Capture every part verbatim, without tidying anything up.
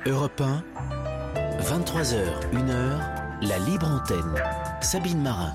Europe un, vingt-trois heures, une heure, la libre antenne. Sabine Marin.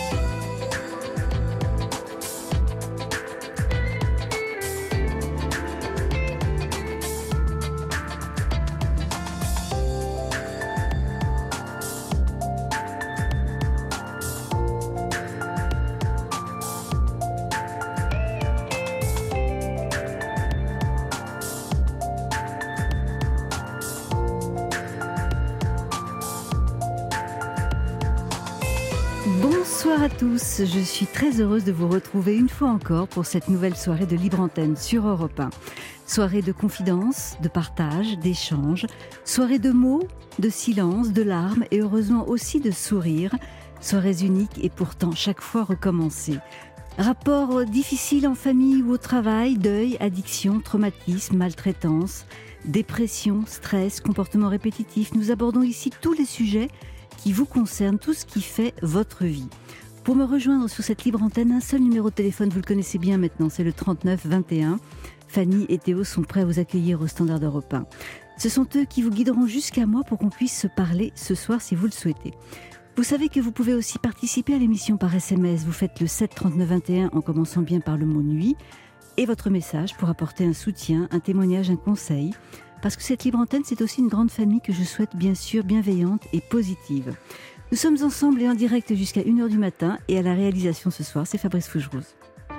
Bonsoir à tous, je suis très heureuse de vous retrouver une fois encore pour cette nouvelle soirée de Libre Antenne sur Europe un. Soirée de confidence, de partage, d'échange, soirée de mots, de silence, de larmes et heureusement aussi de sourires. Soirées uniques et pourtant chaque fois recommencées. Rapports difficiles en famille ou au travail, deuil, addiction, traumatisme, maltraitance, dépression, stress, comportements répétitifs. Nous abordons ici tous les sujets qui vous concernent, tout ce qui fait votre vie. Pour me rejoindre sur cette libre antenne, un seul numéro de téléphone, vous le connaissez bien maintenant, c'est le trente-neuf vingt et un. Fanny et Théo sont prêts à vous accueillir au standard d'Europe un. Ce sont eux qui vous guideront jusqu'à moi pour qu'on puisse se parler ce soir si vous le souhaitez. Vous savez que vous pouvez aussi participer à l'émission par S M S. Vous faites le sept trente-neuf vingt et un en commençant bien par le mot nuit et votre message pour apporter un soutien, un témoignage, un conseil. Parce que cette libre antenne, c'est aussi une grande famille que je souhaite bien sûr bienveillante et positive. Nous sommes ensemble et en direct jusqu'à une heure du matin et à la réalisation ce soir, c'est Fabrice Fougerose.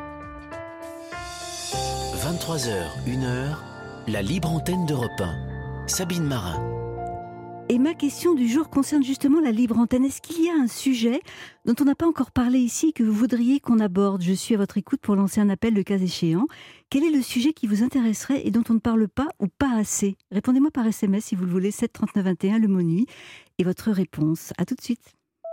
vingt-trois heures, une heure, la libre antenne d'Europe un. Sabine Marin. Et ma question du jour concerne justement la libre antenne. Est-ce qu'il y a un sujet dont on n'a pas encore parlé ici que vous voudriez qu'on aborde ? Je suis à votre écoute pour lancer un appel le cas échéant. Quel est le sujet qui vous intéresserait et dont on ne parle pas ou pas assez ? Répondez-moi par S M S si vous le voulez, sept trente-neuf vingt et un, le mot nuit, et votre réponse. À tout de suite.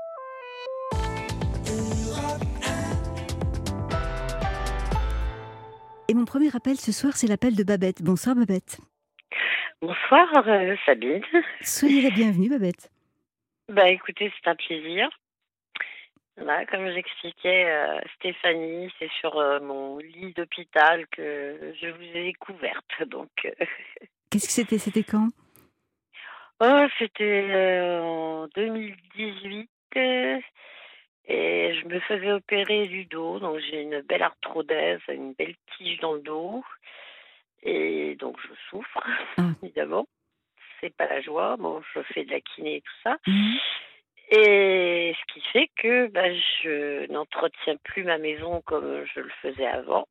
Et mon premier appel ce soir, c'est l'appel de Babette. Bonsoir Babette. Bonsoir euh, Sabine. Soyez la bienvenue Babette. Bah écoutez, c'est un plaisir. Voilà, comme j'expliquais euh, Stéphanie, c'est sur euh, mon lit d'hôpital que je vous ai découverte. Donc, euh... Qu'est-ce que c'était C'était quand ? Oh, c'était euh, en deux mille dix-huit euh, et je me faisais opérer du dos. Donc j'ai une belle arthrodèse, une belle tige dans le dos. Et donc, je souffre, ah. évidemment. C'est pas la joie. Bon, je fais de la kiné et tout ça. Mmh. Et ce qui fait que bah, je n'entretiens plus ma maison comme je le faisais avant.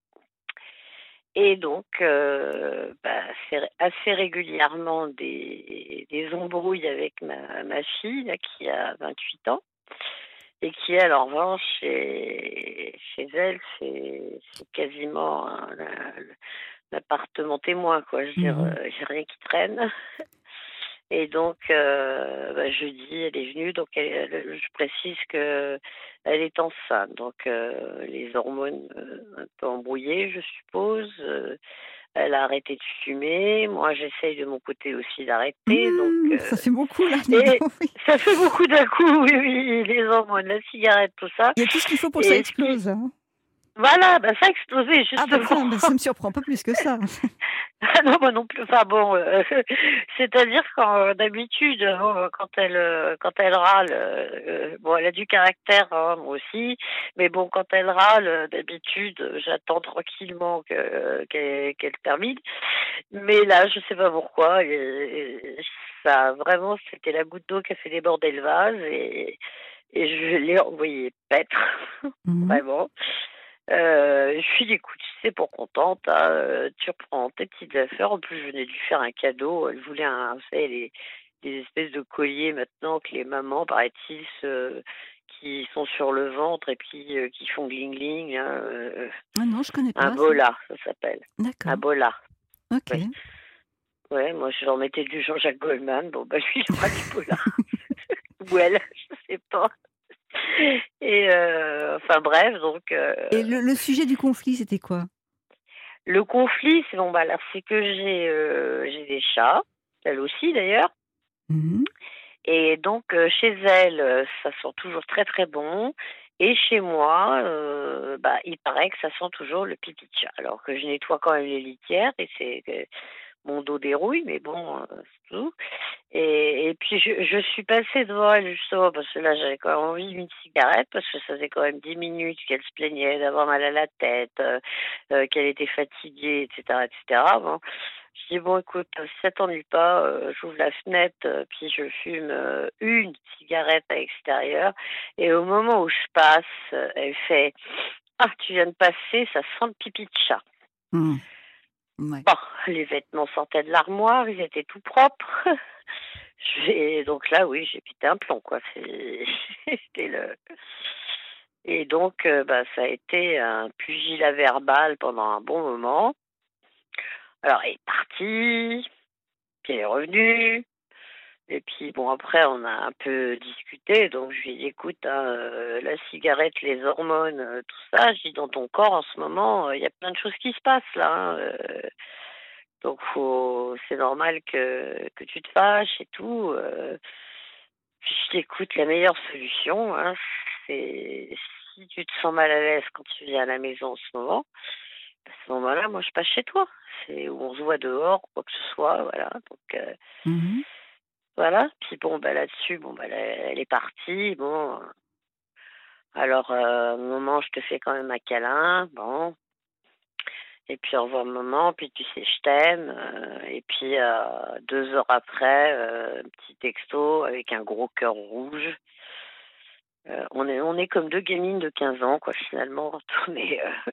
Et donc, euh, bah, c'est assez régulièrement des, des embrouilles avec ma, ma fille, là, qui a vingt-huit ans. Et qui, elle, en revanche, chez, chez elle, c'est, c'est quasiment un, un, l'appartement témoin, quoi. Je veux dire, Mmh. euh, j'ai rien qui traîne. Et donc, euh, bah, jeudi, elle est venue. Donc, elle, elle, je précise que elle est enceinte. Donc, euh, les hormones euh, un peu embrouillées, je suppose. Euh, elle a arrêté de fumer. Moi, j'essaye de mon côté aussi d'arrêter. Mmh, donc, euh, ça fait beaucoup là. Et oui. ça fait beaucoup d'un coup, oui, oui, les hormones, la cigarette, tout ça. Il y a tout ce qu'il faut pour et que ça qui... explose. Hein. Voilà, bah ça a explosé, justement. Ah bah ça, bah ça me surprend pas plus que ça. Ah non, moi non plus. Enfin bon, euh, c'est-à-dire quand euh, d'habitude, euh, quand elle, euh, quand elle râle, euh, bon, elle a du caractère, hein, moi aussi, mais bon, quand elle râle, euh, d'habitude, euh, j'attends tranquillement que, euh, qu'elle, qu'elle termine. Mais là, je sais pas pourquoi, et, et ça vraiment, c'était la goutte d'eau qui a fait déborder le vase et, et je l'ai envoyé paître, Mmh. vraiment. Euh, je suis dit, écoute, c'est pour contente, hein, euh, tu reprends tes petites affaires. En plus, je venais de lui faire un cadeau. Elle voulait un, vous savez, les, les espèces de colliers maintenant que les mamans, paraît-il, se- qui sont sur le ventre et puis euh, qui font gling-gling. Hein, euh, Ah non, je connais un pas ça. bola, ça s'appelle. D'accord. Un bola. Ok. Ouais. Ouais, moi, je leur mettais du Jean-Jacques Goldman. Bon, bah, lui, il aura du bola. Ou elle, je sais pas. Et euh, enfin bref, donc. Euh, Et le, le sujet du conflit, c'était quoi ? Le conflit, c'est bon, bah là, c'est que j'ai euh, j'ai des chats, elle aussi d'ailleurs. Mmh. Et donc euh, chez elle, euh, ça sent toujours très très bon. Et chez moi, euh, bah il paraît que ça sent toujours le pipi de chat. Alors que je nettoie quand même les litières et c'est que mon dos dérouille, mais bon, euh, c'est tout. Et, et puis je, je suis passée devant elle justement parce que là j'avais quand même envie d'une cigarette parce que ça faisait quand même dix minutes qu'elle se plaignait d'avoir mal à la tête, euh, euh, qu'elle était fatiguée, et cetera, et cetera. Bon, je dis bon écoute, si ça t'ennuie pas, euh, j'ouvre la fenêtre, euh, puis je fume euh, une cigarette à l'extérieur. Et au moment où je passe, euh, elle fait ah tu viens de passer, ça sent le pipi de chat. Mmh. Ouais. Bon, les vêtements sortaient de l'armoire, ils étaient tout propres. J'ai donc là, oui, j'ai pété un plomb, quoi. C'est- C'était le. Et donc, euh, bah, ça a été un pugilat verbal pendant un bon moment. Alors, elle est partie, puis elle est revenue. Et puis, bon, après, on a un peu discuté. Donc, je lui ai dit, écoute, hein, euh, la cigarette, les hormones, euh, tout ça, je dis, dans ton corps, en ce moment, euh, il y a plein de choses qui se passent, là. Hein, euh, donc, faut... c'est normal que, que tu te fâches et tout. euh. Puis je t'écoute, la meilleure solution, hein, c'est si tu te sens mal à l'aise quand tu viens à la maison en ce moment, à ce moment-là, moi je passe chez toi. C'est où on se voit dehors, quoi que ce soit, voilà. Donc euh, Mhm. voilà. Puis bon, bah là-dessus, bon, bah elle, elle est partie. Bon, alors euh, un moment, je te fais quand même un câlin, bon. Et puis au revoir maman, puis tu sais je t'aime. euh, et puis euh, deux heures après, euh, un petit texto avec un gros cœur rouge. Euh, on est on est comme deux gamines de quinze ans, quoi, finalement. Mais euh,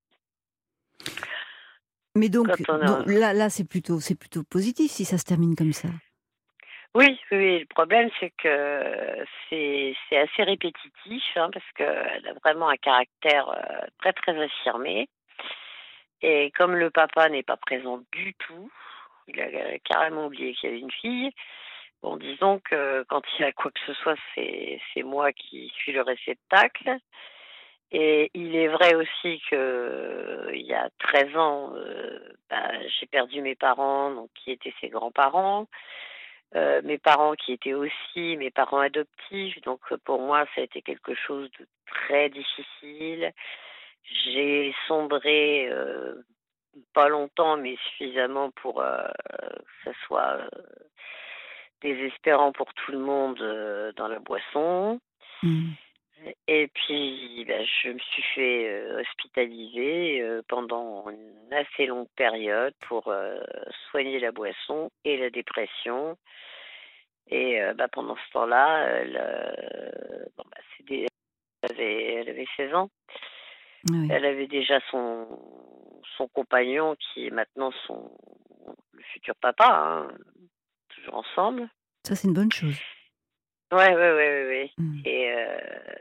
Mais donc, quand on donc a... là, là c'est plutôt, c'est plutôt positif si ça se termine comme ça. Oui, oui, oui, le problème, c'est que c'est c'est assez répétitif, hein, parce qu'elle a vraiment un caractère euh, très, très affirmé. Et comme le papa n'est pas présent du tout, il a carrément oublié qu'il y avait une fille. Bon, disons que quand il y a quoi que ce soit, c'est c'est moi qui suis le réceptacle. Et il est vrai aussi que euh, il y a treize ans, euh, bah, j'ai perdu mes parents, donc qui étaient ses grands-parents. Euh, mes parents qui étaient aussi mes parents adoptifs. Donc euh, pour moi, ça a été quelque chose de très difficile. J'ai sombré euh, pas longtemps, mais suffisamment pour euh, que ça soit euh, désespérant pour tout le monde euh, dans la boisson. Mhm. Et puis, ben, je me suis fait euh, hospitaliser euh, pendant une assez longue période pour euh, soigner la boisson et la dépression. Et euh, bah, pendant ce temps-là, elle, euh, bon, bah, c'est des- elle avait, elle avait seize ans. Oui, Elle avait déjà son, son compagnon qui est maintenant son, le futur papa, hein, toujours ensemble. ça c'est une bonne chose. Ouais, ouais, ouais, ouais, ouais. Mhm. Et euh,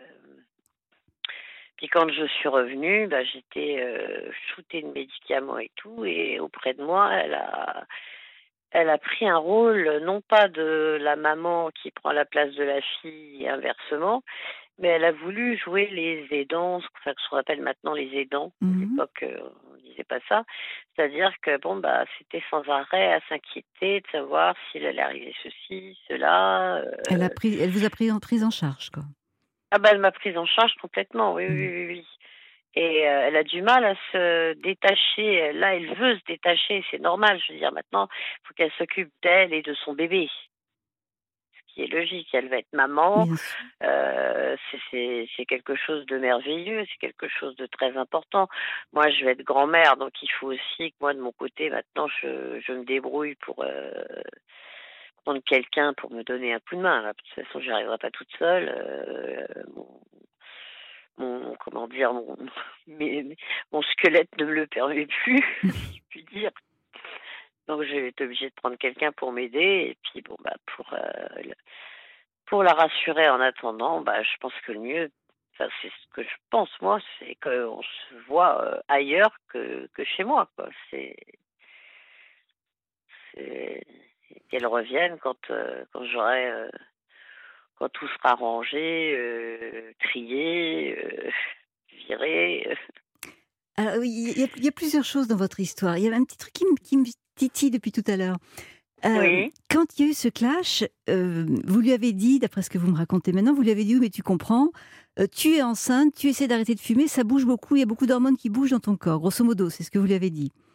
puis quand je suis revenue, bah, j'étais euh, shootée de médicaments et tout, et auprès de moi, elle a, elle a pris un rôle non pas de la maman qui prend la place de la fille et inversement, mais elle a voulu jouer les aidants, enfin, ce qu'on appelle maintenant les aidants. À Mhm. l'époque, euh, on ne disait pas ça. C'est-à-dire que bon, bah, c'était sans arrêt à s'inquiéter de savoir s'il allait arriver ceci, cela. Elle a euh. pris, elle vous a pris en prise en charge, quoi. Ah bah, elle m'a prise en charge complètement, oui, oui, Mhm. oui, oui. Et euh, elle a du mal à se détacher. Là, elle veut se détacher, c'est normal. Je veux dire, maintenant, il faut qu'elle s'occupe d'elle et de son bébé, ce qui est logique. Elle va être maman. Bien sûr. Euh, c'est c'est- c'est quelque chose de merveilleux, c'est quelque chose de très important. Moi, je vais être grand-mère, donc il faut aussi que moi, de mon côté, maintenant, je, je me débrouille pour euh, prendre quelqu'un pour me donner un coup de main. Là. De toute façon, je n'y arriverai pas toute seule. Euh, mon, mon- comment dire, mon, mes- mes- mon squelette ne me le permet plus, si je puis dire. Donc, je vais être obligée de prendre quelqu'un pour m'aider. Et puis, bon, bah, pour euh, Pour la rassurer en attendant, bah, je pense que le mieux, enfin, c'est ce que je pense moi, c'est qu'on se voit euh, ailleurs que, que chez moi, quoi. C'est, c'est qu'elle revienne quand euh, quand j'aurai euh, quand tout sera rangé, euh, trié, euh, viré. euh. Alors, oui, il y, a, il y a plusieurs choses dans votre histoire. Il y avait un petit truc qui me, qui me titille depuis tout à l'heure. Euh, Oui. quand il y a eu ce clash, euh, vous lui avez dit, d'après ce que vous me racontez maintenant, vous lui avez dit, oui, mais tu comprends, euh, tu es enceinte, tu essaies d'arrêter de fumer, ça bouge beaucoup, il y a beaucoup d'hormones qui bougent dans ton corps. Grosso modo, c'est ce que vous lui avez dit.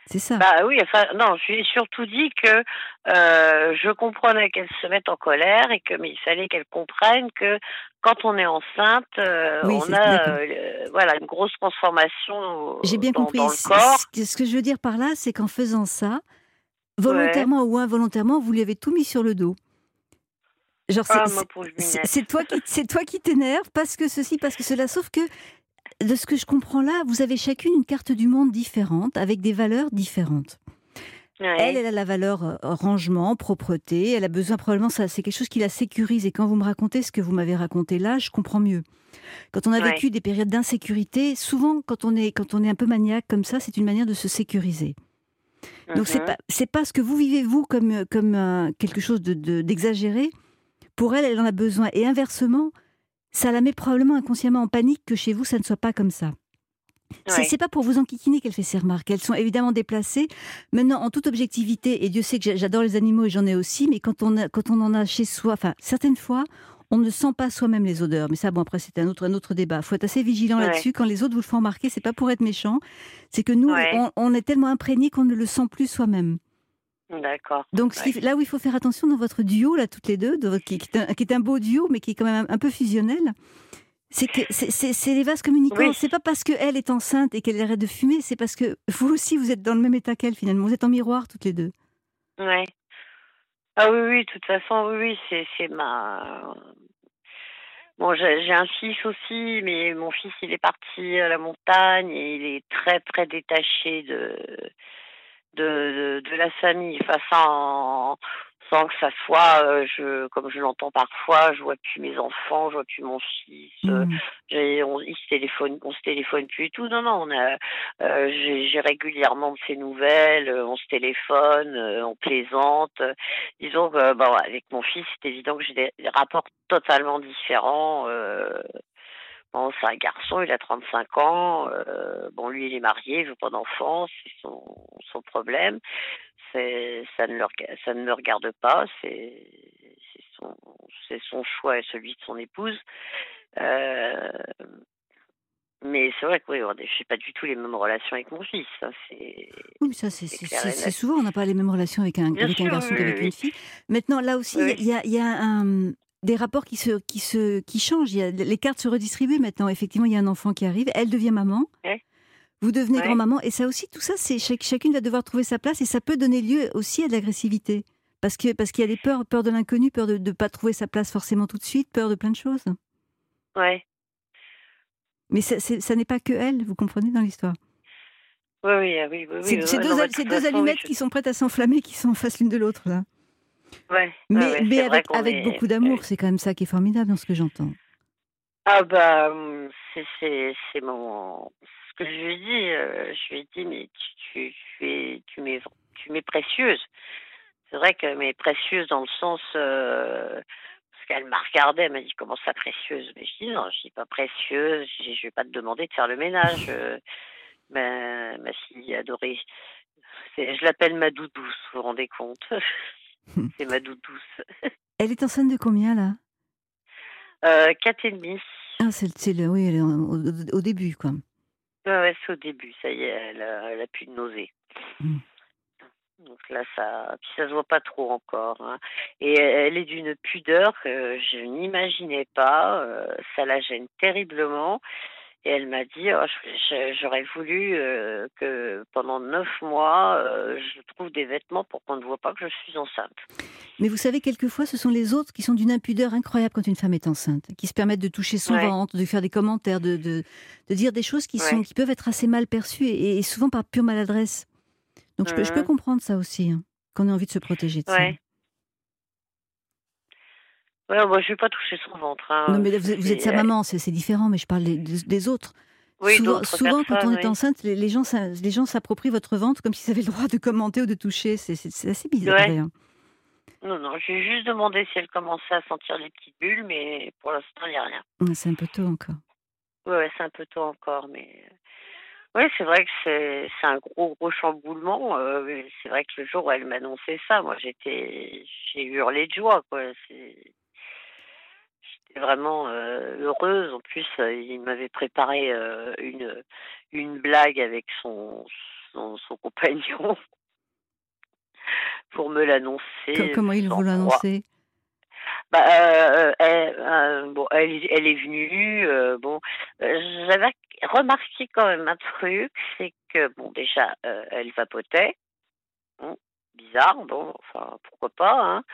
C'est ça. Bah oui, enfin non, je lui ai surtout dit que, heu, je comprenais qu'elle se mette en colère et que mais il fallait qu'elle comprenne que quand on est enceinte, heu, Oui, on c'est a, d'accord. heu, le voilà, une grosse transformation, J'ai heu, bien dans compris. dans le C corps. ce que ce que je veux dire par là, c'est qu'en faisant ça, Ouais. volontairement ou involontairement, vous lui avez tout mis sur le dos. Genre c'est Ah ma c'est pauvre c'est Minette. c'est toi qui c'est toi qui t'énerves parce que ceci, parce que cela. Sauf que, de ce que je comprends là, vous avez chacune une carte du monde différente, avec des valeurs différentes. Elle, Ouais, elle a la valeur, heu, rangement, propreté, elle a besoin probablement ça c'est quelque chose qui la sécurise et quand vous me racontez ce que vous m'avez raconté là, je comprends mieux. Quand on a ouais. vécu des périodes d'insécurité, souvent quand on est quand on est un peu maniaque comme ça, c'est une manière de se sécuriser. Donc c'est Mmh. pas c'est pas ce que vous vivez vous comme, heu, comme, heu, quelque chose de de d'exagéré. Pour elle, elle en a besoin et inversement, ça la met probablement inconsciemment en panique que chez vous, ça ne soit pas comme ça. C'est Ouais, c'est pas pour vous enquiquiner qu'elle fait ces remarques. Elles sont évidemment déplacées. Maintenant, en toute objectivité, et Dieu sait que j'a- j'adore les animaux et j'en ai aussi, mais quand on, a- quand on en a chez soi, enfin, certaines fois, on ne sent pas soi-même les odeurs. Mais ça, bon, après, c'est un autre, un autre débat. Il faut être assez vigilant ouais, là-dessus. Quand les autres vous le font remarquer, c'est pas pour être méchant. C'est que nous, ouais. on, on est tellement imprégné qu'on ne le sent plus soi-même. D'accord, Donc, ce qui, ouais. là où il faut faire attention dans votre duo, là, toutes les deux, de votre- qui, qui est un, qui est un beau duo, mais qui est quand même un, un peu fusionnel, c'est que c'est c'est c'est les vases communicants. Oui, C'est pas parce qu'elle est enceinte et qu'elle arrête de fumer, c'est parce que vous aussi, vous êtes dans le même état qu'elle, finalement. Vous êtes en miroir toutes les deux. ouais. Ah oui, oui, de toute façon, oui, oui, c'est c'est ma bon, j'ai j'ai un fils aussi, mais mon fils, il est parti à la montagne et il est très, très détaché de de de de la famille. Enfin, sans sans que ça soit, heu, je comme je l'entends parfois, je vois plus mes enfants, je vois plus mon fils, heu, Mmh. j'ai on il se téléphone on se téléphone plus et tout. Non, non, on a, heu, j'ai j'ai régulièrement de ses nouvelles, heu, on se téléphone, heu, on plaisante, heu. Disons que, bon, avec mon fils, c'est évident que j'ai des des rapports totalement différents, heu. Bon, c'est un garçon, il a trente-cinq ans, heu, bon, lui, il est marié, il veut pas d'enfant, c'est son son problème. C'est ça ne le rega ça ne me regarde pas, c'est c'est son c'est son choix et celui de son épouse. Heu, mais c'est vrai que oui, on a j'ai pas du tout les mêmes relations avec mon fils, ça c'est Oui, mais ça, c'est c'est c'est clair c'est et c'est net. souvent, on n'a pas les mêmes relations avec un Bien avec un sûr, oui, garçon oui, qu'avec une oui. fille. Maintenant, là aussi, Oui, il y a oui. il y a il y a un, mmh, des rapports qui se qui se qui changent. Il y a les cartes se redistribuent maintenant. Effectivement, il y a un enfant qui arrive, elle devient maman, Ouais, vous devenez ouais. grand-maman et ça aussi, tout ça, c'est chac chacune va devoir trouver sa place et ça peut donner lieu aussi à de l'agressivité. Parce que parce qu'il y a des peurs, peur de l'inconnu, peur de ne pas trouver sa place forcément tout de suite, peur de plein de choses. Ouais. Mais ça c'est ça n'est pas que elle, vous comprenez, dans l'histoire. Oui, oui, ah oui, oui, oui, C'est ouais, c'est ouais, non, deux mais al de c'est toute deux façon, oui, allumettes je qui sont prêtes à s'enflammer, qui sont en face l'une de l'autre, là. ouais, ouais, Mais ouais, mais c'est vrai avec qu'on avec est beaucoup d'amour, ouais. c'est quand même ça qui est formidable dans ce que j'entends. Ah bah, mmh, c'est c'est c'est mon ce que je lui ai dit, heu, je lui ai dit: «Mais tu tu tu es tu m'es tu m'es précieuse». C'est vrai que mais précieuse dans le sens, heu, parce qu'elle m'a regardée, elle m'a dit: «Comment ça précieuse?» Mais je dis: «Non, je dis pas précieuse, je dis: «Je vais pas te demander de faire le ménage, heu, ma ma fille adorée». C'est je l'appelle ma doudouce, vous vous rendez compte? C'est ma doudouce. Elle est enceinte de combien, là? Heu, quatre et demi. Ah, c'est le c'est le oui, elle est en au au au début, quoi. Ouais, ouais, c'est au début, ça y est, elle a elle a plus de nausées. Mmh. Donc là, ça puis ça se voit pas trop encore, hein, et elle est d'une pudeur que je n'imaginais pas, heu, ça la gêne terriblement et elle m'a dit: «Oh, je je j'aurais voulu, heu, que pendant neuf mois, heu, je trouve des vêtements pour qu'on ne voit pas que je suis enceinte». Mais vous savez, quelquefois, ce sont les autres qui sont d'une impudeur incroyable quand une femme est enceinte, qui se permettent de toucher son Ouais, ventre, de faire des commentaires, de de de dire des choses qui sont ouais. qui peuvent être assez mal perçues et et souvent par pure maladresse. Donc je peux je peux Mmh. comprendre ça aussi, hein, qu'on ait envie de se protéger de ça. Ouais. Ouais, moi, je vais pas toucher son ventre, Non, hein, mais là, ça vous êtes vous êtes c'est, sa heu maman, c'est c'est différent, mais je parle des des des autres. oui, Souvent d'autres souvent quand on personnes, est oui. enceinte, les les gens s'a les gens s'approprient votre ventre comme s'ils avaient le droit de commenter ou de toucher. C'est c'est c'est assez bizarre Ouais. d'ailleurs. Non, non, j'ai juste demandé si elle commençait à sentir les petites bulles, mais pour l'instant, il y a rien. Mmh, c'est un peu tôt encore. Ouais, ouais, c'est un peu tôt encore, mais ouais, c'est vrai que c'est c'est un gros, gros chamboulement, heu, oui, c'est vrai que le jour où elle m'annonçait ça, moi, j'étais j'ai hurlé de joie, quoi. C'est j'étais vraiment, heu, heureuse. En plus, heu, il m'avait préparé, heu, une, une blague avec son son son compagnon pour me Co l'annoncer comment ils sans vous l'ont croire. annoncé? Bah, heu, elle, heu, bon, elle est elle est venue, heu, bon, heu, j'avais remarqué quand même un truc, c'est que bon déjà, heu, elle vapotait, bon, bizarre, bon, enfin pourquoi pas, hein?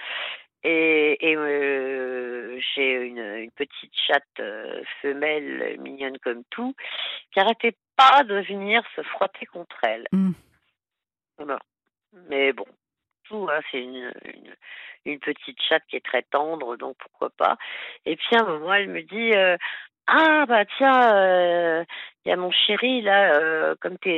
Et et heu, j'ai une, une petite chatte, heu, femelle, mignonne comme tout, qui arrêtait pas de venir se frotter contre elle. Mmh. Voilà. Mais bon, tout, hein, c'est une, une une petite chatte qui est très tendre, donc pourquoi pas. Et puis à un moment, elle me dit, heu: «Ah bah tiens, heu, il y a mon chéri là, heu, comme tu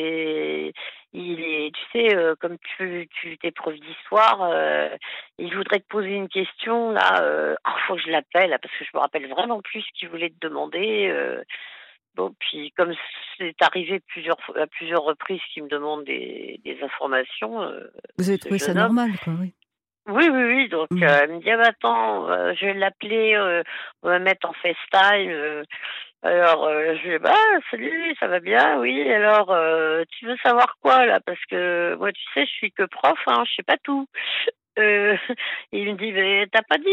il est tu sais, heu, comme tu tu tu es prof d'histoire, heu, il voudrait te poser une question là, heu, ah faut que je l'appelle là, parce que je me rappelle vraiment plus ce qu'il voulait te demander, heu». Bon, puis comme c'est arrivé plusieurs fois à plusieurs reprises qu'il me demande des des informations, heu, Vous avez ce trouvé ça jeune homme. normal, quoi, oui? Oui, oui, oui, donc heu, Mmh. elle me dit: «Ah bah attends, heu, je vais l'appeler, heu, on va mettre en FaceTime, heu». Alors, heu, je lui dis: «Bah salut, ça va bien? Oui, alors, heu, tu veux savoir quoi là? Parce que moi tu sais je suis que prof, hein, je sais pas tout». Heu, il me dit: «Mais tu as pas dit,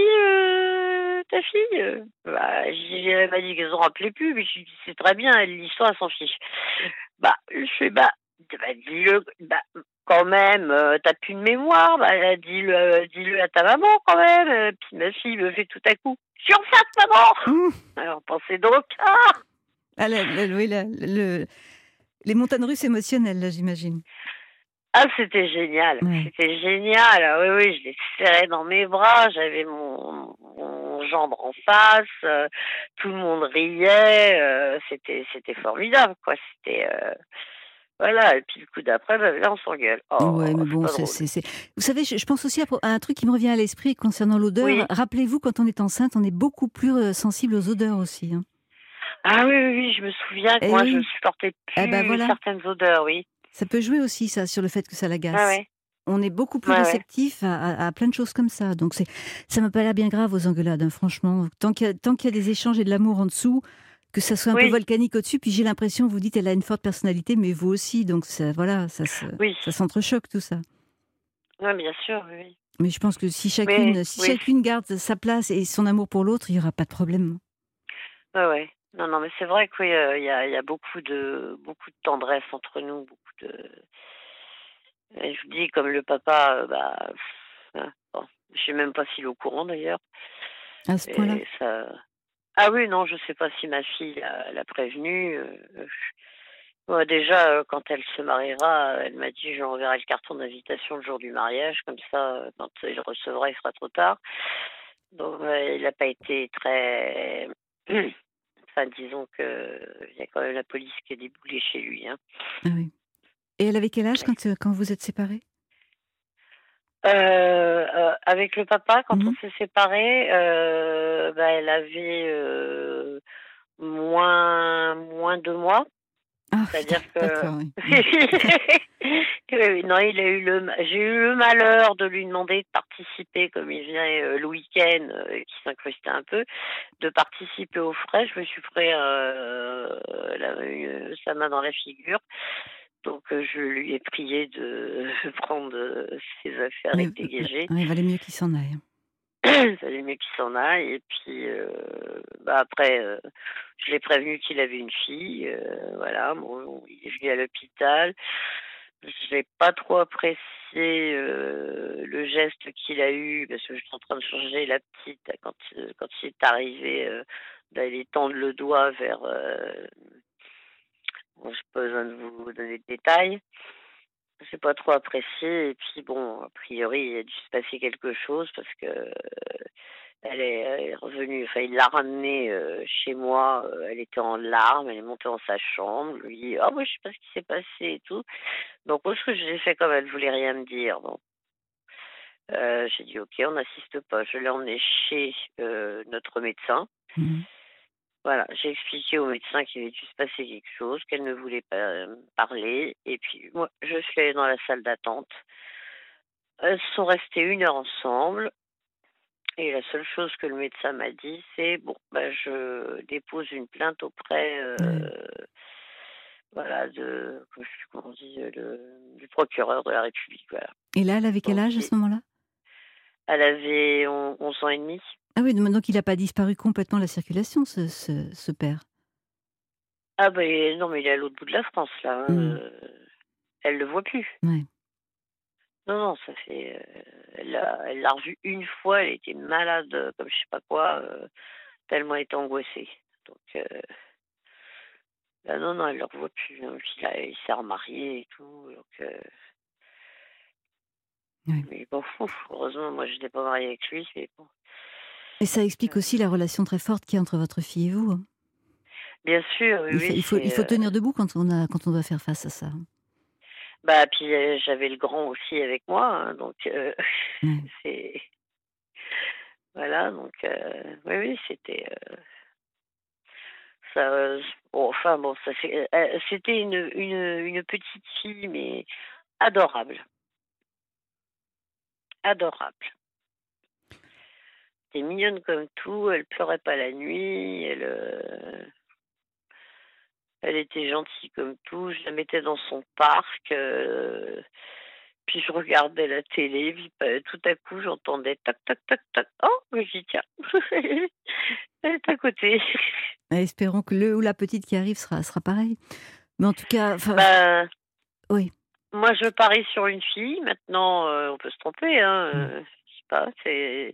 heu, ta fille?» heu, bah, j'ai elle m'a dit qu'elle s'en rappelait plus, mais je lui dis: «C'est très bien, elle, l'histoire, elle s'en fiche». Bah, je fais: «Bah, d bah dis-le, bah, quand même, heu, tu as plus de mémoire, bah, dis-le dis-le à ta maman quand même», heu, puis ma fille me fait tout à coup: «Surface maman!» Mmh. Alors pensez donc, ah! Ah la la oui, la le les montagnes russes émotionnelles, là, j'imagine. Ah, c'était génial, Ouais. c'était génial. Ah oui, oui, je l'ai serré dans mes bras, j'avais mon mon gendre en face, heu, tout le monde riait, heu, c'était c'était formidable, quoi. C'était, heu, voilà, et puis le coup d'après, bah, là, on s'engueule. Oh, Ouais, mais c'est bon, pas c'est drôle. c'est c'est vous savez, je je pense aussi à pro à un truc qui me revient à l'esprit concernant l'odeur. Oui. Rappelez-vous, quand on est enceinte, on est beaucoup plus, heu, sensible aux odeurs aussi, hein. Ah oui, oui, oui, je me souviens que Eh moi, je oui, supportais eh ben, plus voilà. certaines odeurs, oui. Ça peut jouer aussi ça, sur le fait que ça Ouais, l'agace. ouais. On est beaucoup plus Ouais, ouais. réceptif à à à plein de choses comme ça, donc c'est ça m'a pas l'air bien grave vos engueulades, hein, franchement. Tant qu'il y a tant qu'il y a des échanges et de l'amour en dessous, que ça soit un peu Oui, volcanique au-dessus, puis j'ai l'impression, vous dites: «Elle a une forte personnalité», mais vous aussi, donc ça voilà, ça se oui. ça s'entrechoque tout ça. Ouais, bien sûr, oui, oui. Mais je pense que si Mais chacune si oui. chacune garde sa place et son amour pour l'autre, il y aura pas de problème. Ouais, ouais. Non, non, mais c'est vrai que oui, heu, il y a il y a beaucoup de beaucoup de tendresse entre nous, beaucoup de et je vous dis comme le papa, heu, bah, hein, bon, je sais même pas s'il est au courant d'ailleurs À ce point-là? et ça ah oui, non, je sais pas si ma fille l'a l'a prévenu, heu, ouais, déjà, heu, quand elle se mariera, elle m'a dit: «Je lui enverrai le carton d'invitation le jour du mariage, comme ça, heu, quand il le recevra, il sera trop tard». Donc ouais, il a pas été très enfin, disons qu'il y a quand même la police qui a déboulé chez lui, hein. Ah oui. Et elle avait quel âge Ouais. quand, heu, quand vous êtes séparés? Heu heu, avec le papa, quand on Mmh. s'est séparés, heu, bah, elle avait, heu, moins moins deux mois. Ah oui, C'est-à-dire d'ac que d'accord, oui. Mmh. oui, oui, non, il a eu le ma j'ai eu le malheur de lui demander de participer, comme il venait, heu, le week-end, heu, et qu'il s'incrustait un peu, de participer aux frais. Je me suis pris, heu, la une sa main dans la figure. Donc heu, je lui ai prié de prendre, heu, ses affaires et Oui, de v v dégager. ouais, il valait mieux qu'il s'en aille, hein. Il valait mieux qu'il s'en aille et puis, heu, bah, après, heu, je l'ai prévenu qu'il avait une fille, heu, voilà. Bon, il est venu à l'hôpital. J'ai pas trop apprécié, heu, le geste qu'il a eu parce que j'étais en train de changer la petite quand, heu, quand il est arrivé, heu, d'aller tendre le doigt vers, heu, bon, j'ai pas besoin de vous donner de détails. J'ai pas trop apprécié et puis bon, a priori, il a dû se passer quelque chose parce que, heu, elle est elle est revenue, enfin, il l'a ramenée, heu, chez moi, heu, elle était en larmes, elle est montée dans sa chambre, lui: «Ah moi, je sais pas ce qui s'est passé et tout». Donc moi, ce que j'ai fait comme elle voulait rien me dire, bon, heu, j'ai dit: «OK, on n'assiste pas». Je l'ai emmenée chez, heu, notre médecin. Mmh. Voilà, j'ai expliqué au médecin qu'il avait dû se passer quelque chose, qu'elle ne voulait pas, heu, me parler et puis moi, je suis allée dans la salle d'attente. Elles sont restées une heure ensemble et la seule chose que le médecin m'a dit, c'est: «Bon, bah, je dépose une plainte auprès, heu, Ouais. voilà, de», je sais plus comment on dit, heu, du procureur de la République. Voilà. Et là, elle avait quel Donc, âge à ce moment-là? Elle avait onze ans et demi. Ah oui, donc il n'a pas disparu complètement de la circulation, ce, ce, ce père. Ah ben non, mais il est à l'autre bout de la France, là. Hein. Mmh. Euh, elle le voit plus. Ouais. Non, non, ça fait... Euh, elle l'a elle l'a revu une fois, elle était malade, euh, comme je sais pas quoi, euh, tellement elle était angoissée. Donc, euh, là, non, non, elle le revoit plus. Hein. Puis là, il s'est remarié et tout, donc... Euh, Ouais. mais bon, ouf, heureusement, moi, je n'étais pas mariée avec lui, mais bon. Et ça explique Euh, aussi la relation très forte qu'il y a entre votre fille et vous. Hein. bien sûr, oui, Il, fa- oui, il, faut, il c'est... faut Euh, tenir debout quand on, a, quand on doit faire face à ça. bah, puis euh, j'avais le grand aussi avec moi, hein, donc euh, Ouais. c'est... Voilà, donc, euh, oui, oui, c'était... Euh, ça, euh, bon, enfin, bon, ça fait... euh, c'était une, une, une petite fille, mais adorable. Adorable. Elle était mignonne comme tout, elle pleurait pas la nuit, elle... Euh, elle était gentille comme tout, je la mettais dans son parc... Euh, Puis je regardais la télé, puis bah, tout à coup j'entendais tac tac tac tac. Oh, je dis tiens, elle est à côté. Et espérons que le ou la petite qui arrive sera, sera pareil. Mais en tout cas, Bah, oui. moi je parie sur une fille. Maintenant, euh, on peut se tromper, hein. Mm. Euh, je sais pas, c'est.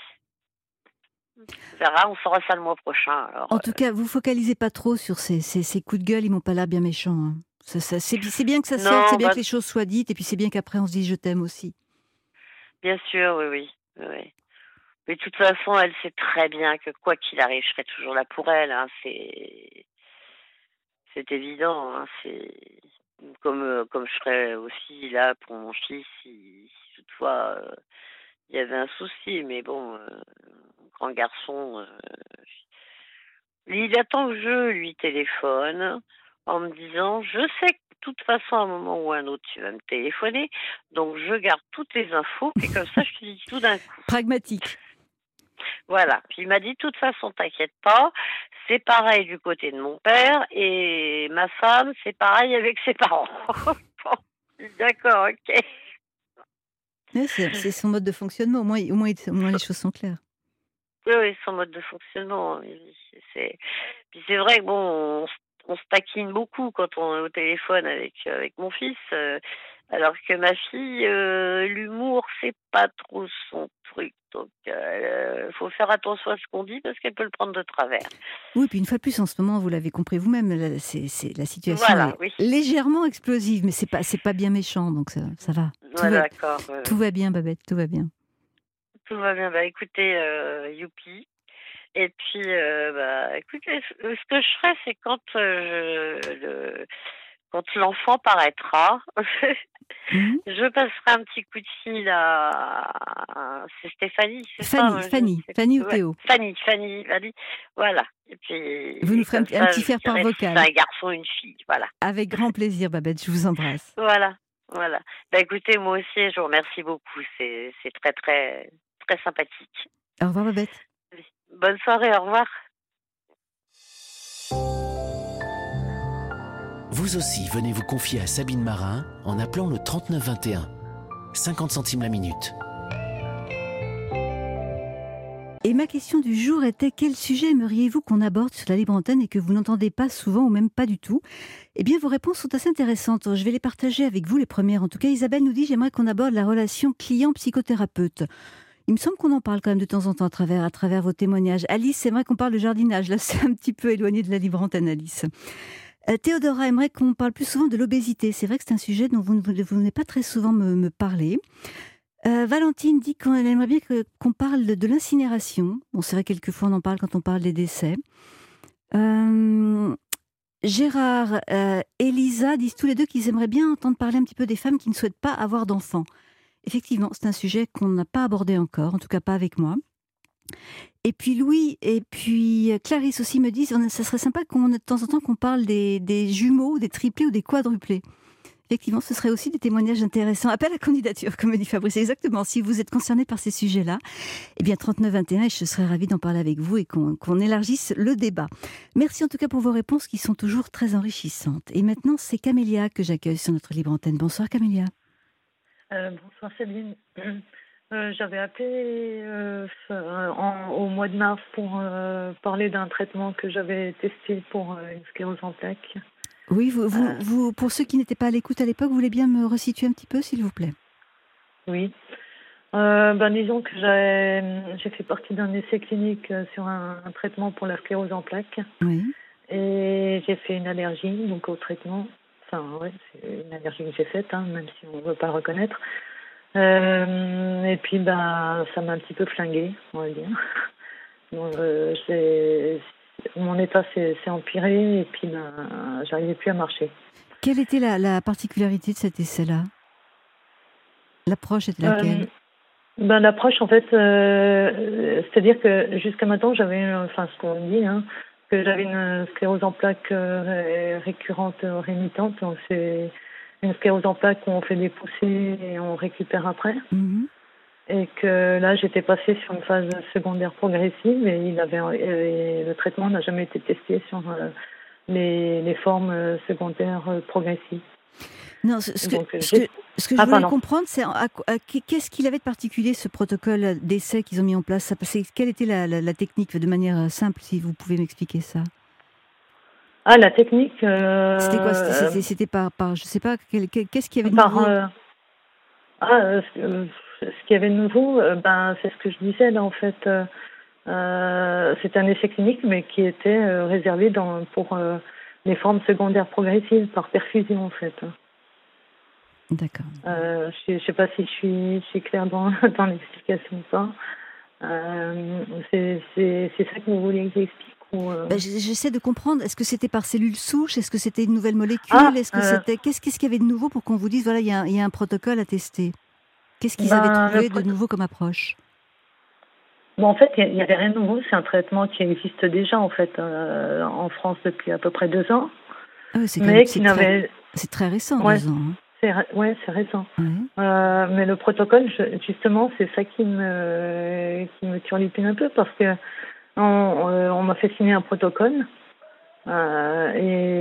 On verra, on saura ça le mois prochain. Alors. En tout cas, vous focalisez pas trop sur ces, ces, ces coups de gueule, ils m'ont pas l'air bien méchants. Hein. Ça, ça, c'est, c'est bien que ça sorte, Non, c'est bien bah, que les choses soient dites, et puis c'est bien qu'après on se dise je t'aime aussi. bien sûr, oui, oui, oui, oui. Mais de toute façon, elle sait très bien que quoi qu'il arrive, je serai toujours là pour elle. Hein. C'est, c'est évident. Hein. C'est comme euh, comme je serais aussi là pour mon fils si, si toutefois euh, il y avait un souci. Mais bon, euh, grand garçon, euh, il attend que je lui téléphone en me disant, je sais que de toute façon, à un moment ou à un autre, tu vas me téléphoner, donc je garde toutes les infos, et comme ça, je te dis tout d'un coup. Pragmatique. Voilà. Puis il m'a dit, de toute façon, t'inquiète pas, c'est pareil du côté de mon père, et ma femme, c'est pareil avec ses parents. Bon, d'accord, ok. Ouais, c'est, c'est son mode de fonctionnement, au moins, au moins, au moins les choses sont claires. Oui, oui, son mode de fonctionnement. C'est... Puis c'est vrai que bon, on, on se taquine beaucoup quand on est au téléphone avec, avec mon fils, euh, alors que ma fille, euh, l'humour, c'est pas trop son truc. Donc, il euh, faut faire attention à ce qu'on dit parce qu'elle peut le prendre de travers. Oui, puis une fois de plus, en ce moment, vous l'avez compris vous-même, la, c'est, c'est, la situation Voilà, est oui. légèrement explosive, mais c'est pas, c'est pas bien méchant, donc ça, ça va. Tout, Ouais, va d'accord. Euh, tout va bien, Babette, tout va bien. tout va bien. Bah écoutez, euh, youpi. Et puis, euh, bah écoutez, ce ce que je ferai, c'est quand euh, je, le, quand l'enfant paraîtra, Mmh. je passerai un petit coup de fil à... C'est Stéphanie, c'est Fanny, ça? Fanny, Je... Fanny ou ouais. Théo. Fanny, Fanny, Fanny. Voilà. Et puis, Vous nous et ferez un, comme un ça, petit je faire-part dirai si vocal. c'est un garçon ou une fille. Voilà. Avec grand plaisir, Babette, je vous embrasse. Voilà. Voilà. Bah écoutez, moi aussi, je vous remercie beaucoup. C'est, c'est très, très, très sympathique. Au revoir, Babette. Bonne soirée, au revoir. Vous aussi, venez vous confier à Sabine Marin en appelant le trente-neuf vingt et un. cinquante centimes la minute. Et ma question du jour était: quel sujet aimeriez-vous qu'on aborde sur la libre antenne et que vous n'entendez pas souvent ou même pas du tout? Eh bien, vos réponses sont assez intéressantes. Je vais les partager avec vous, les premières. En tout cas, Isabelle nous dit: j'aimerais qu'on aborde la relation client-psychothérapeute. Il me semble qu'on en parle quand même de temps en temps à travers, à travers vos témoignages. Alice, c'est vrai qu'on parle de jardinage. Là, c'est un petit peu éloigné de la libre antenne, Alice. Euh, Théodora aimerait qu'on parle plus souvent de l'obésité. C'est vrai que c'est un sujet dont vous ne vous venez pas très souvent me, me parler. Euh, Valentine dit qu'elle aimerait bien que, qu'on parle de, de l'incinération. Bon, c'est vrai, quelquefois on en parle quand on parle des décès. Euh, Gérard euh, et Lisa disent tous les deux qu'ils aimeraient bien entendre parler un petit peu des femmes qui ne souhaitent pas avoir d'enfants. Effectivement, c'est un sujet qu'on n'a pas abordé encore, en tout cas pas avec moi. Et puis Louis et puis Clarisse aussi me disent: ça serait sympa qu'on, de temps en temps qu'on parle des, des jumeaux, des triplés ou des quadruplés. Effectivement, ce serait aussi des témoignages intéressants. Appel à candidature, comme me dit Fabrice. Exactement. Si vous êtes concerné par ces sujets-là, eh bien trente-neuf vingt et un, et je serais ravie d'en parler avec vous et qu'on, qu'on élargisse le débat. Merci en tout cas pour vos réponses qui sont toujours très enrichissantes. Et maintenant, c'est Camélia que j'accueille sur notre libre antenne. Bonsoir Camélia. Euh, bonsoir Céline. Euh, j'avais appelé euh, en, au mois de mars pour euh, parler d'un traitement que j'avais testé pour euh, une sclérose en plaques. Oui, vous, vous, Euh, vous, pour ceux qui n'étaient pas à l'écoute à l'époque, vous voulez bien me resituer un petit peu, s'il vous plaît? oui. Euh, ben, disons que j'ai, j'ai fait partie d'un essai clinique euh, sur un, un traitement pour la sclérose en plaques Oui. et j'ai fait une allergie donc au traitement. Enfin, ouais, c'est une allergie que j'ai faite, hein, même si on ne veut pas le reconnaître. Euh, et puis, ben, ça m'a un petit peu flinguée, on va dire. Donc, euh, j'ai, mon état s'est, s'est empiré et puis, ben, j'arrivais plus à marcher. Quelle était la, la particularité de cet essai-là? L'approche était laquelle? Euh, ben, l'approche, en fait, euh, c'est-à-dire que jusqu'à maintenant, j'avais, une- enfin, ce qu'on dit, hein, que j'avais une sclérose en plaques euh, ré- récurrente euh, rémitante. Donc, c'est une sclérose en plaques où on fait des poussées et on récupère après. Mhm. Et que là, j'étais passée sur une phase secondaire progressive et, il avait, et le traitement n'a jamais été testé sur euh, les, les formes euh, secondaires euh, progressives. Non, ce, ce que, Donc, euh, ce que, j'ai- ce que je ah, voulais pardon. comprendre, c'est à- à- qu'est-ce qu'il avait de particulier, ce protocole d'essai qu'ils ont mis en place? Ça, c'est- Quelle était la, la- la technique, de manière euh, simple, si vous pouvez m'expliquer ça? Ah, la technique, C'était quoi? C'était, euh, c'était, c'était par, par, je sais pas, quel- quel- qu'est-ce qu'il y avait de par... nouveau? euh, ah, euh, ce, euh, ce qu'il y avait de nouveau, euh, ben, c'est ce que je disais là, en fait. Euh, euh, c'est un essai clinique, mais qui était euh, réservé dans, pour euh, les formes secondaires progressives, par perfusion, en fait. D'accord. Euh, je ne sais pas si je suis, je suis claire dans, dans l'explication ou pas. Euh, c'est, c'est, c'est ça que vous voulez que j'explique ou, euh... Ben, j- j'essaie de comprendre. Est-ce que c'était par cellule souche? Est-ce que c'était une nouvelle molécule? Ah, Est-ce que euh, c'était qu'est-ce qu'est-ce qu'il y avait de nouveau pour qu'on vous dise voilà, il y a, un- il y a un protocole à tester? Qu'est-ce qu'ils avaient ben, le trouvé de prot- nouveau comme approche? bon, en fait, il n'y avait rien de nouveau. C'est un traitement qui existe déjà en fait euh, en France depuis à peu près deux ans, Ah oui, c'est quand même mais c'est qui très, n'avait... c'est très récent, Ouais, deux ans. Hein. c'est, ré- ouais, c'est récent. Ouais. Euh, mais le protocole, je- justement, c'est ça qui me, qui me turlupine un peu parce que on, euh, on m'a fait signer un protocole euh,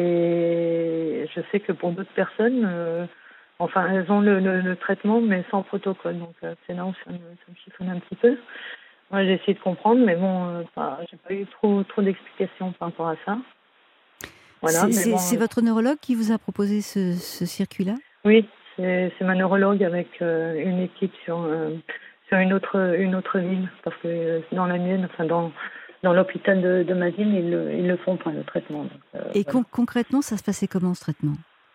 et je sais que pour d'autres personnes, euh, enfin, elles ont le, le, le traitement mais sans protocole. Donc euh, c'est là où ça me, ça me chiffonne un petit peu. Moi, j'ai essayé de comprendre, mais bon, euh, pas, j'ai pas eu trop, trop d'explications par rapport à ça. Voilà, C'est, mais c'est, bon, c'est euh, votre neurologue qui vous a proposé ce, ce circuit-là? oui, c'est, c'est ma neurologue avec euh, une équipe sur, euh, sur une autre, une autre ville, parce que euh, dans la mienne, enfin dans, dans l'hôpital de, de ma ville, ils le, ils le font pas le traitement. Donc, euh, Et voilà. con- concrètement, ça se passait comment ce traitement?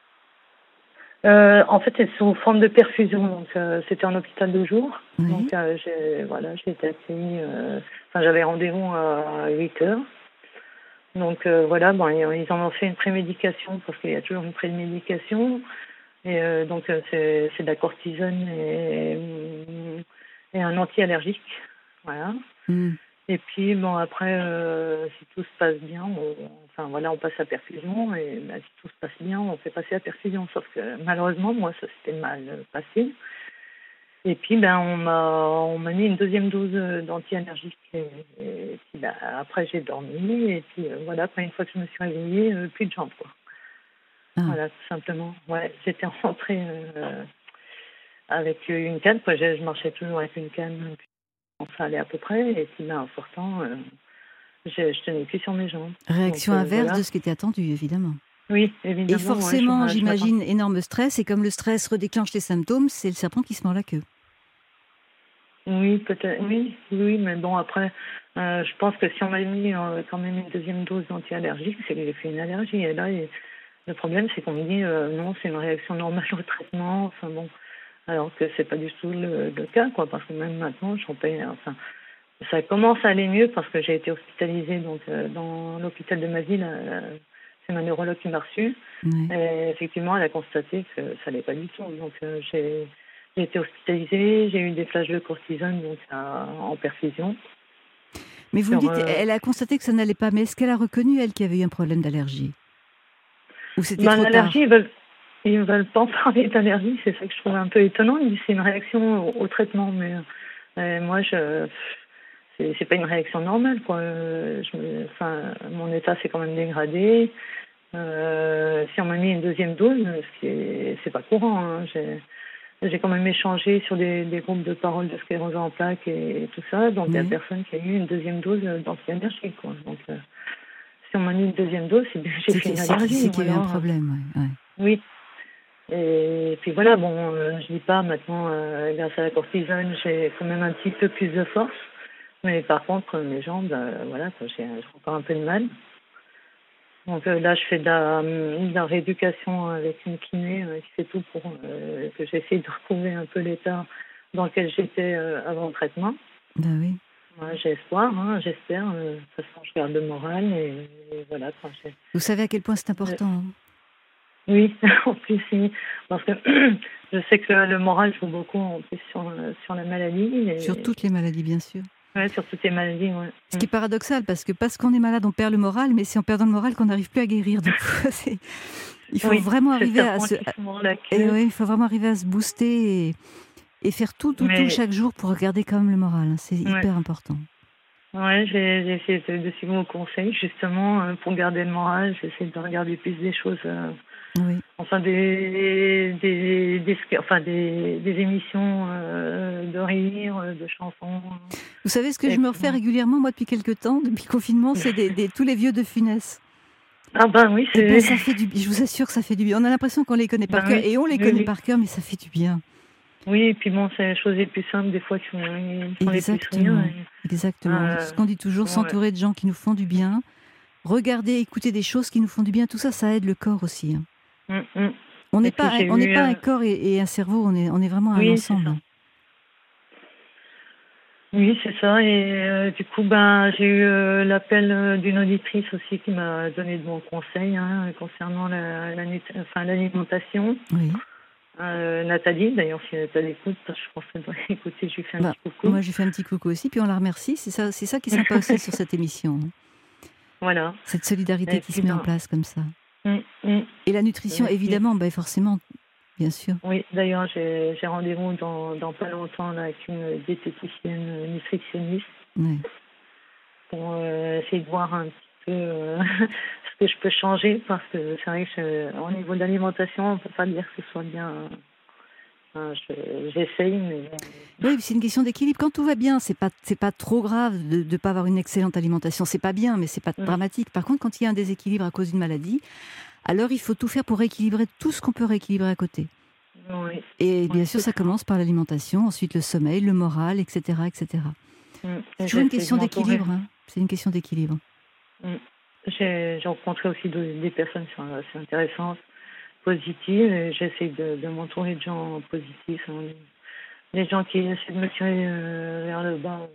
Euh, en fait, c'est sous forme de perfusion, donc euh, c'était en hôpital de jour. Oui. Donc euh, j'ai, voilà, j'ai été accueillie. euh, Enfin, j'avais rendez-vous à huit heures. Donc euh, voilà, bon, ils ils en ont fait une prémédication parce qu'il y a toujours une prémédication. Et euh, donc euh, c'est, c'est de la cortisone et, et un anti-allergique. Voilà. Hmm. Et puis bon après, euh, si tout se passe bien, on, enfin voilà, on passe à perfusion et ben, si tout se passe bien, on fait passer à perfusion. Sauf que malheureusement, moi, ça s'était mal passé. Et puis ben on m'a on m'a mis une deuxième dose euh, d'anti-allergique et, et puis ben, après j'ai dormi et puis euh, voilà, après une fois que je me suis réveillée, euh, plus de jambes quoi. Ah. Voilà, tout simplement. Ouais, j'étais rentrée euh, avec une canne, quoi. Je, je marchais toujours avec une canne, puis ça allait à peu près et puis ben en sortant, euh, je, je tenais plus sur mes jambes. Réaction Donc, euh, inverse voilà. de ce qui était attendu, évidemment. Oui, Et évidemment. forcément, ouais, je, je j'imagine, énorme stress. Et comme le stress redéclenche les symptômes, c'est le serpent qui se mord la queue. Oui, peut-être, oui, oui, mais bon, après, euh, je pense que si on m'avait mis euh, quand même une deuxième dose d'anti-allergique, c'est que j'ai fait une allergie. Et là, et, le problème, c'est qu'on me dit, euh, non, c'est une réaction normale au traitement, enfin bon, alors que c'est pas du tout le, le cas, quoi, parce que même maintenant, j'en paye, enfin, ça commence à aller mieux parce que j'ai été hospitalisée, donc, euh, dans l'hôpital de ma ville, euh, c'est ma neurologue qui m'a reçue, Ouais. et effectivement, elle a constaté que ça allait pas du tout, donc, euh, j'ai, J'ai été hospitalisée, j'ai eu des flashs de cortisone donc à, en perfusion. Mais vous me Sur, dites, euh, elle a constaté que ça n'allait pas, mais est-ce qu'elle a reconnu, elle, qu'il y avait eu un problème d'allergie? Ou c'était ben, trop tard? l'allergie, ils veulent, ils ne veulent pas en parler d'allergie. C'est ça que je trouve un peu étonnant. Ils disent que c'est une réaction au, au traitement. Mais euh, moi, je, c'est, c'est pas une réaction normale, quoi. Euh, Je me, enfin, mon état s'est quand même dégradé. Euh, si on m'a mis une deuxième dose, c'est, c'est pas courant. Hein. J'ai, j'ai quand même échangé sur des, des groupes de parole de sclérose en plaques et, et tout ça. Donc, il n'y a Oui. personne qui a eu une deuxième dose d'anti-allergique, quoi. Donc, euh, si on m'a mis une deuxième dose, c'est bien que j'ai C'est, fait une c'est, allergie. c'est qu'il y avait un Alors, problème, ouais, ouais. oui. Et puis voilà, bon, euh, je dis pas maintenant, euh, grâce à la cortisone, j'ai quand même un petit peu plus de force. Mais par contre, mes jambes, euh, voilà, quoi, j'ai, j'ai encore un peu de mal. Donc euh, là, je fais de la, de la rééducation avec une kiné euh, qui fait tout pour euh, que j'essaie de retrouver un peu l'état dans lequel j'étais euh, avant le traitement. Ben oui. Ouais, j'ai espoir, hein, j'espère. euh, De toute façon, je garde le moral et, et voilà. Quoi, j'ai- Vous savez à quel point c'est important, hein. Oui, en plus, oui, parce que je sais que le moral joue beaucoup en plus sur, euh, sur la maladie. Et, Sur toutes les maladies, bien sûr. ouais, sur toutes les maladies, ouais. Ce qui est paradoxal, parce que parce qu'on est malade, on perd le moral, mais c'est en perdant le moral qu'on n'arrive plus à guérir. Donc, c'est- il faut Oui, vraiment c'est arriver à certains se, qui sont là que- et ouais, il faut vraiment arriver à se booster et, et faire tout, tout, Mais- tout chaque jour pour garder quand même le moral. C'est Ouais. hyper important. Ouais, j'ai, j'ai essayé de, de suivre vos conseils, justement, euh, pour garder le moral. J'essaie de regarder plus des choses, euh, Oui. enfin des, des, des, enfin des, des émissions euh, de rire, euh, de chansons. Vous savez ce que Et je me puis, refais bon. régulièrement, moi, depuis quelques temps, depuis le confinement, c'est des, des- tous les vieux de Funès. Ah ben oui, Et c'est... ben, ça fait du bien. Je vous assure que ça fait du bien. On a l'impression qu'on les connaît par Ben cœur, oui, et on les oui, connaît oui. par cœur, mais ça fait du bien. Oui, et puis bon, c'est les choses les plus simples, des fois, qui font, qui font les plus Exactement. rire. et- Exactement. Euh, Ce qu'on dit toujours, ouais. s'entourer de gens qui nous font du bien, regarder, écouter des choses qui nous font du bien, tout ça, ça aide le corps aussi, hein. Mm, mm. On n'est Et puis, pas, un- j'ai on n'est eu, pas euh, un corps et, et un cerveau, on est, on est vraiment un Oui, c'est ensemble. ça. Oui, c'est ça. Et euh, du coup, ben, j'ai eu euh, l'appel euh, d'une auditrice aussi qui m'a donné de bons conseils, hein, concernant la, la nut- enfin, l'alimentation. Oui. Euh, Nathalie, d'ailleurs, si elle écoute, je pense qu'elle doit écouter, je lui fais un Bah, petit coucou. moi, je lui fais un petit coucou aussi, puis on la remercie. C'est ça, c'est ça qui est sympa aussi sur cette émission, hein. Voilà. Cette solidarité Et qui puis, se met en ben, place comme ça. Mm, mm. Et la nutrition, Merci. évidemment, bah, forcément, bien sûr. Oui, d'ailleurs, j'ai, j'ai rendez-vous dans, dans pas longtemps là, avec une diététicienne euh, nutritionniste Ouais. pour euh, essayer de voir un petit peu euh, ce que je peux changer, parce que c'est vrai que je, au niveau de l'alimentation, on ne peut pas dire que ce soit bien. Enfin, je- j'essaye, mais Oui, c'est une question d'équilibre. Quand tout va bien, c'est pas, c'est pas trop grave de ne pas avoir une excellente alimentation. C'est pas bien, mais c'est pas Mm. dramatique. Par contre, quand il y a un déséquilibre à cause d'une maladie, alors il faut tout faire pour rééquilibrer tout ce qu'on peut rééquilibrer à côté. oui. Et bien Oui, sûr, c'est ça ça. commence par l'alimentation, ensuite le sommeil, le moral, et cetera, et cetera. Mm. C'est Et toujours une j'essaie question de m'entourer. d'équilibre, hein. C'est une question d'équilibre. Mm. J'ai, j'ai rencontré aussi de- des personnes qui sont assez intéressantes, positives, et j'essaie de, de m'entourer de gens positifs, hein. Les gens qui essaient de me tirer euh, vers le bas,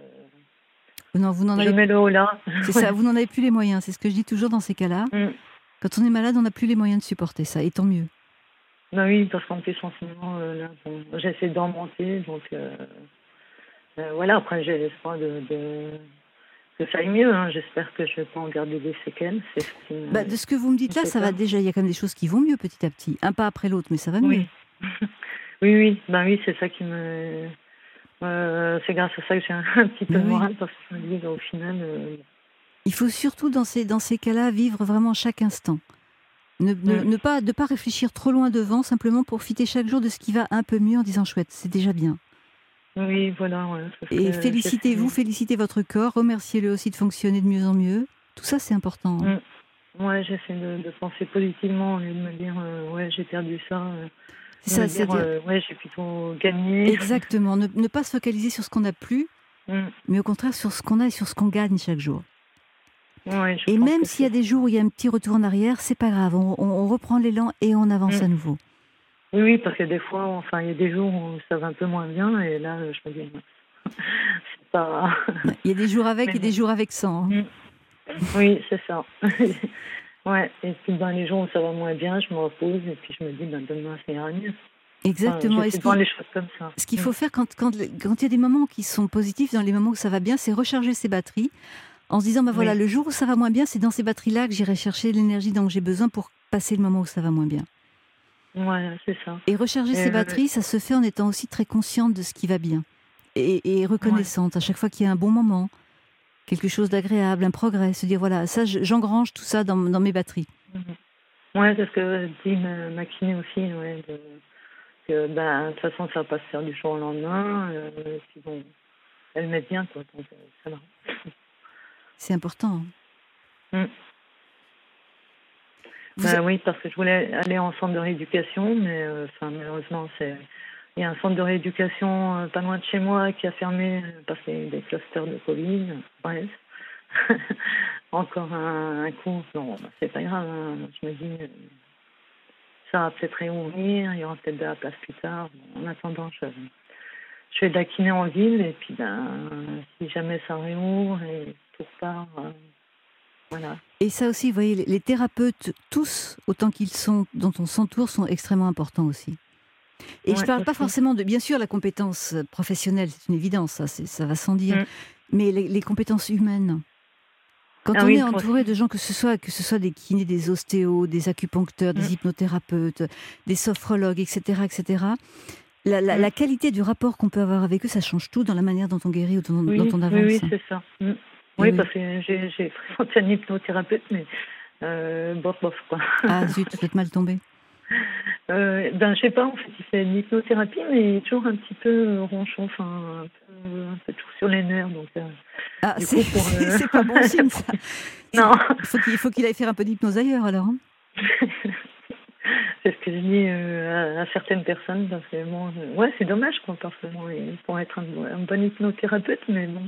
je, Non, vous n'en je avez, mets le haut là. c'est ça, vous n'en avez plus les moyens. C'est ce que je dis toujours dans ces cas-là. Mm. Quand on est malade, on n'a plus les moyens de supporter ça, et tant mieux. Ben oui, parce qu'en plus en ce moment, euh, là, bon, j'essaie d'en monter, donc euh, euh, voilà, après j'ai l'espoir de, de que ça aille mieux, hein. J'espère que je ne vais pas en garder des séquelles. C'est ce qui me- Bah, de ce que vous me dites là, c'est ça va ça. déjà. Il y a quand même des choses qui vont mieux petit à petit. Un pas après l'autre, mais ça va mieux. Oui. oui, oui, ben oui, c'est ça qui me... Euh, c'est grâce à ça que j'ai un, un petit peu Ben de oui. moral, parce que je me dis, ben, au final... euh, Il faut surtout dans ces, dans ces cas-là vivre vraiment chaque instant. Ne, ne, Mm. ne pas, ne pas réfléchir trop loin devant, simplement profiter chaque jour de ce qui va un peu mieux en disant chouette, c'est déjà bien. oui, voilà. Ouais, parce Et que félicitez-vous, j'essaie- félicitez votre corps, remerciez-le aussi de fonctionner de mieux en mieux. Tout ça, c'est important, hein. Mm. Ouais, j'essaie de, de penser positivement au lieu de me dire, euh, ouais, j'ai perdu ça. euh, C'est de ça, me dire, c'est-à-dire- euh, ouais, j'ai plutôt gagné. Exactement. Ne, ne pas se focaliser sur ce qu'on n'a plus, Mm. mais au contraire sur ce qu'on a et sur ce qu'on gagne chaque jour. Ouais, je Et pense même que s'il y a c'est- des jours où il y a un petit retour en arrière, c'est pas grave. On, on- on reprend l'élan et on avance Mm. à nouveau. Oui, oui, parce que des fois, enfin, il y a des jours où ça va un peu moins bien, et là, je me dis, c'est pas... Il y a des jours avec Mais et des bon. jours avec sans, hein. Mm. Oui, c'est ça. Ouais, et puis dans les jours où ça va moins bien, je me repose, et puis je me dis, ben, demain, ça ira mieux. Exactement. Enfin, Et j'essaie ce de voir qui- les choses comme ça. Ce qu'il faut faire quand, quand, quand il y a des moments qui sont positifs, dans les moments où ça va bien, c'est recharger ses batteries en se disant, bah voilà, Oui. le jour où ça va moins bien, c'est dans ces batteries-là que j'irai chercher l'énergie dont j'ai besoin pour passer le moment où ça va moins bien. Ouais, c'est ça. Et recharger Et, ses euh, batteries, ça se fait en étant aussi très consciente de ce qui va bien. Et, et ouais. reconnaissante à chaque fois qu'il y a un bon moment, quelque chose d'agréable, un progrès. Se dire, voilà, ça, je- j'engrange tout ça dans, dans mes batteries. Mhm. Ouais, parce que dit ma, ma kiné aussi, ouais, de, que ben, de toute façon, ça va pas se faire du jour au lendemain. Euh, puis bon, elle m'aide bien, quoi, donc euh, ça va. C'est important. Mm. Vous a- Ben oui, parce que je voulais aller en centre de rééducation, mais euh, enfin, malheureusement, c'est il y a un centre de rééducation euh, pas loin de chez moi qui a fermé euh, parce qu'il y a eu des clusters de Covid. Bref, encore un, un coup. Non, ben, c'est pas grave. Hein. Je me dis, euh, ça va peut-être réouvrir, il y aura peut-être de la place plus tard. Bon, en attendant, je, je fais de la kiné en ville et puis ben, si jamais ça réouvre et tout repart, euh, voilà. Et ça aussi, vous voyez, les, les thérapeutes, tous, autant qu'ils sont, dont on s'entoure, sont extrêmement importants aussi. Et je Ouais, ne parle pas aussi. forcément de, bien sûr, la compétence euh, professionnelle, c'est une évidence, ça, c'est- ça va sans dire, Mm. mais les, les compétences humaines. Quand Ah on oui, est moi entouré aussi. de gens, que ce soit que ce soit des kinés, des ostéos, des acupuncteurs, Mm. des hypnothérapeutes, des sophrologues, et cetera, et cetera, la, la, Mm. la qualité du rapport qu'on peut avoir avec eux, ça change tout dans la manière dont on guérit ou dont, dont Oui, on oui, oui, avance. c'est ça. Mm. Et Oui, oui. parce que j'ai j'ai fréquenté un hypnothérapeute, mais euh, bof, bof, quoi. Ah zut, vous êtes mal tombé. euh, ben, je sais pas, en fait, il fait une hypnothérapie, mais il est toujours un petit peu euh, ronchon, enfin, un peu, un peu tout sur les nerfs, donc euh, Ah, du c'est coup, pour... c'est- Euh... c'est pas bon signe, ça. C'est- non. Il faut qu'il il faut qu'il aille faire un peu d'hypnose ailleurs, alors. Hein. C'est ce que je dis euh, à, à certaines personnes, parce que bon, euh, ouais, c'est dommage, quoi, parce que bon, il pourrait être un, un bon hypnothérapeute, mais bon,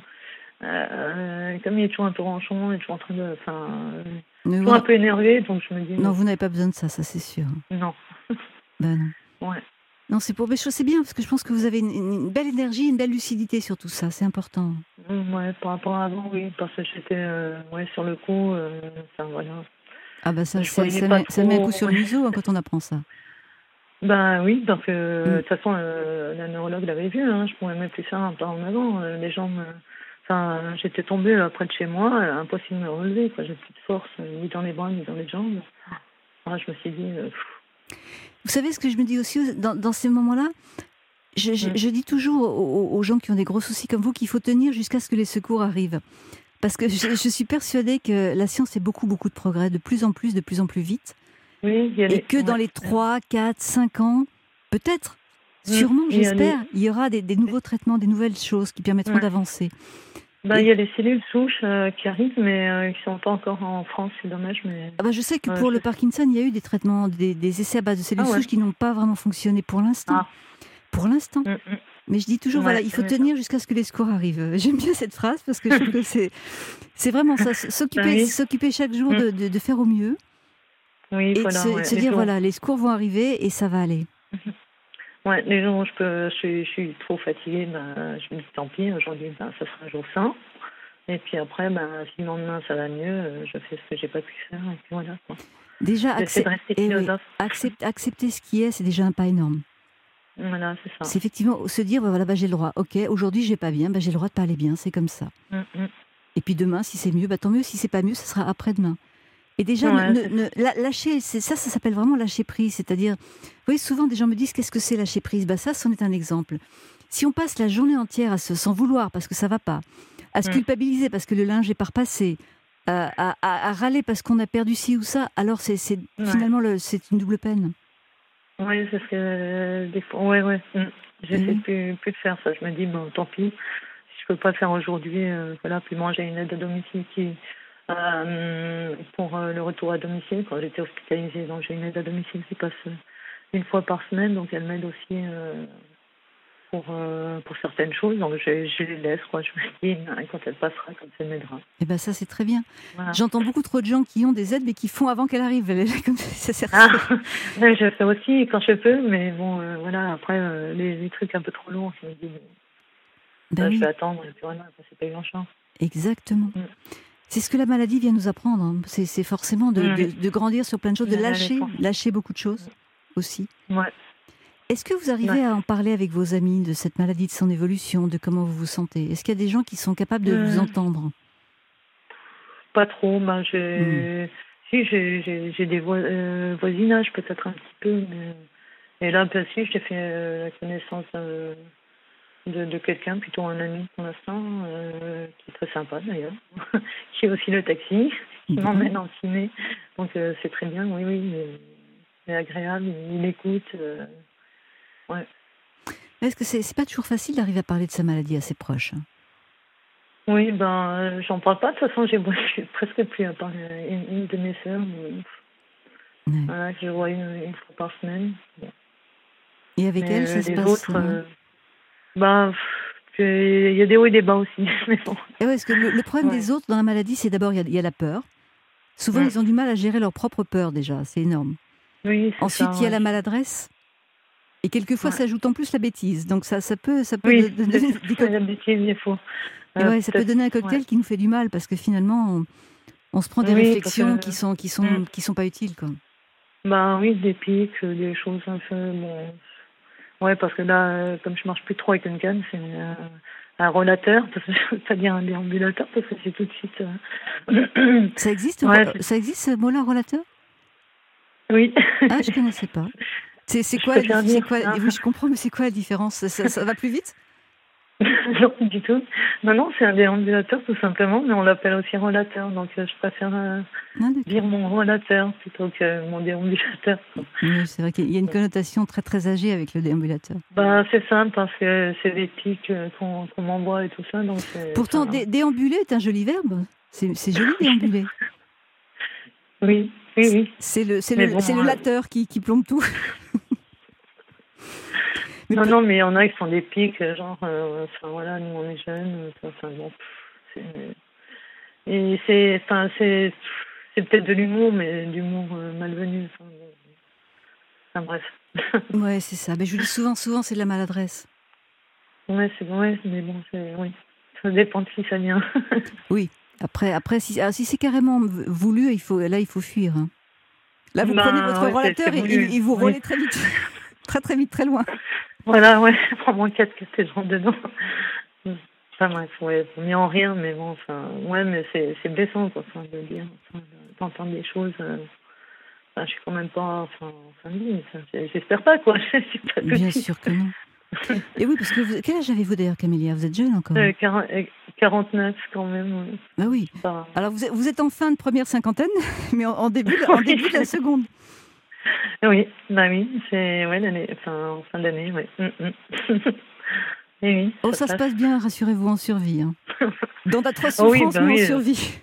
euh, comme il est toujours un peu ronchon, il est toujours en train de, enfin, euh, Mais vous toujours un n'a- peu énervé, donc je me dis, non, non, vous n'avez pas besoin de ça, ça c'est sûr. non, Ben non. ouais. Non, c'est pour. Mais je- c'est bien, parce que je pense que vous avez une, une- une belle énergie, une belle lucidité sur tout ça, c'est important. Mm, ouais, par rapport à avant, oui, parce que j'étais, euh, ouais, sur le coup, euh, enfin, voilà, Ah bah ça, je ça, voyais ça pas met, ça met un coup trop, sur le museau hein, quand on apprend ça. ben oui, donc euh, de Mm. toute façon, euh, la neurologue l'avait vu, hein, je pouvais même plus faire un pas en avant. Euh, les gens me... Enfin, j'étais tombée euh, près de chez moi, euh, impossible de me relever, quoi. J'ai plus de force, euh, ni dans les bras, ni dans les jambes. Ah, je me suis dit, euh, pff, Vous savez ce que je me dis aussi dans, dans ces moments-là, je, je- mm, je dis toujours aux, aux gens qui ont des gros soucis comme vous qu'il faut tenir jusqu'à ce que les secours arrivent. Parce que je, je suis persuadée que la science fait beaucoup, beaucoup de progrès, de plus en plus, de plus en plus vite. oui, il y a Et les... que dans Ouais. les trois, quatre, cinq ans, peut-être, Mm, sûrement, il y a les... j'espère, il y aura des, des nouveaux traitements, des nouvelles choses qui permettront Ouais. d'avancer. Ben, Et- il y a les cellules souches euh, qui arrivent, mais euh, qui sont pas encore en France, c'est dommage, mais... Ah bah, je sais que euh, pour le je- Parkinson, il y a eu des traitements, des, des essais à base de cellules Ah ouais. souches qui n'ont pas vraiment fonctionné pour l'instant. Ah, Pour l'instant. mm, mm. Mais je dis toujours, Ouais, voilà, il faut ouais. tenir jusqu'à ce que les secours arrivent. Euh, J'aime bien cette phrase parce que je trouve que c'est, c'est vraiment ça, s- s'occuper, Ben oui. s'occuper chaque jour Mm. de, de, de faire au mieux Oui, et de voilà, se, de ouais. se Les dire, jours... voilà, les secours vont arriver et ça va aller. Ouais, les jours où je, peux, je, suis, je suis trop fatiguée, ben, je me dis tant pis, aujourd'hui, ben, ça sera un jour sain. Et puis après, ben, si le lendemain ça va mieux, euh, je fais ce que j'ai pas pu faire, et puis voilà, quoi. Déjà, J'essaie de accep- rester eh oui, philosophe. accept- accepter ce qui est, c'est déjà un pas énorme. Voilà, c'est ça. C'est effectivement se dire, bah, voilà, bah, j'ai le droit. Ok, aujourd'hui, j'ai pas bien, bah, j'ai le droit de pas aller bien, c'est comme ça. Mm, mm. Et puis demain, si c'est mieux, bah, tant mieux. Si c'est pas mieux, ça sera après-demain. Et déjà, Ouais, ne- c'est ne- ne- la- lâcher, c'est, ça, ça s'appelle vraiment lâcher prise. C'est-à-dire, vous voyez, souvent des gens me disent qu'est-ce que c'est lâcher prise. Bah, ça, c'en est un exemple. Si on passe la journée entière à se s'en vouloir parce que ça va pas, à se Mm. culpabiliser parce que le linge est pas repassé, euh, à, à- à râler parce qu'on a perdu ci ou ça, alors c'est, c'est Ouais. finalement le- c'est une double peine. Ouais, c'est ce que euh, des fois. Ouais, ouais. Mm. J'essaie Oui. de plus, plus de faire ça. Je me dis, bon, tant pis. Si je peux pas le faire aujourd'hui, euh, voilà. Puis moi, j'ai une aide à domicile qui, euh, pour euh, le retour à domicile, quand j'étais hospitalisée. Donc, j'ai une aide à domicile qui passe euh, une fois par semaine. Donc, elle m'aide aussi euh, pour, euh, pour certaines choses. Donc, je, je les laisse, quoi. Je me dis, hein, quand elle passera, quand elle m'aidera. Et ben ça, c'est très bien. Voilà. J'entends beaucoup trop de gens qui ont des aides mais qui font avant qu'elle arrive. Comme ça, ça sert à Ah, rien. ouais, je fais aussi quand je peux, mais bon, euh, voilà, après, euh, les, les trucs un peu trop lourds, je me dis, bon, Ben là, oui, je vais attendre, et puis voilà, ça, c'est pas grand-chose. exactement. Mm. C'est ce que la maladie vient nous apprendre. hein. C'est, c'est forcément de, Mm. de- de grandir sur plein de choses, de Ouais, lâcher, d'accord. lâcher beaucoup de choses aussi. Ouais. Est-ce que vous arrivez Ouais. à en parler avec vos amis de cette maladie, de son évolution, de comment vous vous sentez? Est-ce qu'il y a des gens qui sont capables de vous Euh, entendre? Pas trop, ben, j'ai, si, j'ai, j'ai, j'ai des voi- euh, voisinages peut-être un petit peu, mais Et là, bah, si, j'ai fait euh, la connaissance euh, de, de quelqu'un, plutôt un ami pour l'instant, euh, qui est très sympa d'ailleurs, qui est aussi le taxi, qui Mhm. m'emmène en ciné. Donc euh, c'est très bien, oui, oui. Il il est agréable, il, il écoute. Euh, ouais. Est-ce que c'est, c'est pas toujours facile d'arriver à parler de sa maladie à ses proches? Oui, ben, euh, j'en parle pas. De toute façon, j'ai j'ai presque plus à part euh, une, une de mes sœurs. mais, Ouais. Voilà, que je vois une, une fois par semaine. Bon. Et avec Mais elle, euh, ça se les passe autres, euh, euh, ben, pff, il y a des hauts et des bas aussi. Mais bon. Et ouais, parce que le, le problème Ouais. des autres dans la maladie, c'est d'abord il y a, il y a la peur. Souvent, Mm. ils ont du mal à gérer leur propre peur déjà, c'est énorme. Oui, c'est Ensuite, ça. il y a Ouais. la maladresse. Et quelquefois, Ouais. s'ajoute en plus la bêtise. Donc ça, ça peut, ça peut Oui, de- de- donner des co- la bêtise, il faut. et Euh, ouais, ça peut peut-être. donner un cocktail Ouais. qui nous fait du mal parce que finalement, on, on se prend des Oui, parce réflexions que. qui sont, qui sont, Mm. qui sont pas utiles, quoi. Ben oui, des pics, euh, des choses un peu. Bon. Ouais, parce que là, euh, comme je marche plus trop avec une canne, c'est euh, un rollateur, parce que je veux pas dire un déambulateur, parce que c'est tout de suite. euh, Ça existe, Ouais, ro- c'est- ça existe ce mot-là, rollateur? Oui. Ah, je connaissais pas. C'est, c'est Je quoi, la préfère dif- c'est dire quoi ça. Oui, je comprends, mais c'est quoi la différence? Ça, ça- ça va plus vite? Non, du tout. Non, non, c'est un déambulateur tout simplement, mais on l'appelle aussi rollateur, donc euh, je préfère euh, Ah, d'accord. dire mon rollateur plutôt que mon déambulateur. Oui, c'est vrai qu'il y a une connotation très très âgée avec le déambulateur. Bah, c'est simple parce que c'est des pics euh, qu'on qu'on m'envoie et tout ça, donc c'est. Pourtant, enfin, dé- déambuler est un joli verbe. C'est, c'est joli déambuler. Oui, oui, oui. C'est le, c'est Mais le, bon, c'est le euh, lateur qui, qui plombe tout. Mais Non, pe- non, mais il y en a qui sont des pics, euh, genre, euh, enfin voilà, nous on est jeunes, euh, enfin bon, pff, c'est. Et c'est, enfin, c'est, c'est peut-être de l'humour, mais d'humour euh, malvenu, enfin, bon. Enfin bref. Ouais, c'est ça. Mais je vous dis souvent, souvent, c'est de la maladresse. Ouais, c'est ouais, mais bon, c'est, oui. Ça dépend de qui ça vient. Oui. Après, après, si, ah, si c'est carrément v- voulu, il faut, là, il faut fuir, hein. Là, vous Ben, prenez votre ouais, c'est- rollateur c'est et, voulu, et- et vous oui. roulez très vite, très très vite, très loin. Voilà, ouais, prends mon quatre que t'es genre dedans. Enfin bref, ouais, faut mieux en rire, mais bon, enfin, ouais, mais c'est, c'est blessant, quoi, enfin, de dire, enfin, de- d'entendre des choses. Euh, enfin, je suis quand même pas, enfin, enfin, oui, ça, j'espère pas, quoi. Je suis pas tout de Bien suite. sûr que non. Et oui, parce que vous, quel âge avez-vous d'ailleurs, Camélia? Vous êtes jeune encore. Euh, quarante euh, quarante-neuf quand même. ouais. Bah oui. Pas- Alors vous êtes, vous êtes en fin de première cinquantaine, mais en, en début, de- en Oui. début de la seconde. Oui, bah oui, c'est ouais, l'année, enfin, en fin d'année, oui. Mm, mm. Et oui, Oh, ça se passe bien, rassurez-vous, en survie, hein. Dans d'atroces Oh oui, souffrances, bah mais oui. en survie.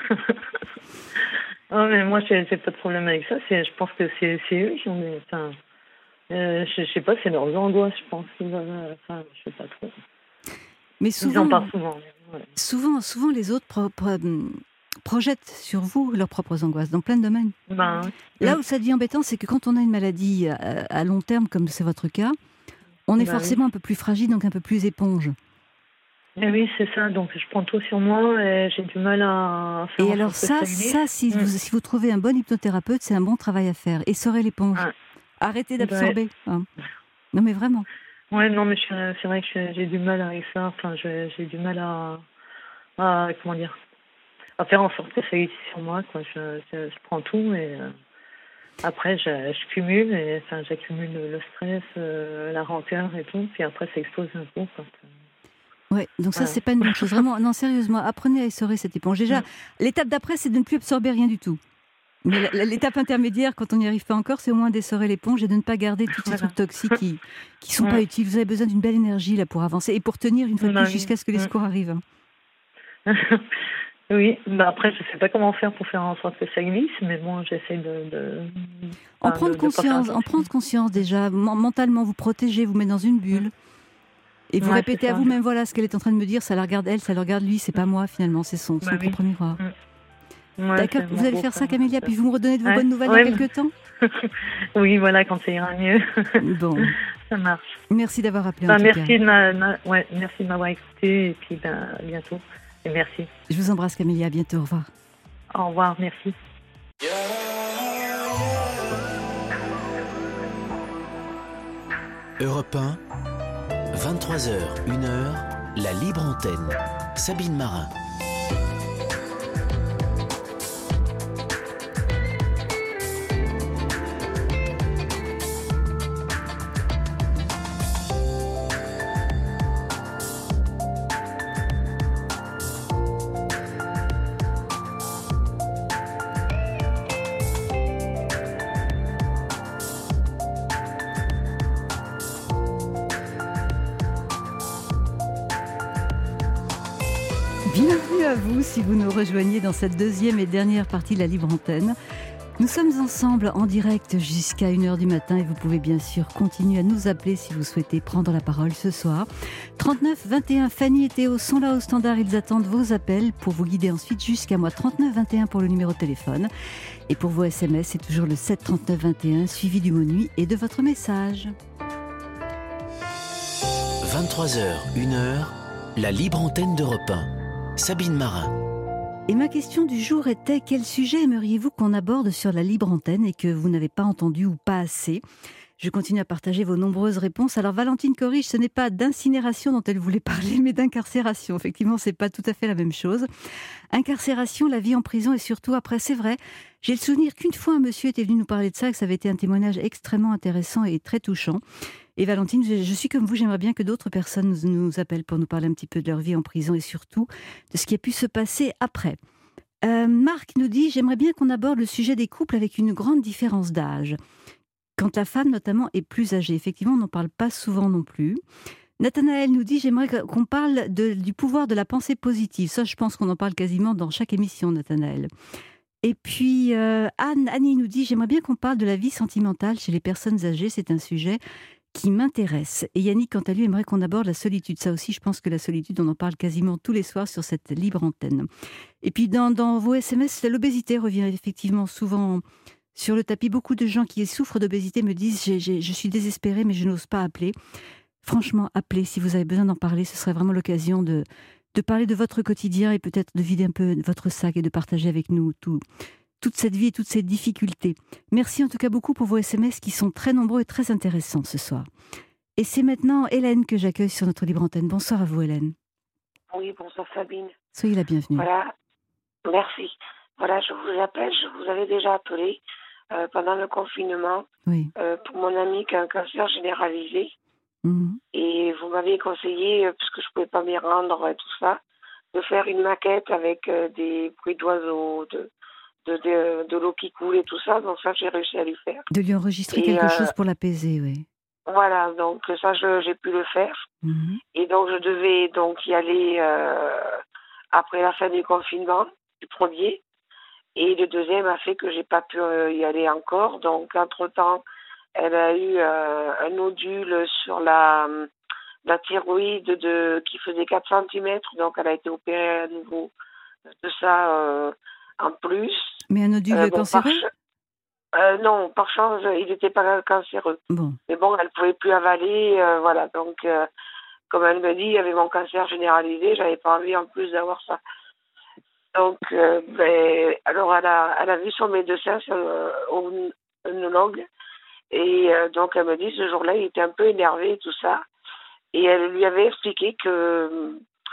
Oh, mais moi, j'ai, j'ai pas de problème avec ça. C'est, je pense que c'est, c'est eux qui ont des. Enfin, euh, je, je sais pas, c'est leurs angoisses, je pense. Qu'ils veulent, enfin, je sais pas trop. Mais Ils en souvent, parlent souvent. Ouais. souvent, souvent, les autres pro- pro- hum, projettent sur vous leurs propres angoisses dans plein de domaines. Ben, Là mm. où ça devient embêtant, c'est que quand on a une maladie à, à long terme, comme c'est votre cas, on est Bah forcément un peu plus fragile, donc un peu plus éponge. Eh oui, c'est ça. Donc, je prends tout sur moi et j'ai du mal à faire Et en alors sorte ça, que glisse. ça, si, Mm. vous, si vous trouvez un bon hypnothérapeute, c'est un bon travail à faire. Essorez l'éponge. Ah. Arrêtez d'absorber. hein. Non mais vraiment. Ouais, non, mais je, suis- c'est vrai que je- j'ai du mal avec ça. Enfin, je- j'ai du mal à, à, comment dire, à faire en sorte que ça glisse sur moi, quoi. Je, je, je prends tout et euh, après, je, je cumule et enfin, j'accumule le, le stress, euh, la rancœur et tout. Puis après, ça explose un coup. Quand, euh, Ouais, donc ça, Voilà. c'est pas une bonne chose. Vraiment, non, sérieusement, apprenez à essorer cette éponge. Déjà, Mm. l'étape d'après, c'est de ne plus absorber rien du tout. Mais la- la- l'étape intermédiaire, quand on n'y arrive pas encore, c'est au moins d'essorer l'éponge et de ne pas garder tous ces Voilà. trucs toxiques qui qui sont Mm. pas utiles. Vous avez besoin d'une belle énergie là pour avancer et pour tenir une fois de Bah plus oui. jusqu'à ce que les Mm. secours arrivent. hein. Oui, bah après, je sais pas comment faire pour faire en sorte que ça glisse, mais bon, j'essaie de. de En enfin, prendre de- de pas faire conscience, en attention. prendre conscience déjà, men- mentalement, vous protégez, vous mettez dans une bulle. Et vous Ouais, répétez c'est à ça. vous-même, voilà ce qu'elle est en train de me dire, ça la regarde elle, ça le regarde lui, c'est pas moi finalement, c'est son, son Bah oui. propre miroir. Ouais, D'accord, c'est vous mon allez faire ça beau-frère. Camélia, puis vous me redonnez de vos Ouais, bonnes nouvelles ouais, dans mais- quelques temps. Oui, voilà, quand ça ira mieux. Bon, Ça marche. merci d'avoir appelé en Ben, tout merci, cas. de ma, ma- ouais, merci de m'avoir écouté et puis ben, à bientôt. Et merci. Je vous embrasse Camélia, à bientôt, au revoir. Au revoir, merci. Europe un, vingt-trois heures, une heure, la libre antenne. Sabine Marin. Bienvenue à vous si vous nous rejoignez dans cette deuxième et dernière partie de la Libre Antenne. Nous sommes ensemble en direct jusqu'à une heure du matin et vous pouvez bien sûr continuer à nous appeler si vous souhaitez prendre la parole ce soir. trente-neuf vingt et un, Fanny et Théo sont là au standard, ils attendent vos appels pour vous guider ensuite jusqu'à moi. trente-neuf vingt et un pour le numéro de téléphone. Et pour vos S M S, c'est toujours le sept trente-neuf vingt et un suivi du mot nuit et de votre message. vingt-trois heures, une heure, la Libre Antenne d'Europe un. Sabine Marin. Et ma question du jour était: quel sujet aimeriez-vous qu'on aborde sur la Libre Antenne et que vous n'avez pas entendu ou pas assez? Je continue à partager vos nombreuses réponses. Alors Valentine corrige, ce n'est pas d'incinération dont elle voulait parler, mais d'incarcération. Effectivement, c'est pas tout à fait la même chose. Incarcération, la vie en prison et surtout après, c'est vrai. J'ai le souvenir qu'une fois un monsieur était venu nous parler de ça, que ça avait été un témoignage extrêmement intéressant et très touchant. Et Valentine, je, je suis comme vous, j'aimerais bien que d'autres personnes nous, nous appellent pour nous parler un petit peu de leur vie en prison et surtout de ce qui a pu se passer après. Euh, Marc nous dit: j'aimerais bien qu'on aborde le sujet des couples avec une grande différence d'âge. Quand la femme, notamment, est plus âgée. Effectivement, on n'en parle pas souvent non plus. Nathanaël nous dit: j'aimerais qu'on parle de, du pouvoir de la pensée positive. Ça, je pense qu'on en parle quasiment dans chaque émission, Nathanaël. Et puis, euh, Anne, Annie nous dit: j'aimerais bien qu'on parle de la vie sentimentale chez les personnes âgées. C'est un sujet qui m'intéresse. Et Yannick, quant à lui, aimerait qu'on aborde la solitude. Ça aussi, je pense que la solitude, on en parle quasiment tous les soirs sur cette libre antenne. Et puis, dans, dans vos S M S, l'obésité revient effectivement souvent sur le tapis. Beaucoup de gens qui souffrent d'obésité me disent: j'ai, j'ai, je suis désespérée, mais je n'ose pas appeler. Franchement, appelez. Si vous avez besoin d'en parler, ce serait vraiment l'occasion de, de parler de votre quotidien et peut-être de vider un peu votre sac et de partager avec nous tout, toute cette vie et toutes ces difficultés. Merci en tout cas beaucoup pour vos S M S qui sont très nombreux et très intéressants ce soir. Et c'est maintenant Hélène que j'accueille sur notre libre antenne. Bonsoir à vous, Hélène. Oui, bonsoir Sabine. Soyez la bienvenue. Voilà, merci. Voilà, je vous appelle, je vous avais déjà appelé euh, pendant le confinement Oui. euh, pour mon ami qui a un cancer généralisé. Mmh. Et vous m'avez conseillé, euh, puisque je ne pouvais pas m'y rendre et tout ça, de faire une maquette avec euh, des bruits d'oiseaux, de, de, de, de l'eau qui coule et tout ça. Donc ça, j'ai réussi à lui faire. De lui enregistrer Et, quelque euh, chose pour l'apaiser, oui. Voilà, donc ça, je, j'ai pu le faire. Mmh. Et donc, je devais donc y aller euh, après la fin du confinement, du premier. Et le deuxième a fait que j'ai pas pu euh, y aller encore. Donc, entre-temps, elle a eu euh, un nodule sur la, la thyroïde de, qui faisait quatre centimètres. Donc, elle a été opérée à nouveau de ça euh, en plus. Mais un nodule Euh, bon, cancéreux? par ch- euh, non, par chance, il n'était pas cancéreux. Bon. Mais bon, elle ne pouvait plus avaler. Euh, voilà, donc, euh, comme elle me dit, il y avait mon cancer généralisé. J'avais pas envie en plus d'avoir ça. Donc, euh, ben, alors, elle a, elle a vu son médecin, son euh, œnologue. Et euh, donc, elle me dit, ce jour-là, il était un peu énervé et tout ça. Et elle lui avait expliqué que euh,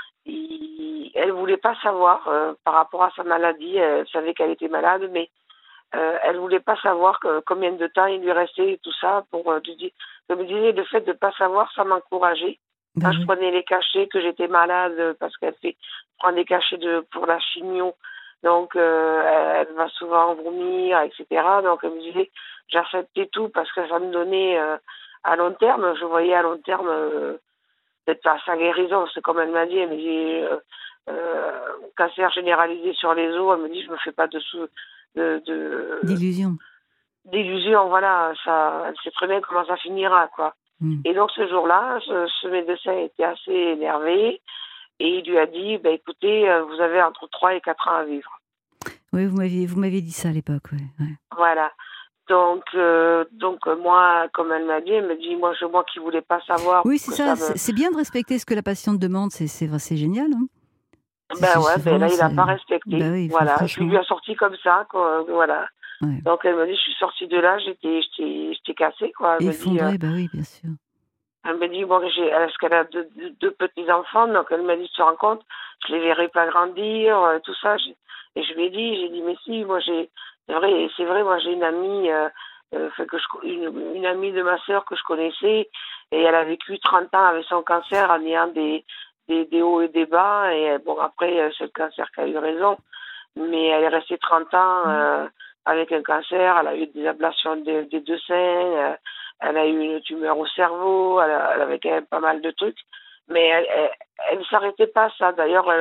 il, elle voulait pas savoir euh, par rapport à sa maladie. Elle savait qu'elle était malade, mais euh, elle voulait pas savoir que, combien de temps il lui restait et tout ça. Pour, euh, lui dire, elle me disait, le fait de pas savoir, ça m'encourageait. Ben Quand oui. je prenais les cachets, que j'étais malade, parce qu'elle fait prendre des cachets de, pour la chimio, donc euh, elle, elle va souvent vomir, et cetera. Donc elle me disait, j'acceptais tout parce que ça me donnait euh, à long terme, je voyais à long terme, euh, peut-être pas sa guérison, c'est comme elle m'a dit, elle me dit, euh, euh, cancer généralisé sur les os, elle me dit, je me fais pas de sou- de, de D'illusion. d'illusion, voilà, ça, elle sait très bien comment ça finira, quoi. Mmh. Et donc ce jour-là, ce, ce médecin était assez énervé et il lui a dit, bah, écoutez, euh, vous avez entre trois et quatre ans à vivre. Oui, vous m'aviez, vous m'aviez dit ça à l'époque, ouais. ouais. Voilà. Donc, euh, donc euh, moi, comme elle m'a dit, elle me dit, moi, je, moi qui voulais pas savoir. Oui, c'est que ça. ça me... C'est, c'est bien de respecter ce que la patiente demande. C'est, c'est, vrai, c'est génial. Hein. C'est, Ben c'est, ouais, c'est ben là, vraiment, il n'a c'est... pas respecté. Ben oui, Voilà. Je franchement. lui ai sorti comme ça, quoi. Voilà. Ouais. Donc elle me dit, je suis sortie de là, j'étais, j'étais, j'étais cassée, quoi. Elle me dit, Effondré, euh, ben oui, bien sûr. elle me dit, bon, j'ai, est-ce qu'elle a deux, deux, deux petits-enfants? Donc elle m'a dit, tu te rends compte, je les verrai pas grandir, euh, tout ça. J'ai- Et je lui ai dit, j'ai dit, mais si, moi j'ai, c'est vrai, et c'est vrai, moi j'ai une amie, euh, euh, fait que je, une, une amie de ma sœur que je connaissais, et elle a vécu trente ans avec son cancer en ayant des, des, des hauts et des bas, et euh, bon, après, euh, c'est le cancer qui a eu raison, mais elle est restée trente ans euh, avec un cancer, elle a eu des ablations des, des deux seins, euh, elle a eu une tumeur au cerveau, elle, a, elle avait quand même pas mal de trucs, mais elle, elle, elle ne s'arrêtait pas, ça. D'ailleurs, elle,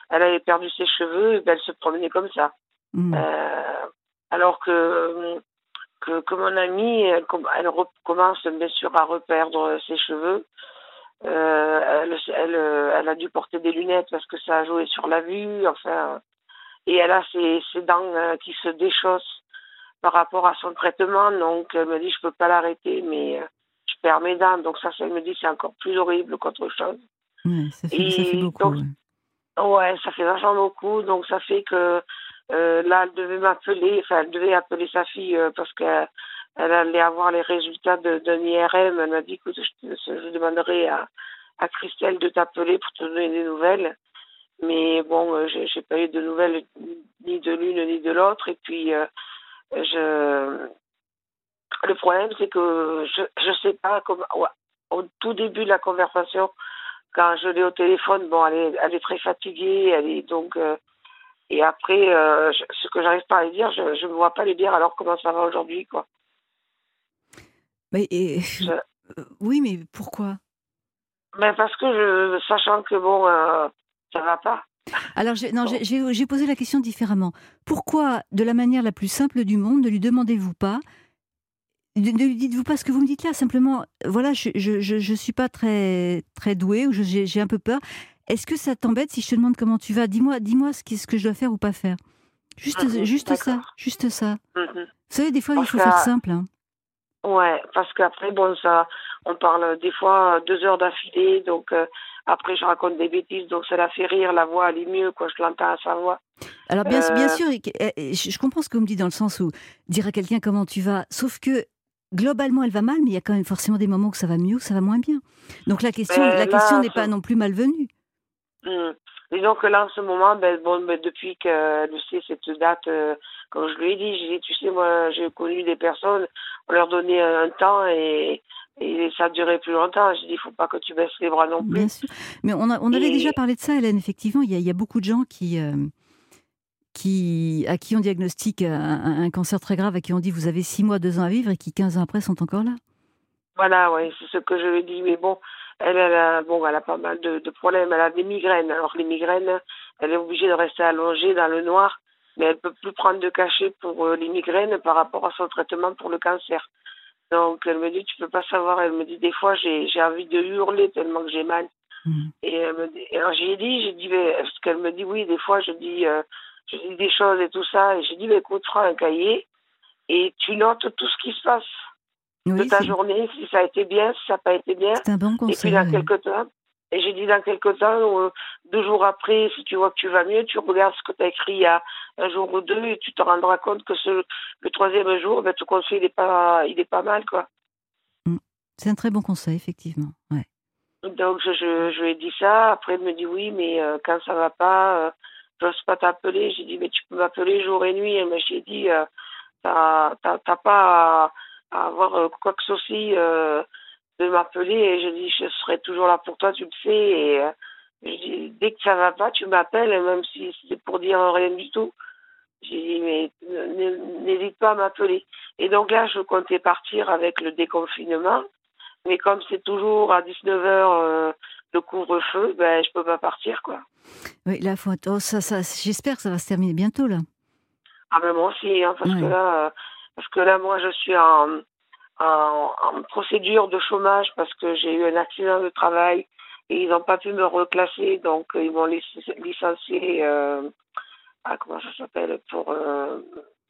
elle avait perdu ses cheveux, et ben, elle se promenait comme ça. Mmh. Euh, alors que, que, que mon amie, elle, elle recommence bien sûr à reperdre ses cheveux. Euh, elle, elle, elle a dû porter des lunettes parce que ça a joué sur la vue, enfin, et elle a ses, ses dents euh, qui se déchaussent par rapport à son traitement, donc elle me dit je peux pas l'arrêter, mais euh, je perds mes dents, donc ça, ça elle me dit c'est encore plus horrible qu'autre chose. Ouais, ça fait, ça fait Et beaucoup. donc, Ouais. ouais, ça fait vachement beaucoup, donc ça fait que euh, là, elle devait m'appeler, enfin, elle devait appeler sa fille euh, parce qu'elle elle allait avoir les résultats de, d'un I R M. Elle m'a dit, écoute, je, je demanderai à, à Christelle de t'appeler pour te donner des nouvelles. Mais bon, euh, j'ai, j'ai pas eu de nouvelles ni de l'une ni de l'autre. Et puis, euh, je... le problème, c'est que je je sais pas comment. Ouais, au tout début de la conversation, quand je l'ai au téléphone, bon, elle est, elle est très fatiguée, elle est donc. Euh, et après, euh, je, ce que j'arrive pas à lui dire, je je me vois pas lui dire alors comment ça va aujourd'hui, quoi. Mais, et, Je, euh, oui, mais pourquoi? ben parce que je, sachant que bon, euh, ça va pas. Alors, j'ai, non, Bon. j'ai, j'ai j'ai posé la question différemment. Pourquoi, de la manière la plus simple du monde, ne lui demandez-vous pas, ne, ne lui dites-vous pas ce que vous me dites là, simplement, voilà, je je, je, je suis pas très, très douée, ou je- j'ai, j'ai un peu peur. Est-ce que ça t'embête si je te demande comment tu vas? Dis-moi, dis-moi ce, qui- ce que je dois faire ou pas faire. Juste, Mhm, juste ça, d'accord. juste ça. Mhm. Vous savez, des fois, il Parce faut que faire simple. Hein. ouais, parce qu'après bon, ça, on parle des fois deux heures d'affilée, donc euh, après je raconte des bêtises, donc ça la fait rire, la voix elle est mieux, quoi, je l'entends à sa voix. Alors, bien, bien Euh, sûr, et que- et je je comprends ce que vous me dites dans le sens où dire à quelqu'un comment tu vas, sauf que globalement, elle va mal, mais il y a quand même forcément des moments où ça va mieux, où ça va moins bien. Donc la question, la ben question là, n'est ce, pas non plus malvenue. hmm, disons que là en ce moment, ben bon, ben, depuis qu'elle sait cette date, euh, comme je lui ai dit, j'ai dit, tu sais, moi j'ai connu des personnes, on leur donnait un, un temps et, et ça a duré plus longtemps. J'ai dit, il faut pas que tu baisses les bras non Bien plus. sûr. Mais on, a- on avait déjà Et parlé de ça, Hélène. Effectivement, il y a, il y a beaucoup de gens qui, euh, qui, à qui on diagnostique un, un- un cancer très grave, à qui on dit vous avez six mois, deux ans à vivre, et qui quinze ans après sont encore là. voilà, ouais, c'est ce que je lui ai dit. Mais bon, elle, elle a, bon, elle a pas mal de, de problèmes. Elle a des migraines. Alors les migraines, elle est obligée de rester allongée dans le noir, mais elle peut plus prendre de cachet pour euh, les migraines par rapport à son traitement pour le cancer. Donc elle me dit, tu peux pas savoir. Elle me dit des fois, j'ai, j'ai envie de hurler tellement que j'ai mal. Mm. Et elle me dit, et alors j'ai dit, j'ai dit, mais, parce qu'elle me dit oui, des fois je dis, euh, je dis des choses et tout ça. Et j'ai dit, mais écoute, prends un cahier et tu notes tout ce qui se passe de Oui, ta c'est journée, si ça a été bien, si ça n'a pas été bien. c'est un bon Et puis conseil. dans Ouais. quelques temps, et j'ai dit dans quelques temps, euh, deux jours après, si tu vois que tu vas mieux, tu regardes ce que tu as écrit il y a un jour ou deux et tu te rendras compte que ce, le troisième jour, ben, ton conseil, il est pas, il est pas mal, quoi. Mm. C'est un très bon conseil, effectivement. Ouais. Donc je, je, je lui ai dit ça. Après, elle me dit oui, mais euh, quand ça va pas, euh, j'ose pas t'appeler. J'ai dit, mais tu peux m'appeler jour et nuit. Elle m'a j'ai dit, euh, t'as, t'as, t'as pas à, à avoir euh, quoi que ce soit euh, de m'appeler. Et je dis, je serai toujours là pour toi, tu le sais. Et euh, je dis, dès que ça va pas, tu m'appelles, même si c'est pour dire rien du tout. J'ai dit, mais n- n'hésite pas à m'appeler. Et donc là, je comptais partir avec le déconfinement. Mais comme c'est toujours à dix-neuf heures euh, le couvre-feu, ben je peux pas partir, quoi. Oui, là, faut... oh, ça, ça, j'espère que ça va se terminer bientôt, là. Ah ben moi aussi, hein, parce que Ouais. là, euh, parce que là, moi, je suis en, en, en procédure de chômage parce que j'ai eu un accident de travail et ils n'ont pas pu me reclasser, donc euh, ils m'ont lic- licencié. Euh, ah, comment ça s'appelle pour euh,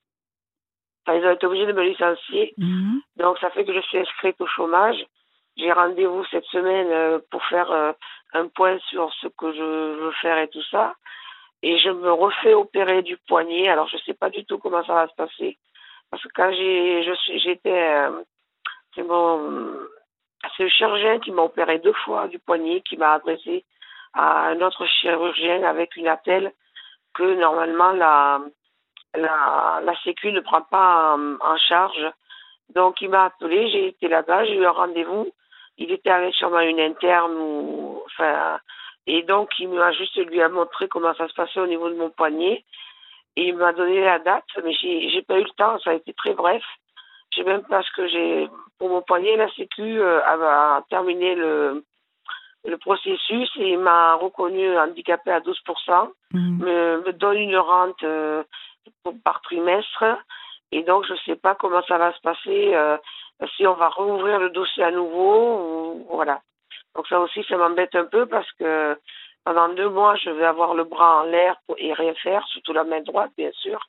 enfin, ils ont été obligés de me licencier. Mhm. Donc, ça fait que je suis inscrite au chômage. J'ai rendez-vous cette semaine euh, pour faire euh, un point sur ce que je veux faire et tout ça. Et je me refais opérer du poignet. Alors, je ne sais pas du tout comment ça va se passer. Parce que quand j'ai, je suis, j'étais, euh, c'est mon, c'est le chirurgien qui m'a opéré deux fois du poignet, qui m'a adressé à un autre chirurgien avec une attelle que normalement la, la, la Sécu ne prend pas en, en charge. Donc, il m'a appelé, j'ai été là-bas, j'ai eu un rendez-vous. Il était avec sûrement une interne ou, enfin, et donc, il m'a juste lui a montré comment ça se passait au niveau de mon poignet. Et il m'a donné la date, mais j'ai, j'ai pas eu le temps, ça a été très bref. J'ai même parce que j'ai, pour mon poignet, la Sécu euh, a, a terminé le, le processus et il m'a reconnu handicapée à douze pour cent, Mhm. me, me donne une rente euh, pour- par trimestre. Et donc, je ne sais pas comment ça va se passer, euh, si on va rouvrir le dossier à nouveau. Ou, voilà. Donc ça aussi, ça m'embête un peu parce que pendant deux mois, je vais avoir le bras en l'air pour- et rien faire, surtout la main droite, bien sûr.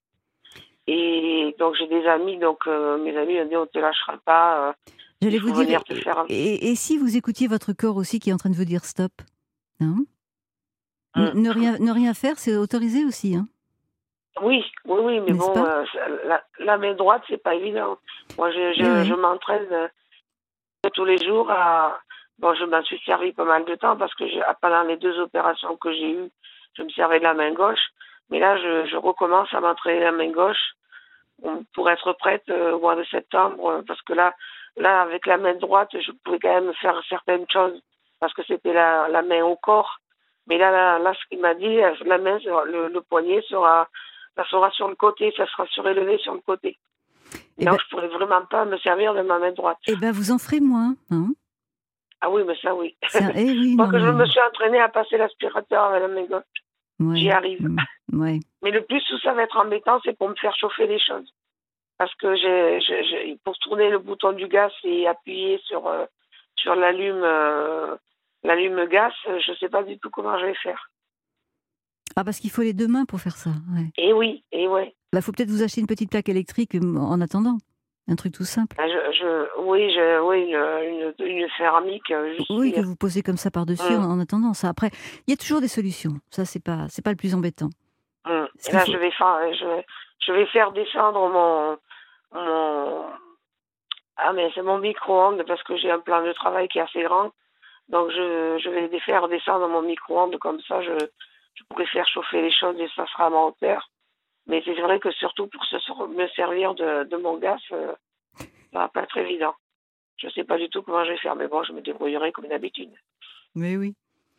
Et donc, j'ai des amis, donc euh, mes amis m'ont dit, on ne te lâchera pas, euh, il J'allais vous faut dire, venir te et, faire un... et- et si vous écoutiez votre corps aussi qui est en train de vous dire stop, hein? Ne, un- ne rien, ne rien faire, c'est autorisé aussi, hein, Oui, oui, oui, mais n'est-ce bon, pas? euh, ça- la, la main droite, c'est pas évident. Moi, je, Eh je, je oui. m'entraîne euh, tous les jours à... Bon, je m'en suis servi pas mal de temps parce que j'ai- pendant les deux opérations que j'ai eues, je me servais de la main gauche. Mais là, je, je recommence à m'entraîner la main gauche euh, pour être prête euh, au mois de septembre. euh, Parce que là, là, avec la main droite, je pouvais quand même faire certaines choses parce que c'était la, la main au corps. Mais là, là, là, ce qu'il m'a dit, euh, la main, sera- le, le poignet sera, ça sera sur le côté, ça sera surélevé sur le côté. Eh Donc, ben, je pourrais vraiment pas me servir de ma main droite. eh ben, vous en ferez moins, hein. Ah oui, mais ça, oui. C'est un- eh oui, Moi, non que je mais, me suis entraînée à passer l'aspirateur avec la main gauche, j'y ouais, arrive. mm, ouais. Mais le plus où ça va être embêtant, c'est pour me faire chauffer les choses. Parce que j'ai, j'ai, j'ai- pour tourner le bouton du gaz et appuyer sur, euh, sur l'allume, euh, l'allume gaz, je ne sais pas du tout comment je vais faire. Ah, parce qu'il faut les deux mains pour faire ça, ouais. Et oui, et ouais. Bah, faut peut-être vous acheter une petite plaque électrique euh, en attendant, un truc tout simple. Ben, Je, je, oui, je, oui, une, une, une céramique, euh, juste Oui, que dire. vous posez comme ça par-dessus en, Hum, en attendant ça. Après, il y a toujours des solutions. Ça, c'est pas, c'est pas le plus embêtant. hum. Ce Et qu'il là, faut. je vais faire, je, vais- je vais faire descendre mon, mon, ah, mais c'est mon micro-ondes parce que j'ai un plan de travail qui est assez grand. Donc, je, je vais les faire descendre mon micro-ondes. Comme ça, je, je pourrai faire chauffer les choses et ça sera à ma hauteur. Mais c'est vrai que surtout pour se, me servir de, de mon gaz, euh, ça va pas être évident. Je sais pas du tout comment je vais faire, mais bon, je me débrouillerai comme d'habitude. Mais oui.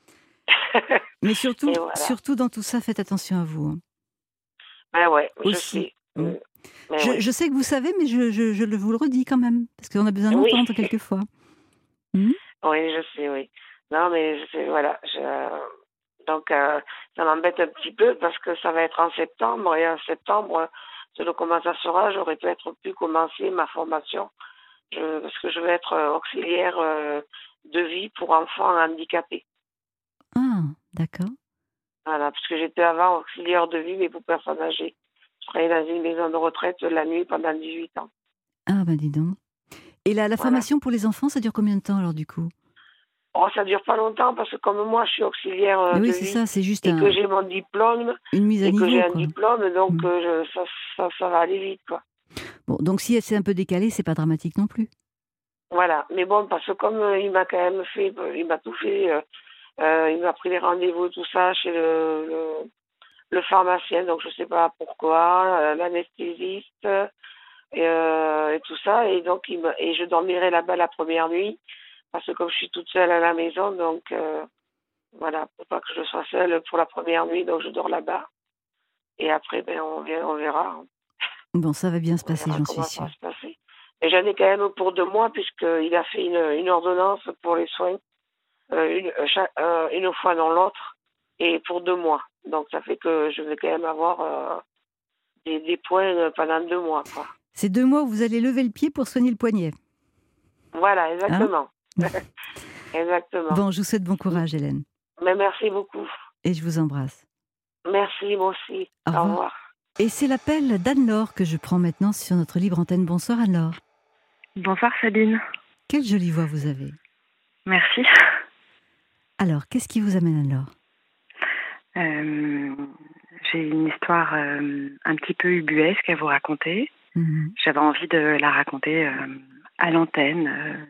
Mais surtout, Et voilà. surtout dans tout ça, faites attention à vous, hein. Ben ouais, je Aussi. sais. Mm. Euh, Mais Je, oui. je sais que vous savez, mais je, je, je le- vous le redis quand même, parce qu'on a besoin Oui. d'entendre quelquefois. Mm. Oui, je sais, oui. Non, mais je sais, voilà. Je... Donc, euh, ça m'embête un petit peu parce que ça va être en septembre et en septembre, selon comment ça sera, j'aurais peut-être pu commencer ma formation je... parce que je vais être euh, auxiliaire euh, de vie pour enfants handicapés. Ah, d'accord. Voilà, parce que j'étais avant auxiliaire de vie mais pour personnes âgées. Je travaillais dans une maison de retraite la nuit pendant dix-huit ans. Ah, bah dis donc. Et la, la Voilà. formation pour les enfants, ça dure combien de temps alors du coup? Oh, ça dure pas longtemps parce que comme moi, je suis auxiliaire euh, Mais de oui, c'est vie ça, c'est juste et que un, j'ai mon diplôme une mise à et que j'ai niveau, un quoi. diplôme, donc Mm. euh, je, ça, ça, ça va aller vite, quoi. Bon, donc si c'est un peu décalé, c'est pas dramatique non plus. Voilà. Mais bon, parce que comme euh, il m'a quand même fait, euh, il m'a tout fait, euh, euh, il m'a pris les rendez-vous, tout ça, chez le, le, le pharmacien, donc je sais pas pourquoi, euh, l'anesthésiste et, euh, et tout ça, et donc il me, et je dormirai là-bas la première nuit, parce que comme je suis toute seule à la maison, donc euh, voilà, pour pas que je sois seule pour la première nuit, donc je dors là-bas. Et après, ben, on, verra, on verra. Bon, ça va bien se On passer, verra j'en suis comment ça sûre. va se passer. Et j'en ai quand même pour deux mois, puisqu'il a fait une, une ordonnance pour les soins, euh, une, euh, chaque, euh, une fois dans l'autre, et pour deux mois. Donc ça fait que je vais quand même avoir euh, des, des points pendant deux mois, quoi. C'est deux mois où vous allez lever le pied pour soigner le poignet. Voilà, Hein? exactement. Exactement. Bon, je vous souhaite bon courage, Hélène. Mais merci beaucoup. Et je vous embrasse. Merci, moi aussi. Au Au revoir. revoir. Et c'est l'appel d'Anne-Laure que je prends maintenant sur notre libre antenne. Bonsoir Anne-Laure. Bonsoir Sabine. Quelle jolie voix vous avez. Merci. Alors, qu'est-ce qui vous amène Anne-Laure? Euh, j'ai une histoire euh, un petit peu ubuesque à vous raconter. Mhm. J'avais envie de la raconter euh, à l'antenne. Euh,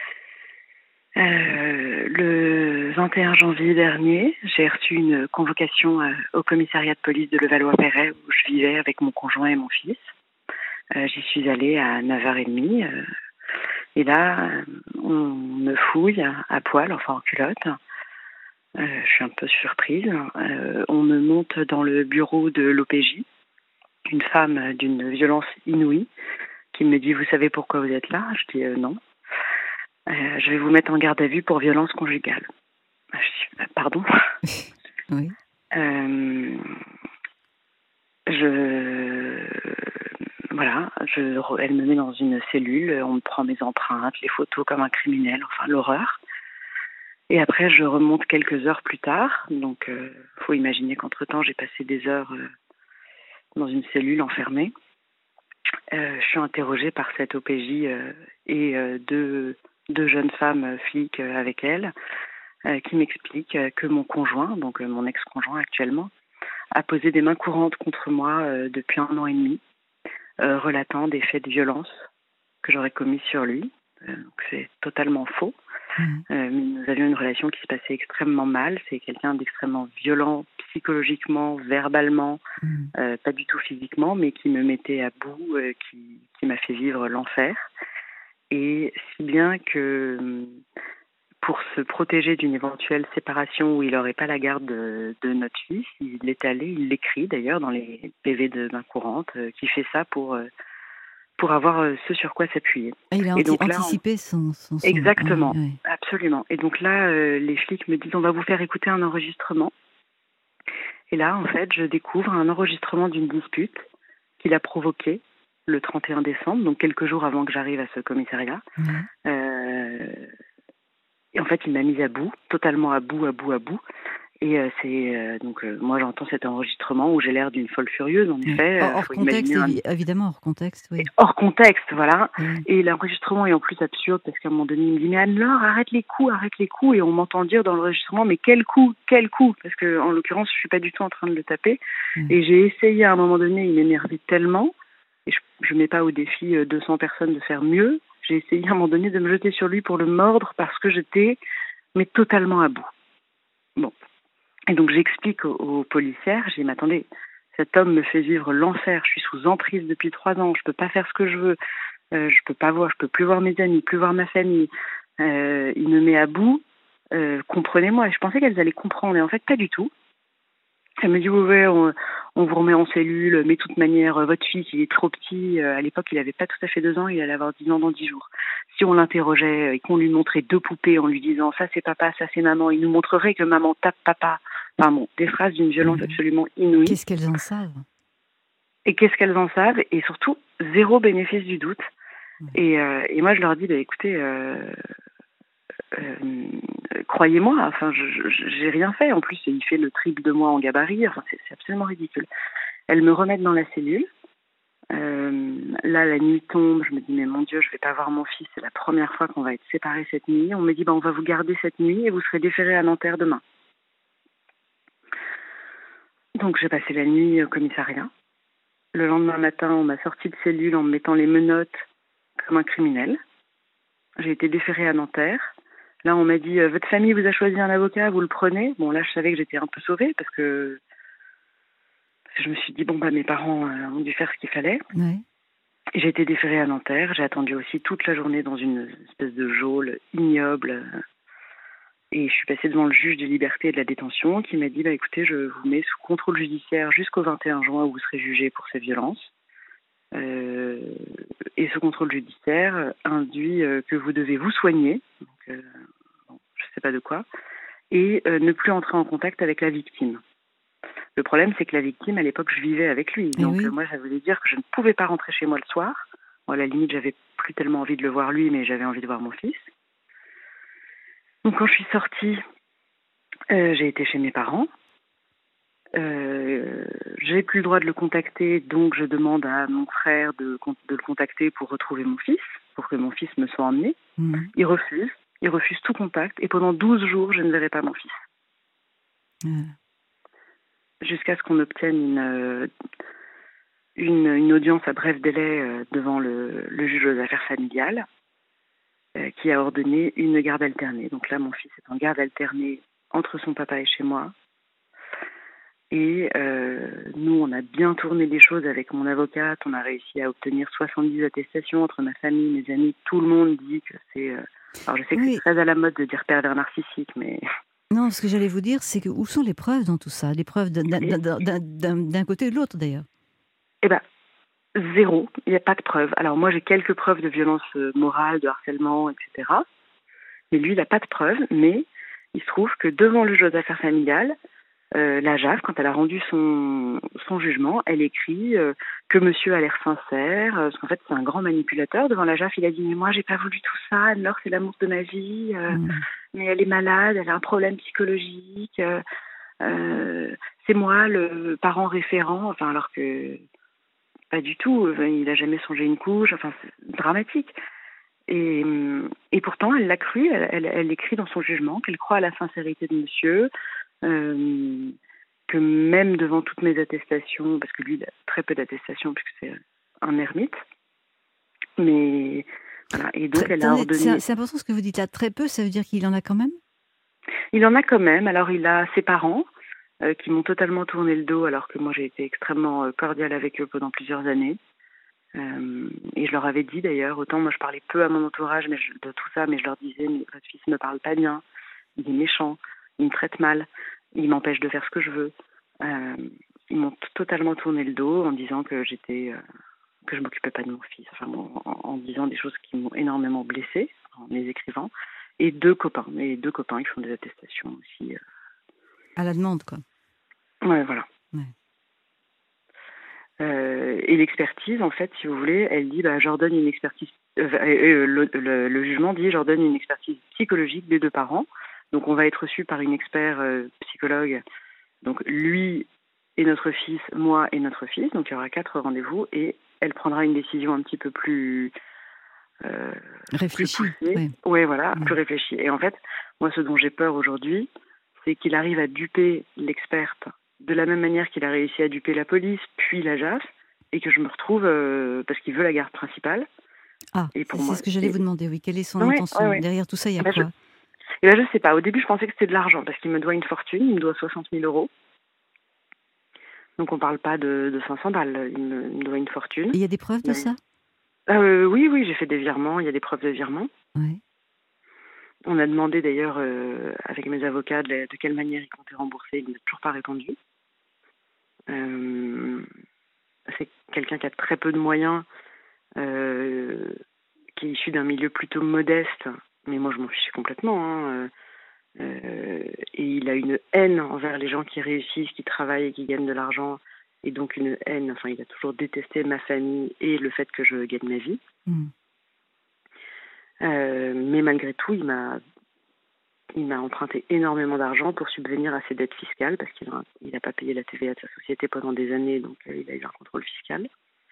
euh, le vingt et un janvier dernier, j'ai reçu une convocation euh, au commissariat de police de Levallois-Perret où je vivais avec mon conjoint et mon fils. Euh, j'y suis allée à neuf heures trente euh, et là, euh, on me fouille à poil, enfin en culotte. Euh, je suis un peu surprise. Euh, on me monte dans le bureau de l'O P J, une femme d'une violence inouïe, qui me dit « Vous savez pourquoi vous êtes là ?» Je dis euh, « Non. Euh, je vais vous mettre en garde à vue pour violence conjugale. » Pardon. Oui. Euh, je, voilà, je, elle me met dans une cellule, on me prend mes empreintes, les photos comme un criminel, enfin l'horreur. Et après, je remonte quelques heures plus tard. Donc, il euh, faut imaginer qu'entre-temps, j'ai passé des heures euh, dans une cellule enfermée. Euh, je suis interrogée par cette O P J euh, et euh, deux, deux jeunes femmes euh, flics euh, avec elle, euh, qui m'expliquent euh, que mon conjoint, donc euh, mon ex-conjoint actuellement, a posé des mains courantes contre moi euh, depuis un an et demi, euh, relatant des faits de violence que j'aurais commis sur lui. Euh, donc c'est totalement faux. Mmh. Euh, nous avions une relation qui se passait extrêmement mal. C'est quelqu'un d'extrêmement violent psychologiquement, verbalement, mmh. euh, pas du tout physiquement, mais qui me mettait à bout, euh, qui, qui m'a fait vivre l'enfer. Et si bien que pour se protéger d'une éventuelle séparation où il n'aurait pas la garde de, de notre fils, il est allé, il l'écrit d'ailleurs dans les P V de main courante, euh, qui fait ça pour... Euh, pour avoir ce sur quoi s'appuyer. Et il a et donc anti- là, anticipé on... son, son, son... Exactement, oui, oui. absolument. Et donc là, euh, les flics me disent, on va vous faire écouter un enregistrement. Et là, en fait, je découvre un enregistrement d'une dispute qu'il a provoquée le trente et un décembre, donc quelques jours avant que j'arrive à ce commissariat. Oui. Euh... Et en fait, il m'a mise à bout, totalement à bout, à bout, à bout. Et euh, c'est euh, donc euh, moi j'entends cet enregistrement où j'ai l'air d'une folle furieuse en effet. Hors, hors faut contexte, un... évi- évidemment hors contexte, oui. Hors contexte, voilà. Oui. Et l'enregistrement est en plus absurde parce qu'à un moment donné il me dit mais Anne-Laure arrête les coups, arrête les coups et on m'entend dire dans l'enregistrement mais quel coup, quel coup parce que en l'occurrence je suis pas du tout en train de le taper. Oui. Et j'ai essayé à un moment donné, il m'énervait tellement et je, je mets pas au défi deux cents personnes de faire mieux. J'ai essayé à un moment donné de me jeter sur lui pour le mordre parce que j'étais mais totalement à bout. Bon. Et donc j'explique aux, aux policières, je dis mais attendez, cet homme me fait vivre l'enfer, je suis sous emprise depuis trois ans, je peux pas faire ce que je veux, euh, je peux pas voir, je peux plus voir mes amis, plus voir ma famille, euh, il me met à bout, euh, comprenez-moi. Et je pensais qu'elles allaient comprendre, et en fait pas du tout. Elle me dit oui, oui on, on vous remet en cellule, mais de toute manière, votre fils, il est trop petit. À l'époque, il avait pas tout à fait deux ans, il allait avoir dix ans dans dix jours. Si on l'interrogeait et qu'on lui montrait deux poupées en lui disant ça c'est papa, ça c'est maman, il nous montrerait que maman tape papa. Enfin bon, des phrases d'une violence mmh. absolument inouïe. Qu'est-ce qu'elles en savent ? Et qu'est-ce qu'elles en savent ? Et surtout, zéro bénéfice du doute. Mmh. Et, euh, et moi, je leur dis, bah, écoutez, euh, euh, croyez-moi, enfin, je, je, j'ai rien fait. En plus, il fait le triple de moi en gabarit. Enfin, c'est, c'est absolument ridicule. Elles me remettent dans la cellule. Euh, là, la nuit tombe. Je me dis, mais mon Dieu, je vais pas voir mon fils. C'est la première fois qu'on va être séparés cette nuit. On me dit, bah, on va vous garder cette nuit et vous serez déférés à Nanterre demain. Donc, j'ai passé la nuit au commissariat. Le lendemain matin, on m'a sorti de cellule en me mettant les menottes comme un criminel. J'ai été déférée à Nanterre. Là, on m'a dit, euh, votre famille vous a choisi un avocat, vous le prenez. Bon, là, je savais que j'étais un peu sauvée parce que je me suis dit, bon, bah, mes parents euh, ont dû faire ce qu'il fallait. Ouais. J'ai été déférée à Nanterre. J'ai attendu aussi toute la journée dans une espèce de geôle ignoble. Et je suis passée devant le juge de liberté et de la détention qui m'a dit, bah, écoutez, je vous mets sous contrôle judiciaire jusqu'au vingt et un juin où vous serez jugé pour ces violences. Euh, et ce contrôle judiciaire induit euh, que vous devez vous soigner, donc, euh, bon, je ne sais pas de quoi, et euh, ne plus entrer en contact avec la victime. Le problème, c'est que la victime, à l'époque, je vivais avec lui. Et donc oui. euh, moi, ça voulait dire que je ne pouvais pas rentrer chez moi le soir. Bon, à la limite, j'avais plus tellement envie de le voir lui, mais j'avais envie de voir mon fils. Donc quand je suis sortie, euh, j'ai été chez mes parents. Euh, j'ai plus le droit de le contacter, donc je demande à mon frère de, de le contacter pour retrouver mon fils, pour que mon fils me soit emmené. Mmh. Il refuse, il refuse tout contact, et pendant douze jours, je ne verrai pas mon fils. Mmh. Jusqu'à ce qu'on obtienne une, une, une audience à bref délai devant le, le juge aux affaires familiales, euh, qui a ordonné une garde alternée. Donc là, mon fils est en garde alternée entre son papa et chez moi. Et euh, nous, on a bien tourné les choses avec mon avocate. On a réussi à obtenir soixante-dix attestations entre ma famille, mes amis. Tout le monde dit que c'est... Euh... Alors, je sais que oui. c'est très à la mode de dire pervers narcissique, mais... Non, ce que j'allais vous dire, c'est que où sont les preuves dans tout ça ? Les preuves d'un, d'un, d'un, d'un, d'un côté et de l'autre, d'ailleurs. Eh bien, zéro. Il n'y a pas de preuves. Alors, moi, j'ai quelques preuves de violence morale, de harcèlement, et cetera. Mais lui, il n'a pas de preuves, mais... il se trouve que devant le juge aux affaires familiales, euh, la J A F, quand elle a rendu son, son jugement, elle écrit euh, que monsieur a l'air sincère, euh, parce qu'en fait c'est un grand manipulateur. Devant la J A F, il a dit « Mais moi j'ai pas voulu tout ça, Anne-Laure c'est l'amour de ma vie, euh, mmh. mais elle est malade, elle a un problème psychologique, euh, euh, c'est moi le parent référent », enfin alors que pas du tout, il n'a jamais songé une couche, enfin c'est dramatique. Et, et pourtant, elle l'a cru, elle, elle, elle écrit dans son jugement qu'elle croit à la sincérité de monsieur, euh, que même devant toutes mes attestations, parce que lui, il a très peu d'attestations puisque c'est un ermite, mais voilà, et donc elle a ordonné... C'est, c'est important ce que vous dites là, très peu, ça veut dire qu'il en a quand même ? Il en a quand même, alors il a ses parents, euh, qui m'ont totalement tourné le dos, alors que moi j'ai été extrêmement cordiale avec eux pendant plusieurs années. Euh, et je leur avais dit d'ailleurs, autant moi je parlais peu à mon entourage mais je, de tout ça, mais je leur disais, mais votre fils me parle pas bien, il est méchant, il me traite mal, il m'empêche de faire ce que je veux. Euh, ils m'ont t- totalement tourné le dos en disant que j'étais, euh, que je m'occupais pas de mon fils, enfin en, en disant des choses qui m'ont énormément blessée, en les écrivant. Et deux copains, mes deux copains, ils font des attestations aussi. Euh... À la demande, quoi. Ouais, voilà. Ouais. Euh, et l'expertise, en fait, si vous voulez, elle dit, bah, j'ordonne une expertise, euh, euh, le, le, le jugement dit, j'ordonne une expertise psychologique des deux parents. Donc, on va être reçu par une expert euh, psychologue. Donc, lui et notre fils, moi et notre fils. Donc, il y aura quatre rendez-vous et elle prendra une décision un petit peu plus euh, réfléchie. Oui, ouais, voilà, mmh. plus réfléchie. Et en fait, moi, ce dont j'ai peur aujourd'hui, c'est qu'il arrive à duper l'experte de la même manière qu'il a réussi à duper la police, puis la J A F, et que je me retrouve, euh, parce qu'il veut la garde principale. Ah, et pour c'est moi, ce que j'allais et... vous demander, oui. Quelle est son ouais, intention ouais, ouais. Derrière tout ça, il y a ben quoi je... Et ben, je sais pas. Au début, je pensais que c'était de l'argent, parce qu'il me doit une fortune, il me doit soixante mille euros. Donc, on parle pas de, de cinq cents balles, il me, il me doit une fortune. Et il y a des preuves de ben... ça euh, Oui, oui, j'ai fait des virements, il y a des preuves de virements. Ouais. On a demandé d'ailleurs, euh, avec mes avocats, de, de quelle manière ils comptaient rembourser, il ne m'a toujours pas répondu. Euh, c'est quelqu'un qui a très peu de moyens, euh, qui est issu d'un milieu plutôt modeste, mais moi je m'en fiche complètement. Hein, euh, et il a une haine envers les gens qui réussissent, qui travaillent et qui gagnent de l'argent, et donc une haine, enfin il a toujours détesté ma famille et le fait que je gagne ma vie. Mmh. Euh, mais malgré tout, il m'a Il m'a emprunté énormément d'argent pour subvenir à ses dettes fiscales parce qu'il n'a il a pas payé la T V A de sa société pendant des années, donc euh, il a eu un contrôle fiscal.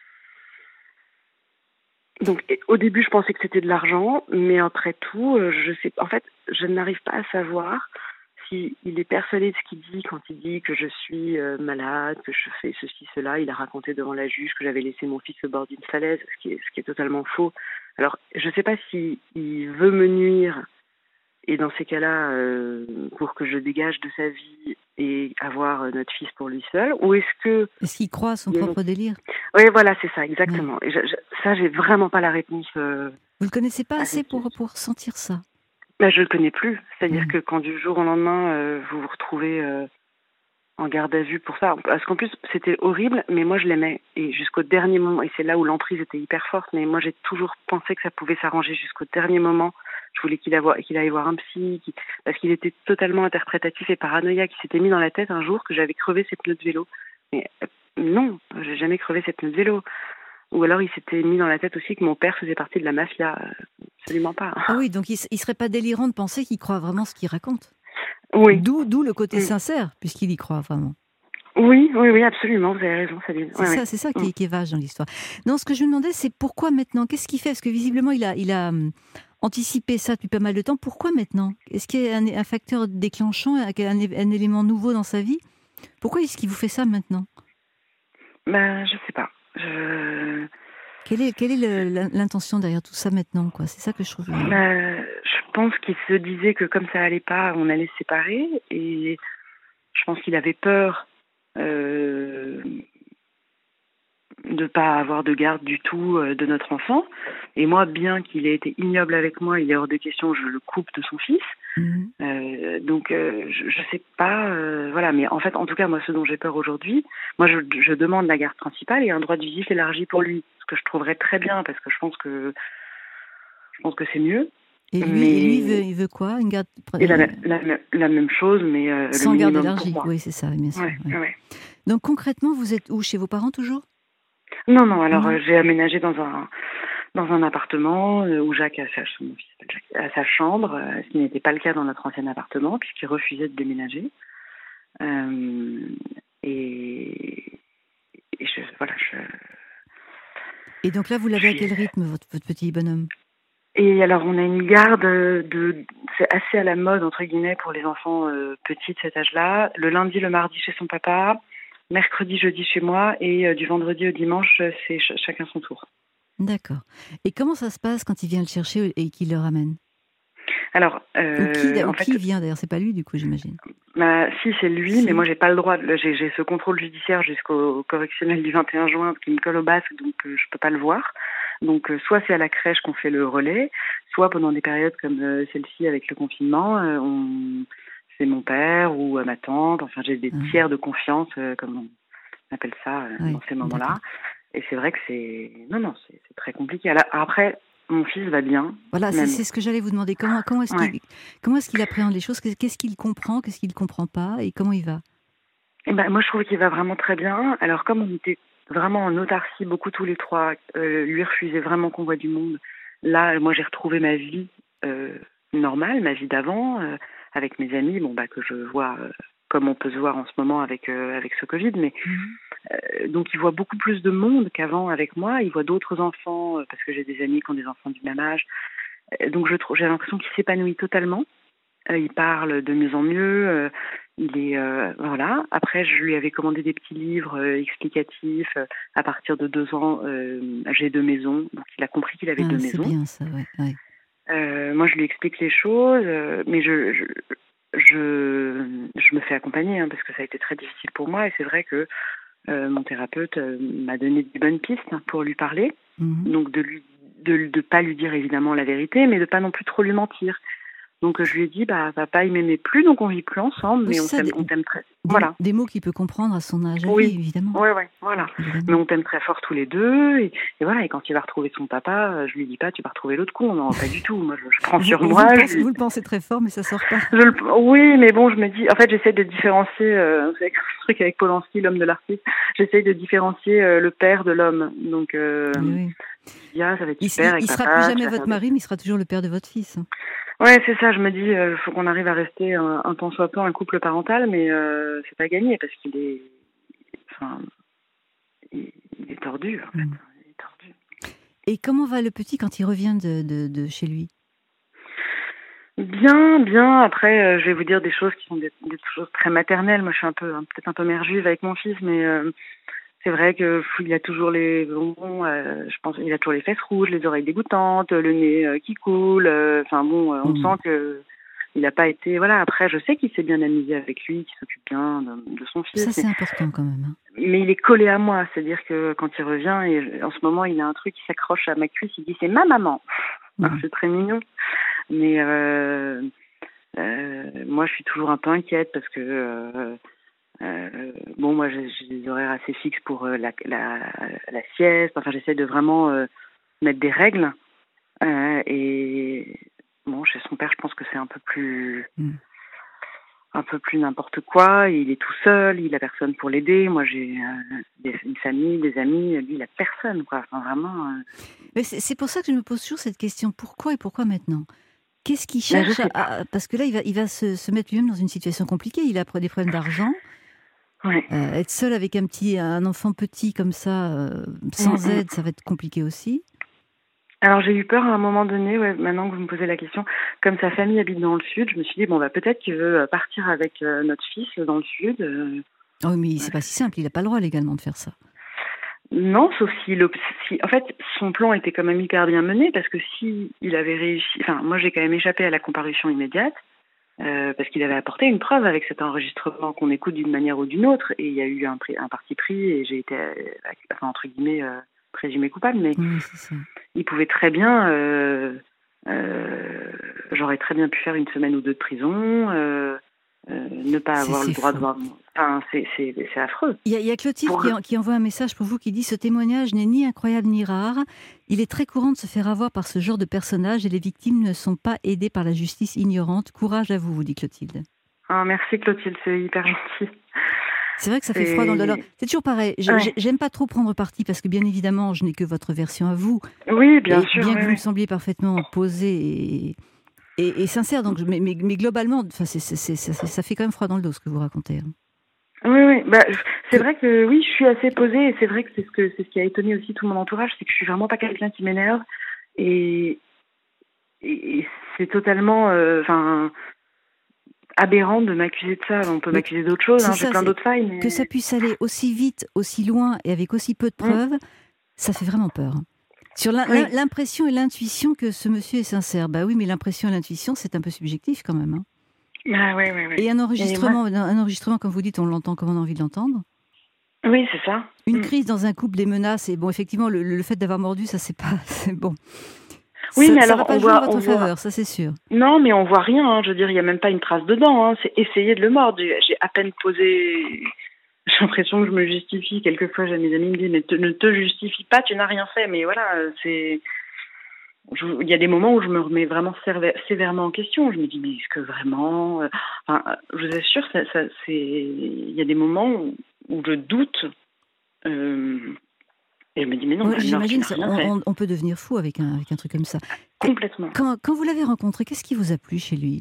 Donc et, au début, je pensais que c'était de l'argent, mais après tout, euh, je sais, en fait, je n'arrive pas à savoir si il est persuadé de ce qu'il dit quand il dit que je suis euh, malade, que je fais ceci, cela. Il a raconté devant la juge que j'avais laissé mon fils au bord d'une falaise, ce qui est, ce qui est totalement faux. Alors, je ne sais pas si il veut me nuire. Et dans ces cas-là, euh, pour que je dégage de sa vie et avoir notre fils pour lui seul, ou est-ce que... Est-ce qu'il croit à son propre a... délire ? Oui, voilà, c'est ça, exactement. Ouais. Et je, je, ça, j'ai vraiment pas la réponse. Euh, Vous le connaissez pas assez pour, pour sentir ça ? Ben, je le connais plus. C'est-à-dire mmh. que quand du jour au lendemain, euh, vous vous retrouvez euh, en garde à vue pour ça, parce qu'en plus, c'était horrible, mais moi, je l'aimais. Et jusqu'au dernier moment, et c'est là où l'emprise était hyper forte, mais moi, j'ai toujours pensé que ça pouvait s'arranger jusqu'au dernier moment. Je voulais qu'il, avoir, qu'il aille voir un psy, qu'il, parce qu'il était totalement interprétatif et paranoïaque. Il s'était mis dans la tête un jour que j'avais crevé ses pneus de vélo. Mais euh, non, j'ai jamais crevé ses pneus de vélo. Ou alors il s'était mis dans la tête aussi que mon père faisait partie de la mafia. Absolument pas. Ah oui, donc il ne serait pas délirant de penser qu'il croit vraiment ce qu'il raconte. Oui. D'où, d'où le côté oui. sincère, puisqu'il y croit vraiment. Oui, oui, oui, absolument, vous avez raison, Sabine. C'est, oui, ça, oui. c'est ça qui est, qui est vache dans l'histoire. Non, ce que je me demandais, c'est pourquoi maintenant ? Qu'est-ce qu'il fait ? Parce que visiblement, il a... Il a anticiper ça depuis pas mal de temps. Pourquoi maintenant ? Est-ce qu'il y a un, un facteur déclenchant, un, un, un élément nouveau dans sa vie ? Pourquoi est-ce qu'il vous fait ça maintenant ? Ben, je sais pas. Je... Quelle est, quelle est le, l'intention derrière tout ça maintenant, quoi ? C'est ça que je trouve... Ben, je pense qu'il se disait que comme ça allait pas, on allait se séparer. Et je pense qu'il avait peur... Euh... de pas avoir de garde du tout de notre enfant. Et moi, bien qu'il ait été ignoble avec moi, il est hors de question, je le coupe de son fils. Mmh. Euh, donc, euh, je, je sais pas, euh, voilà. Mais en fait, en tout cas, moi, ce dont j'ai peur aujourd'hui, moi, je, je demande la garde principale et un droit de visite élargi pour lui, ce que je trouverais très bien, parce que je pense que je pense que c'est mieux. Et lui, mais... et lui il, veut, il veut quoi? Une garde... Et la, la, la même chose, mais euh, sans le garde minimum élargie, pour moi. oui, c'est ça, bien sûr. Ouais, Ouais. ouais. Donc concrètement, vous êtes où? Chez vos parents toujours? Non, non, alors Non. euh, j'ai aménagé dans un, dans un appartement euh, où Jacques a sa, mon fils s'appelle Jacques, a sa chambre, euh, ce qui n'était pas le cas dans notre ancien appartement, puisqu'il refusait de déménager. Euh, et, et je, voilà, je... Et donc là, vous l'avez à quel rythme, votre, votre petit bonhomme? Et alors, on a une garde de, c'est assez à la mode, entre guillemets, pour les enfants euh, petits de cet âge-là. Le lundi, le mardi chez son papa, mercredi, jeudi chez moi, et euh, du vendredi au dimanche, c'est ch- chacun son tour. D'accord. Et comment ça se passe quand il vient le chercher et qu'il le ramène? Alors, euh, ou qui, en ou fait, qui vient d'ailleurs? C'est pas lui, du coup, j'imagine. Bah, si, c'est lui, Si. mais moi, j'ai pas le droit. De, j'ai, j'ai ce contrôle judiciaire jusqu'au correctionnel du vingt et un juin qui me colle au basque, donc euh, je peux pas le voir. Donc, euh, soit c'est à la crèche qu'on fait le relais, soit pendant des périodes comme euh, celle-ci avec le confinement, euh, on... c'est mon père ou euh, ma tante. Enfin, j'ai des Ah. tiers de confiance, euh, comme on appelle ça, euh, Ouais, dans ces moments-là. d'accord. Et c'est vrai que c'est... Non, non, c'est, c'est très compliqué. Alors, après, mon fils va bien. Voilà, c'est, même. c'est ce que j'allais vous demander. Comment, comment, est-ce Ouais. qu'il, comment est-ce qu'il appréhende les choses? Qu'est-ce qu'il comprend? Qu'est-ce qu'il ne comprend pas? Et comment il va? Eh ben, moi, je trouve qu'il va vraiment très bien. Alors, comme on était vraiment en autarcie, beaucoup tous les trois, euh, lui refusait vraiment qu'on voit du monde. Là, moi, j'ai retrouvé ma vie euh, normale, ma vie d'avant, euh, avec mes amis, bon, bah, que je vois euh, comme on peut se voir en ce moment avec, euh, avec ce Covid. Mais, Mmh. euh, donc, il voit beaucoup plus de monde qu'avant avec moi. Il voit d'autres enfants, euh, parce que j'ai des amis qui ont des enfants du même âge. Euh, donc, je trouve, j'ai l'impression qu'il s'épanouit totalement. Euh, il parle de mieux en mieux. Euh, il est euh, voilà. Après, je lui avais commandé des petits livres euh, explicatifs. Euh, à partir de deux ans, euh, j'ai deux maisons, donc il a compris qu'il avait Ah, deux c'est maisons. bien ça, ouais, ouais. Euh, moi, je lui explique les choses, euh, mais je, je je je me fais accompagner hein, parce que ça a été très difficile pour moi. Et c'est vrai que euh, mon thérapeute euh, m'a donné des bonnes pistes hein, pour lui parler. Mmh. Donc de lui de de pas lui dire évidemment la vérité, mais de pas non plus trop lui mentir. Donc je lui ai dit, bah papa il m'aimait plus, donc on vit plus ensemble, Oui, mais c'est on ça, t'aime, des, on t'aime très. des, Voilà. des mots qu'il peut comprendre à son âge à Oui. lui, évidemment. Ouais, ouais, voilà. Évidemment. Mais on t'aime très fort tous les deux, et, et voilà. Et quand il va retrouver son papa, je lui dis pas, tu vas retrouver l'autre con, non, pas du tout. Moi, je, je prends Vous, sur vous moi. le je pensez, lui- vous le pensez très fort, mais ça sort pas. je le- Oui, mais bon, je me dis, en fait, j'essaie de différencier. Euh, c'est le truc avec Polanski, l'homme de l'artiste. J'essaie de différencier euh, le père de l'homme. Donc, euh, Oui. je dis, ah, ça va être Il, super il, avec il sera papa. plus tu jamais vas votre faire des- mari, mais il sera toujours le père de votre fils. Ouais, c'est ça. Je me dis, il euh, faut qu'on arrive à rester un, un temps soit peu un couple parental, mais euh, c'est pas gagné parce qu'il est, enfin, il, il est tordu. En fait. Mm. Il est tordu. Et comment va le petit quand il revient de, de, de chez lui? Bien, bien. Après, euh, je vais vous dire des choses qui sont des, des choses très maternelles. Moi, je suis un peu, hein, peut-être un peu mère juive avec mon fils, mais euh, c'est vrai que pff, il a toujours les bonbons. Euh, je pense, il a toujours les fesses rouges, les oreilles dégoûtantes, le nez euh, qui coule. Enfin euh, bon, euh, on Mm. sent que il n'a pas été. Voilà. Après, je sais qu'il s'est bien amusé avec lui, qu'il s'occupe bien de, de son fils. Ça, c'est mais, important quand même. Hein. mais il est collé à moi, c'est-à-dire que quand il revient, et en ce moment, il a un truc qui s'accroche à ma cuisse. Il dit c'est ma maman. Mm. Alors, c'est très mignon, mais. Euh, Euh, moi, je suis toujours un peu inquiète parce que euh, euh, bon, moi, j'ai, j'ai des horaires assez fixes pour euh, la, la, la sieste. Enfin, j'essaie de vraiment euh, mettre des règles. Euh, et bon, chez son père, je pense que c'est un peu plus, Mm. un peu plus n'importe quoi. Il est tout seul, il a personne pour l'aider. Moi, j'ai euh, des, une famille, des amis. Lui, il a personne, quoi. Enfin, vraiment. Euh... Mais c'est, c'est pour ça que je me pose toujours cette question. Pourquoi et pourquoi maintenant? Qu'est-ce qu'il Ben, je cherche sais à, à- Parce que là, il va, il va se, se mettre lui-même dans une situation compliquée. Il a des problèmes d'argent. Ouais. Euh, être seul avec un petit, un enfant petit comme ça, euh, sans Mm, mm. aide, ça va être compliqué aussi. Alors j'ai eu peur à un moment donné, ouais, maintenant que vous me posez la question, comme sa famille habite dans le sud, je me suis dit bon bah peut-être qu'il veut partir avec euh, notre fils dans le sud. Euh, Oh, mais c'est pas si simple. Il n'a pas le droit légalement de faire ça. non, sauf si, le, si en fait son plan était quand même hyper bien mené parce que si il avait réussi, enfin moi j'ai quand même échappé à la comparution immédiate euh, parce qu'il avait apporté une preuve avec cet enregistrement qu'on écoute d'une manière ou d'une autre et il y a eu un, un parti pris et j'ai été euh, enfin, entre guillemets euh, présumé coupable, mais Oui, c'est ça. il pouvait très bien, euh, euh, j'aurais très bien pu faire une semaine ou deux de prison, euh, euh, ne pas C'est, avoir c'est le droit faux. de voir. Enfin, c'est, c'est, c'est affreux. Il y a, il y a Clotilde Pour... qui, en, qui envoie un message pour vous qui dit « Ce témoignage n'est ni incroyable ni rare. Il est très courant de se faire avoir par ce genre de personnage et les victimes ne sont pas aidées par la justice ignorante. Courage à vous, vous dit Clotilde. » Ah, merci Clotilde, c'est hyper gentil. C'est vrai que ça fait froid dans le dos. C'est toujours pareil. Je, ouais. J'aime pas trop prendre parti parce que bien évidemment, je n'ai que votre version à vous. Oui, bien et sûr. Bien oui, que vous oui. me sembliez parfaitement posé et, et, et sincère. Donc, mais, mais, mais globalement, c'est, c'est, c'est, ça, ça fait quand même froid dans le dos ce que vous racontez. Oui, oui. Bah, c'est vrai que oui, je suis assez posée et c'est vrai que c'est ce que c'est ce qui a étonné aussi tout mon entourage, c'est que je suis vraiment pas quelqu'un qui m'énerve et, et, et c'est totalement, enfin. Euh, aberrant de m'accuser de ça. On peut mais m'accuser d'autres choses, hein, j'ai plein d'autres failles. Mais... Que ça puisse aller aussi vite, aussi loin et avec aussi peu de preuves, mmh. ça fait vraiment peur. Sur l'im- oui. l'impression et l'intuition que ce monsieur est sincère. Bah oui, mais l'impression et l'intuition, c'est un peu subjectif quand même. Hein. Ah, oui, oui, oui. Et un enregistrement, et moi... un enregistrement, comme vous dites, on l'entend comme on a envie de l'entendre. Oui, c'est ça. Une mmh. crise dans un couple, des menaces, et bon, effectivement, le, le fait d'avoir mordu, ça, c'est pas... C'est bon. Oui, ça, mais ça alors va pas on jouer voit, en votre on faveur, voit... ça c'est sûr. Non, mais on voit rien. Hein. Je veux dire, il y a même pas une trace dedans. Hein. C'est essayer de le mordre. J'ai à peine posé. J'ai l'impression que je me justifie. Quelquefois, j'ai mes amis me disent mais te, ne te justifie pas, tu n'as rien fait. Mais voilà, c'est. Je... Il y a des moments où je me remets vraiment sévère... sévèrement en question. Je me dis mais est-ce que vraiment. Enfin, je vous assure, ça, ça, c'est. Il y a des moments où, où je doute. Euh... Et je me dis, mais non, oui, bah, j'imagine, non, on, on peut devenir fou avec un, avec un truc comme ça. Complètement. Quand, quand vous l'avez rencontré, qu'est-ce qui vous a plu chez lui ?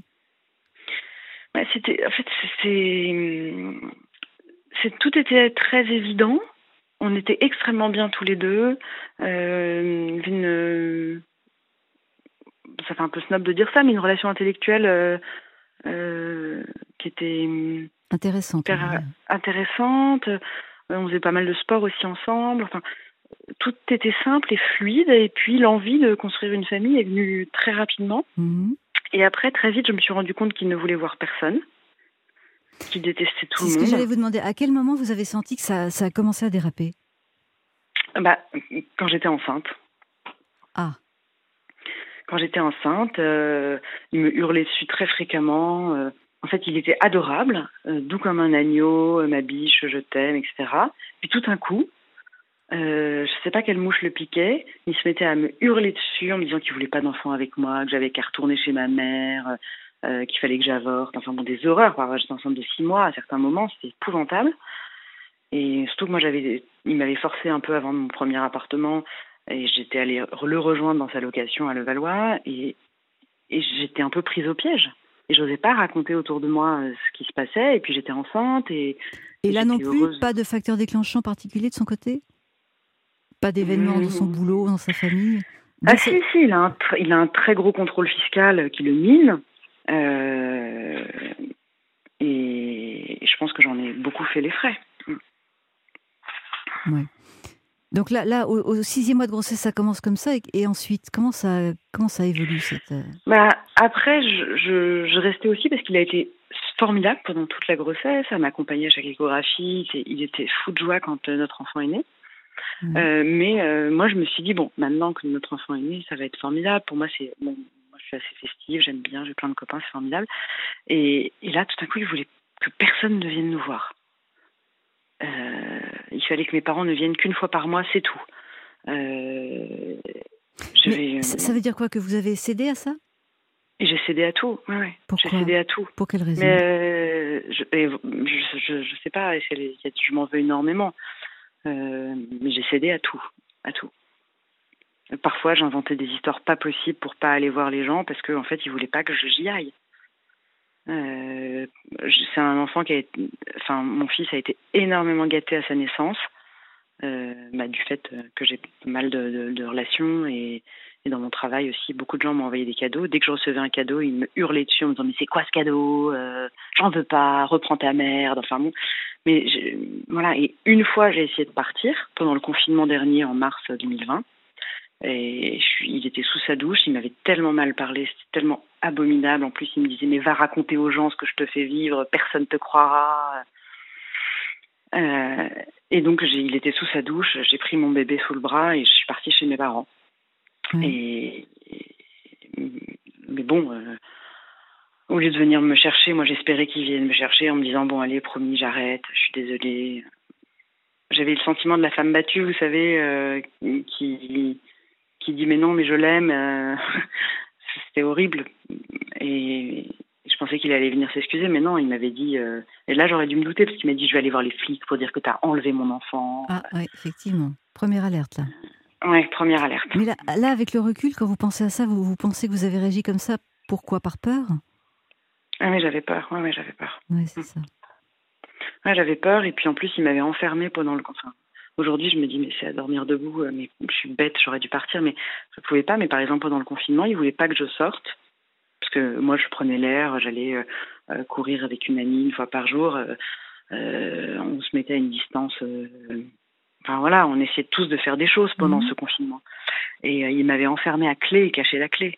bah, c'était, en fait, c'est, c'est, tout était très évident. On était extrêmement bien tous les deux. Euh, une, ça fait un peu snob de dire ça, mais une relation intellectuelle euh, euh, qui était intéressante. Hyper, ouais. intéressante. On faisait pas mal de sport aussi ensemble. Enfin, tout était simple et fluide, et puis l'envie de construire une famille est venue très rapidement. Mmh. Et après, très vite, je me suis rendu compte qu'il ne voulait voir personne, qu'il détestait tout C'est le ce monde. que j'allais vous demander. À quel moment vous avez senti que ça, ça a commencé à déraper ? Bah, quand j'étais enceinte. Ah. Quand j'étais enceinte, euh, il me hurlait dessus très fréquemment. Euh, en fait, il était adorable, euh, doux comme un agneau, euh, ma biche, je t'aime, et cetera. Puis tout d'un coup, Euh, je sais pas quelle mouche le piquait, il se mettait à me hurler dessus en me disant qu'il voulait pas d'enfant avec moi, que j'avais qu'à retourner chez ma mère, euh, qu'il fallait que j'avorte, enfin bon, des horreurs. J'étais enceinte de six mois, à certains moments, c'était épouvantable. Et surtout que moi, j'avais, il m'avait forcé un peu avant mon premier appartement, et j'étais allée le rejoindre dans sa location à Levallois, et, et j'étais un peu prise au piège. Et j'osais pas raconter autour de moi ce qui se passait, et puis j'étais enceinte. Et, et, et là non plus, heureuse. Pas de facteur déclenchant particulier de son côté ? Pas d'événements mmh. dans son boulot, dans sa famille. Ah si, si, il a, un tr- il a un très gros contrôle fiscal qui le mine. Euh, et je pense que j'en ai beaucoup fait les frais. Ouais. Donc là, là au, au sixième mois de grossesse, ça commence comme ça. Et, et ensuite, comment ça, comment ça évolue cette... bah, après, je, je, je restais aussi parce qu'il a été formidable pendant toute la grossesse. Ça m'accompagnait à chaque échographie. Il était fou de joie quand notre enfant est né. Mmh. Euh, mais euh, moi, je me suis dit, bon, maintenant que notre enfant est né, ça va être formidable. Pour moi, c'est bon, moi, je suis assez festive, j'aime bien, j'ai plein de copains, c'est formidable. Et, et là, tout d'un coup, il voulait que personne ne vienne nous voir. Euh, il fallait que mes parents ne viennent qu'une fois par mois, c'est tout. Euh, je vais, euh... Ça veut dire quoi, que vous avez cédé à ça ? Et j'ai cédé à tout, ouais, ouais. Pourquoi ? J'ai cédé à tout. Pour quelle raison ? Mais euh, je, je, je, je sais pas, je m'en veux énormément. Euh, mais j'ai cédé à tout, à tout. Parfois, j'inventais des histoires pas possibles pour pas aller voir les gens parce qu'en en fait, ils voulaient pas que j'y aille. Euh, c'est un enfant qui a été, enfin, mon fils a été énormément gâté à sa naissance, euh, bah, du fait que j'ai pas mal de, de, de relations et, et dans mon travail aussi, beaucoup de gens m'ont envoyé des cadeaux. Dès que je recevais un cadeau, ils me hurlaient dessus en me disant mais c'est quoi ce cadeau, euh, j'en veux pas, reprends ta merde. Enfin bon. Mais je, voilà, et une fois j'ai essayé de partir pendant le confinement dernier en mars deux mille vingt, et je suis, il était sous sa douche, il m'avait tellement mal parlé, c'était tellement abominable. En plus, il me disait mais va raconter aux gens ce que je te fais vivre, personne te croira. Euh, et donc j'ai, il était sous sa douche, j'ai pris mon bébé sous le bras et je suis partie chez mes parents. Mmh. Et, et mais bon. Euh, au lieu de venir me chercher, moi j'espérais qu'il vienne me chercher en me disant bon allez, promis, j'arrête, je suis désolée. J'avais le sentiment de la femme battue, vous savez, euh, qui qui dit mais non, mais je l'aime. Euh, c'était horrible. Et je pensais qu'il allait venir s'excuser, mais non, il m'avait dit... Euh, et là, j'aurais dû me douter, parce qu'il m'a dit, je vais aller voir les flics pour dire que tu as enlevé mon enfant. Ah oui, effectivement. Première alerte, là. Oui, première alerte. Mais là, là, avec le recul, quand vous pensez à ça, vous, vous pensez que vous avez réagi comme ça, pourquoi? Par peur? Ah oui, j'avais peur, oui, ouais, j'avais peur. Oui, c'est ça. Ouais, j'avais peur, et puis en plus, il m'avait enfermée pendant le... Enfin, aujourd'hui, je me dis, mais c'est à dormir debout, mais je suis bête, j'aurais dû partir, mais je ne pouvais pas. Mais par exemple, pendant le confinement, il ne voulait pas que je sorte. Parce que moi, je prenais l'air, j'allais euh, courir avec une amie une fois par jour. Euh, euh, on se mettait à une distance. Euh, enfin voilà, on essayait tous de faire des choses pendant mmh. ce confinement. Et euh, il m'avait enfermée à clé et caché la clé.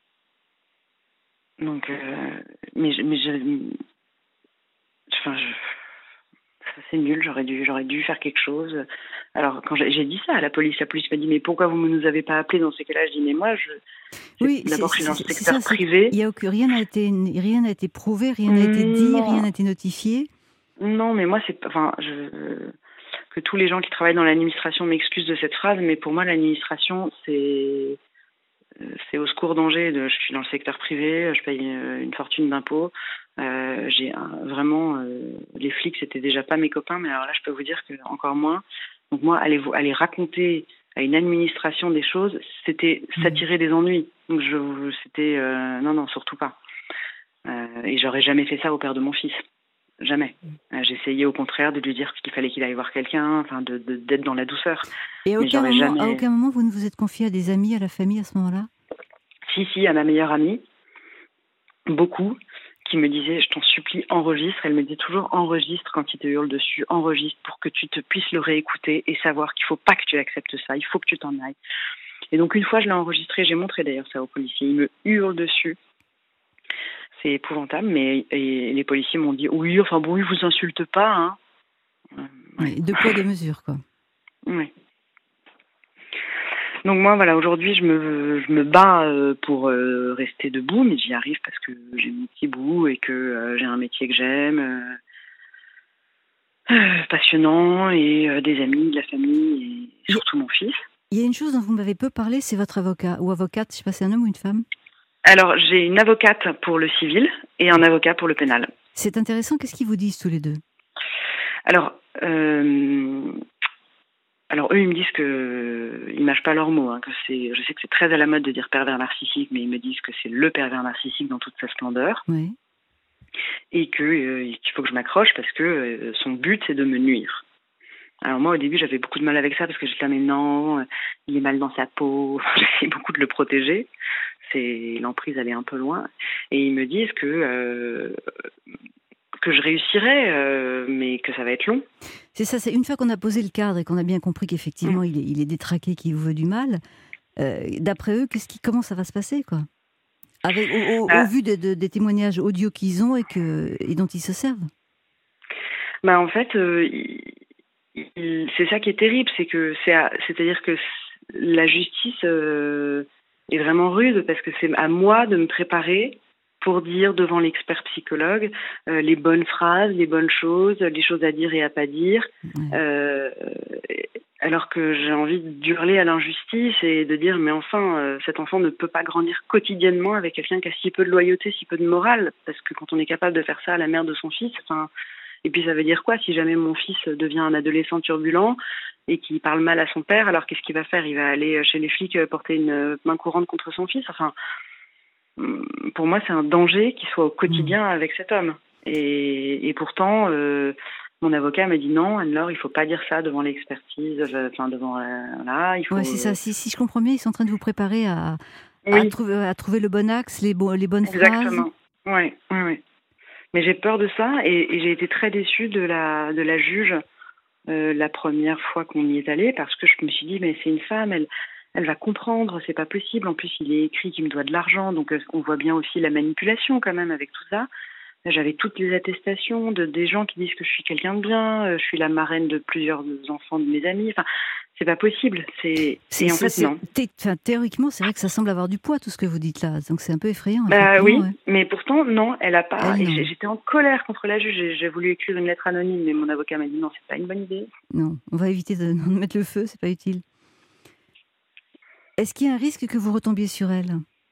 Donc, euh, mais, mais je, enfin, je, c'est nul. J'aurais dû, j'aurais dû faire quelque chose. Alors, quand j'ai, j'ai dit ça à la police, la police m'a dit mais pourquoi vous ne nous avez pas appelés dans ces cas-là? Je dis mais moi, je oui, d'abord je suis dans le secteur ça, privé. Il y a aucun, rien n'a été, rien n'a été prouvé, rien n'a été dit, non. rien n'a été notifié. Non, mais moi c'est, enfin, je, que tous les gens qui travaillent dans l'administration m'excusent de cette phrase, mais pour moi l'administration c'est c'est au secours danger. De, je suis dans le secteur privé, je paye une fortune d'impôts. Euh, j'ai un, vraiment euh, les flics c'était déjà pas mes copains, mais alors là je peux vous dire que encore moins. Donc moi aller aller raconter à une administration des choses, c'était s'attirer des ennuis. Donc je c'était euh, non non surtout pas. Euh, et j'aurais jamais fait ça au père de mon fils, jamais. Euh, j'essayais au contraire de lui dire qu'il fallait qu'il aille voir quelqu'un, enfin de, de d'être dans la douceur. Et à aucun, moment, jamais... à aucun moment vous ne vous êtes confié à des amis, à la famille à ce moment-là? Si si, à ma meilleure amie, beaucoup. Qui me disait, je t'en supplie, enregistre. Elle me dit toujours, enregistre quand il te hurle dessus, enregistre pour que tu te puisses le réécouter et savoir qu'il ne faut pas que tu acceptes ça, il faut que tu t'en ailles. Et donc une fois, je l'ai enregistré, j'ai montré d'ailleurs ça aux policiers, ils me hurlent dessus. C'est épouvantable, mais et les policiers m'ont dit, oui, enfin bon, ils ne vous insultent pas. Hein. Euh, ouais. Oui, de poids, de mesure, quoi. Oui. Donc moi, voilà, aujourd'hui, je me, je me bats pour euh, rester debout, mais j'y arrive parce que j'ai mon petit bout et que euh, j'ai un métier que j'aime, euh, euh, passionnant, et euh, des amis, de la famille, et surtout mon fils. Il y a une chose dont vous m'avez peu parlé, c'est votre avocat ou avocate, je ne sais pas si c'est un homme ou une femme? Alors, j'ai une avocate pour le civil et un avocat pour le pénal. C'est intéressant, qu'est-ce qu'ils vous disent tous les deux? Alors... Euh, Alors eux, ils me disent que ils mâchent pas leurs mots. Hein, que c'est, je sais que c'est très à la mode de dire pervers narcissique, mais ils me disent que c'est le pervers narcissique dans toute sa splendeur, oui. Et que euh, qu'il faut que je m'accroche parce que euh, son but c'est de me nuire. Alors moi au début j'avais beaucoup de mal avec ça parce que j'étais là mais non, euh, il est mal dans sa peau. J'essayais beaucoup de le protéger. C'est l'emprise allait un peu loin, et ils me disent que euh, que je réussirai, euh, mais que ça va être long. C'est ça, c'est une fois qu'on a posé le cadre et qu'on a bien compris qu'effectivement mmh. il, est, il est détraqué, qu'il vous veut du mal, euh, d'après eux, qu'est-ce qui, comment ça va se passer, quoi? Avec, au, au, ah. au vu de, de, des témoignages audio qu'ils ont et, que, et dont ils se servent. Bah en fait, euh, il, il, c'est ça qui est terrible, c'est que c'est à, c'est-à-dire que la justice euh, est vraiment rude parce que c'est à moi de me préparer pour dire devant l'expert psychologue euh, les bonnes phrases, les bonnes choses, les choses à dire et à pas dire, mmh. euh, alors que j'ai envie d'hurler à l'injustice et de dire mais enfin euh, cet enfant ne peut pas grandir quotidiennement avec quelqu'un qui a si peu de loyauté, si peu de morale, parce que quand on est capable de faire ça à la mère de son fils, enfin, et puis ça veut dire quoi si jamais mon fils devient un adolescent turbulent et qui parle mal à son père, alors qu'est-ce qu'il va faire? Il va aller chez les flics porter une main courante contre son fils, enfin. Pour moi, c'est un danger qu'il soit au quotidien mmh. avec cet homme. Et, et pourtant, euh, mon avocat m'a dit non, Anne-Laure, il ne faut pas dire ça devant l'expertise, enfin devant euh, là. Il faut. Ouais, c'est ça. Si, si je comprends bien, ils sont en train de vous préparer à, oui. à, trouver, à trouver le bon axe, les, bon, les bonnes Exactement. phrases. Exactement. Oui, oui, oui. Mais j'ai peur de ça et, et j'ai été très déçue de la de la juge euh, la première fois qu'on y est allé parce que je me suis dit mais c'est une femme, elle. Elle va comprendre, c'est pas possible. En plus, il est écrit qu'il me doit de l'argent, donc on voit bien aussi la manipulation quand même avec tout ça. J'avais toutes les attestations de des gens qui disent que je suis quelqu'un de bien, je suis la marraine de plusieurs enfants de mes amis. Enfin, c'est pas possible. C'est, c'est et en c'est, fait, c'est, non. thé- enfin, théoriquement, c'est vrai que ça semble avoir du poids, tout ce que vous dites là. Donc c'est un peu effrayant. Bah oui, effectivement, ouais. mais pourtant, non, elle a pas. Elle, Et non. j'ai- j'étais en colère contre la juge. J'ai, j'ai voulu écrire une lettre anonyme, mais mon avocat m'a dit non, c'est pas une bonne idée. Non, on va éviter de, de mettre le feu, c'est pas utile. Est-ce qu'il y a un risque que vous retombiez sur elle?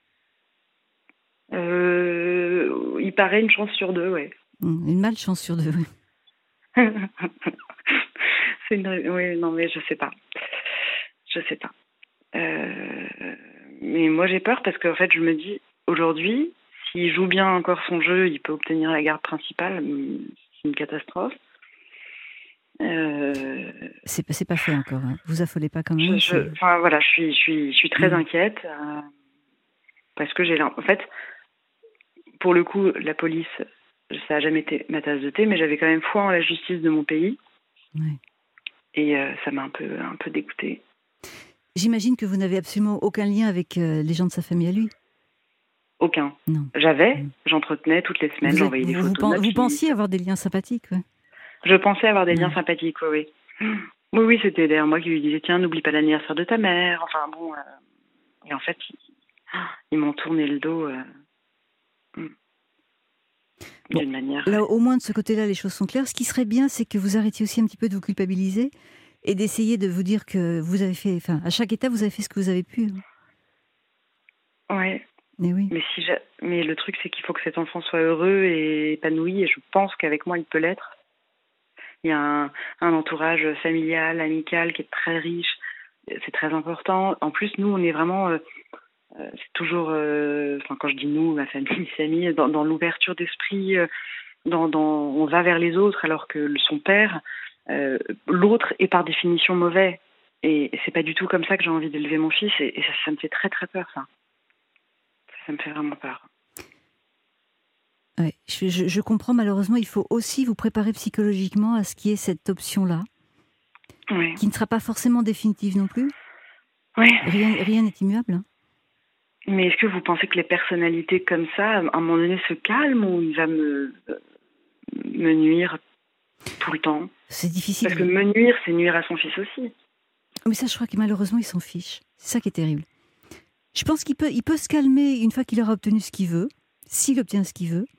Euh, il paraît une chance sur deux, ouais. Une malchance sur deux. Oui. c'est une... Oui, non, mais je sais pas. Je sais pas. Euh... Mais moi, j'ai peur parce qu'en fait, je me dis, aujourd'hui, s'il joue bien encore son jeu, il peut obtenir la garde principale. Mais c'est une catastrophe. Euh... C'est, c'est pas fait encore. Hein. Vous affolez pas quand même. Je, je, enfin, voilà, je suis, je suis, je suis très mmh. inquiète euh, parce que j'ai... En fait, pour le coup, la police, ça n'a jamais été ma tasse de thé, mais j'avais quand même foi en la justice de mon pays. Oui. Et euh, ça m'a un peu, un peu dégoûtée. J'imagine que vous n'avez absolument aucun lien avec euh, les gens de sa famille à lui. Aucun. Non. J'avais, mmh. j'entretenais toutes les semaines, vous j'envoyais êtes, des vous, photos. Vous, vous pensiez avoir des liens sympathiques, ouais. Je pensais avoir des mmh. liens sympathiques, oui, oui. Oui, oui, c'était d'ailleurs moi qui lui disais, tiens, n'oublie pas l'anniversaire de ta mère. Enfin bon, euh... et en fait, ils, ils m'ont tourné le dos euh... bon, d'une manière... Là, au moins de ce côté-là, les choses sont claires. Ce qui serait bien, c'est que vous arrêtiez aussi un petit peu de vous culpabiliser et d'essayer de vous dire que vous avez fait, enfin, à chaque étape, vous avez fait ce que vous avez pu. Ouais. Mais oui. Mais, si j'ai... Mais le truc, c'est qu'il faut que cet enfant soit heureux et épanoui, et je pense qu'avec moi, il peut l'être. Il y a un, un entourage familial, amical qui est très riche. C'est très important. En plus, nous, on est vraiment... Euh, euh, c'est toujours... Euh, enfin, quand je dis nous, ma famille, mes amis, dans, dans l'ouverture d'esprit, euh, dans, dans, on va vers les autres, alors que son père, euh, l'autre est par définition mauvais. Et, et c'est pas du tout comme ça que j'ai envie d'élever mon fils. Et, et ça, ça me fait très, très peur, ça. Ça me fait vraiment peur. Ouais, je, je, je comprends, malheureusement, il faut aussi vous préparer psychologiquement à ce qui est cette option-là, oui. qui ne sera pas forcément définitive non plus. Oui. Rien, rien n'est immuable. Hein. Mais est-ce que vous pensez que les personnalités comme ça, à un moment donné, se calment ou il va me, me nuire tout le temps? C'est difficile. Parce que me nuire, c'est nuire à son fils aussi. Mais ça, je crois que malheureusement, il s'en fiche. C'est ça qui est terrible. Je pense qu'il peut, il peut se calmer une fois qu'il aura obtenu ce qu'il veut, s'il obtient ce qu'il veut.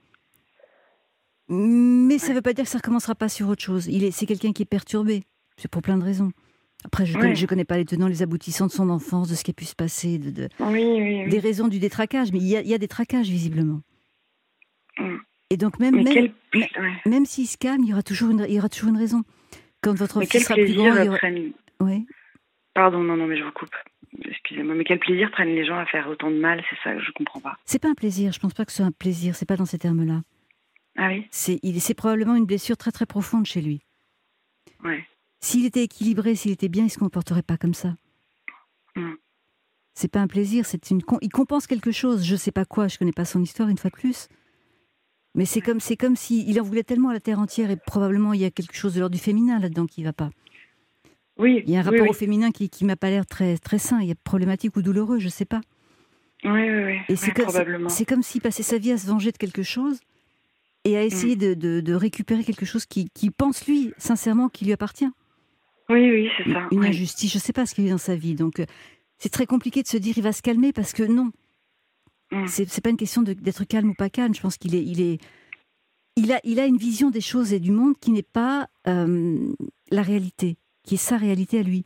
Mais ça ne veut pas dire que ça ne recommencera pas sur autre chose. Il est, c'est quelqu'un qui est perturbé. C'est pour plein de raisons. Après, je ne oui. connais, connais pas les tenants, les aboutissants de son enfance, de ce qui a pu se passer, de, de, oui, oui, oui. des raisons du détraquage. Mais il y a, il y a des traquages, visiblement. Mm. Et donc, même, même, quel... même, ouais. même s'il se calme, il y aura toujours une, il y aura toujours une raison. Quand votre mais fils sera plus grand, il y aura... prennent... oui. Pardon, non, non, mais je vous coupe. Excusez-moi, mais quel plaisir prennent les gens à faire autant de mal? C'est ça que je comprends pas. C'est pas un plaisir, je pense pas que ce soit un plaisir, c'est pas dans ces termes-là. Ah oui? C'est, il, c'est probablement une blessure très très profonde chez lui. Ouais. S'il était équilibré, s'il était bien, il se comporterait pas comme ça. Mm. C'est pas un plaisir, c'est une... il compense quelque chose, je sais pas quoi, je connais pas son histoire une fois de plus. Mais c'est comme, c'est comme s'il en voulait tellement à la terre entière et probablement il y a quelque chose de l'ordre du féminin là-dedans qui va pas. Oui, il y a un rapport oui, oui. au féminin qui, qui m'a pas l'air très, très sain, il y a problématique ou douloureux, je sais pas. Oui, oui, oui. Et c'est, oui, comme, probablement. c'est, c'est comme s'il passait sa vie à se venger de quelque chose et à essayer mm. de, de, de récupérer quelque chose qui, qui pense, lui, sincèrement, qui lui appartient. Oui, oui, c'est ça. Une oui. injustice, je sais pas ce qu'il y a dans sa vie. Donc, c'est très compliqué de se dire il va se calmer parce que non. Mm. C'est, c'est pas une question de, d'être calme ou pas calme. Je pense qu'il est... Il est Il a, il a une vision des choses et du monde qui n'est pas euh, la réalité, qui est sa réalité à lui.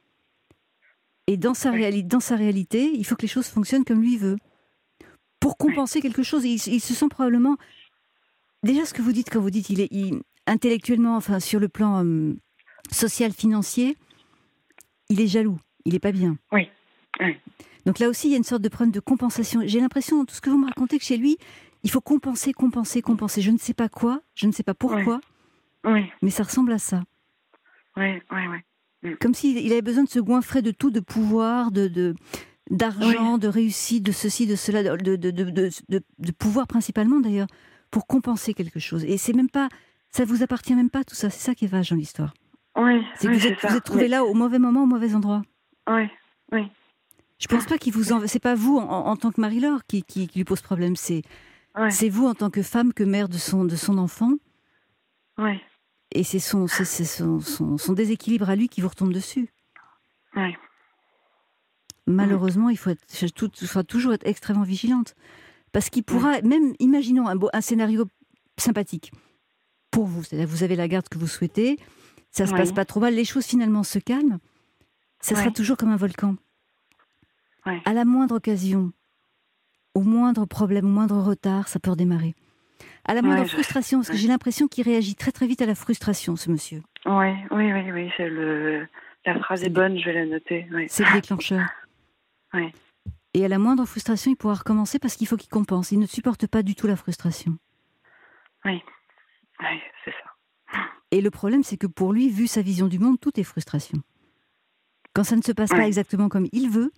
Et dans sa, oui. réali- dans sa réalité, il faut que les choses fonctionnent comme lui veut. Pour compenser oui. quelque chose, il, il se sent probablement... Déjà, ce que vous dites quand vous dites, il est il, intellectuellement, enfin, sur le plan euh, social, financier, il est jaloux, il n'est pas bien. Oui. oui. Donc là aussi, il y a une sorte de problème de compensation. J'ai l'impression, dans tout ce que vous me racontez, que chez lui... Il faut compenser, compenser, compenser. Je ne sais pas quoi, je ne sais pas pourquoi, oui. Oui. mais ça ressemble à ça. Oui, oui, oui. Comme s'il il avait besoin de se goinfrer de tout, de pouvoir, de, de, d'argent, oui. de réussite, de ceci, de cela, de, de, de, de, de, de pouvoir principalement d'ailleurs, pour compenser quelque chose. Et c'est même pas, ça vous appartient même pas tout ça, c'est ça qui est vache dans l'histoire. Oui, c'est que oui, vous, êtes, c'est vous êtes trouvé mais... là au mauvais moment, au mauvais endroit. Oui, oui. Je pense pas qu'il vous en... C'est pas vous, en, en tant que Marie-Laure, qui, qui, qui lui pose problème, c'est... Ouais. C'est vous en tant que femme, que mère de son, de son enfant. Ouais. Et c'est, son, c'est, c'est son, son, son déséquilibre à lui qui vous retombe dessus. Oui. Malheureusement, il faut, être, tout, faut toujours être extrêmement vigilante. Parce qu'il pourra, mmh. même, imaginons un, beau, un scénario sympathique pour vous. C'est-à-dire que vous avez la garde que vous souhaitez, ça ne se oui. passe pas trop mal, les choses finalement se calment, ça oui. sera toujours comme un volcan. Oui. À la moindre occasion, au moindre problème, au moindre retard, ça peut redémarrer. À la moindre ouais, frustration, je... parce que j'ai l'impression qu'il réagit très très vite à la frustration, ce monsieur. Oui, oui, oui, oui, c'est le... la phrase c'est est bonne, je vais la noter. Oui. C'est le déclencheur. Oui. Et à la moindre frustration, il pourra recommencer parce qu'il faut qu'il compense. Il ne supporte pas du tout la frustration. Oui, oui, c'est ça. Et le problème, c'est que pour lui, vu sa vision du monde, tout est frustration. Quand ça ne se passe oui. pas exactement comme il veut,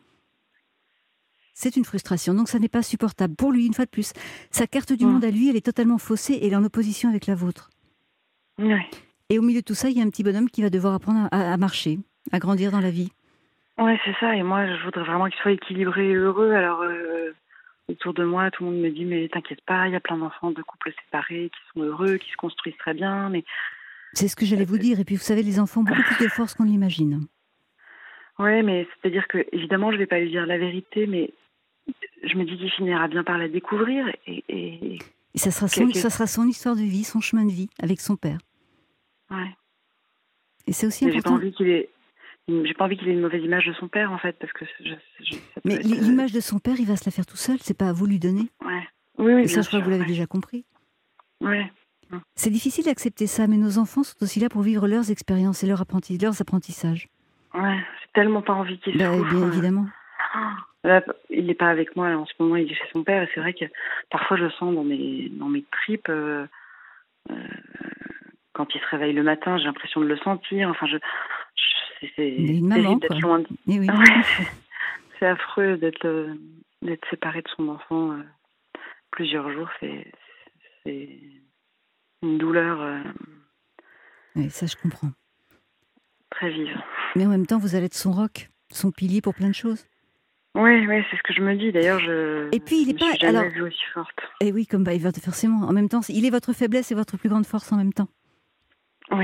c'est une frustration. Donc ça n'est pas supportable. Pour lui, une fois de plus, sa carte du mmh. monde à lui, elle est totalement faussée et elle est en opposition avec la vôtre. Oui. Et au milieu de tout ça, il y a un petit bonhomme qui va devoir apprendre à, à marcher, à grandir dans la vie. Oui, c'est ça. Et moi, je voudrais vraiment qu'il soit équilibré et heureux. Alors, euh, autour de moi, tout le monde me dit, mais t'inquiète pas, il y a plein d'enfants de couples séparés qui sont heureux, qui se construisent très bien. Mais c'est ce que j'allais vous dire. Et puis, vous savez, les enfants ont beaucoup plus de force qu'on l'imagine. Oui, mais c'est-à-dire que, évidemment, je ne vais pas lui dire la vérité, mais je me dis qu'il finira bien par la découvrir. Et, et... et ça, sera son, ça sera son histoire de vie, son chemin de vie avec son père. Oui. Et c'est aussi mais important. J'ai pas envie qu'il ait... J'ai pas envie qu'il ait une mauvaise image de son père, en fait, parce que je, je, mais être... l'image de son père, il va se la faire tout seul, c'est pas à vous lui donner. Ouais. Oui, oui, et ça, je crois sûr, que vous l'avez ouais. déjà compris. Oui. C'est difficile d'accepter ça, mais nos enfants sont aussi là pour vivre leurs expériences et leurs, apprenti... leurs apprentissages. Ouais, j'ai tellement pas envie qu'il bah, souffre. Bien évidemment. Là, il n'est pas avec moi, là, en ce moment, il est chez son père, et c'est vrai que parfois je le sens dans mes, dans mes tripes. Euh, euh, quand il se réveille le matin, j'ai l'impression de le sentir. Enfin, je... C'est, c'est une maman, quoi. D'être loin de... Et oui. ouais, c'est, c'est affreux d'être, euh, d'être séparé de son enfant euh, plusieurs jours. C'est, c'est une douleur euh, oui, ça je comprends. Très vive. Mais en même temps, vous allez être son roc, son pilier pour plein de choses. Oui, oui, c'est ce que je me dis. D'ailleurs, je et puis, il est je pas, me suis jamais alors, vue aussi forte. Et oui, comme bah, il va forcément. En même temps, il est votre faiblesse et votre plus grande force en même temps. Oui.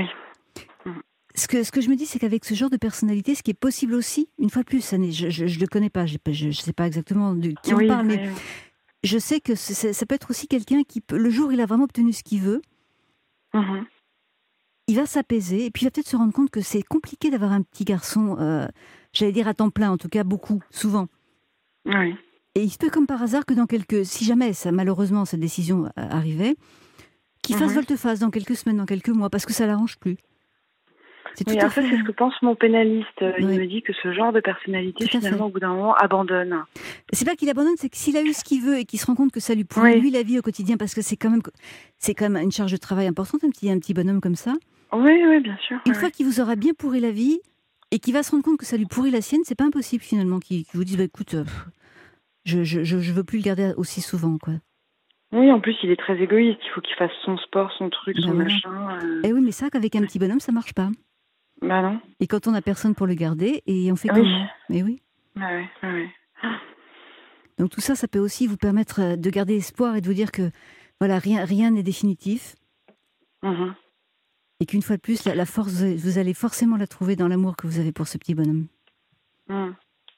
Ce que, ce que je me dis, c'est qu'avec ce genre de personnalité, ce qui est possible aussi, une fois de plus, ça n'est, je ne le connais pas, je ne sais pas exactement de qui oui, on parle, oui, mais oui. je sais que c'est, ça peut être aussi quelqu'un qui, peut, le jour où il a vraiment obtenu ce qu'il veut, mm-hmm. il va s'apaiser, et puis il va peut-être se rendre compte que c'est compliqué d'avoir un petit garçon, euh, j'allais dire à temps plein, en tout cas beaucoup, souvent. Oui. Et il se peut comme par hasard que dans quelques, si jamais ça, malheureusement cette décision arrivait, qu'il mm-hmm. fasse volte-face dans quelques semaines, dans quelques mois, parce que ça l'arrange plus. C'est oui, en fait, c'est ce que pense mon pénaliste. Oui. Il me dit que ce genre de personnalité, tout finalement, au bout d'un moment, abandonne. C'est pas qu'il abandonne, c'est que s'il a eu ce qu'il veut et qu'il se rend compte que ça lui pourrit oui. lui la vie au quotidien, parce que c'est quand même, c'est quand même une charge de travail importante, un petit, un petit bonhomme comme ça. Oui, oui, bien sûr. Une oui, fois oui. qu'il vous aura bien pourri la vie et qu'il va se rendre compte que ça lui pourrit la sienne, c'est pas impossible finalement qu'il, qu'il vous dise bah, écoute, euh, je, je, je, je veux plus le garder aussi souvent, quoi. Oui, en plus, il est très égoïste. Il faut qu'il fasse son sport, son truc, ben son voilà. machin. Euh... Et oui, mais ça, qu'avec un petit bonhomme, ça marche pas. Bah non. Et quand on n'a personne pour le garder, et on fait oui. comment ? Mais oui. Bah oui, bah oui. Donc tout ça, ça peut aussi vous permettre de garder espoir et de vous dire que voilà, rien, rien n'est définitif. Mm-hmm. Et qu'une fois de plus, la, la force, vous allez forcément la trouver dans l'amour que vous avez pour ce petit bonhomme. Mm.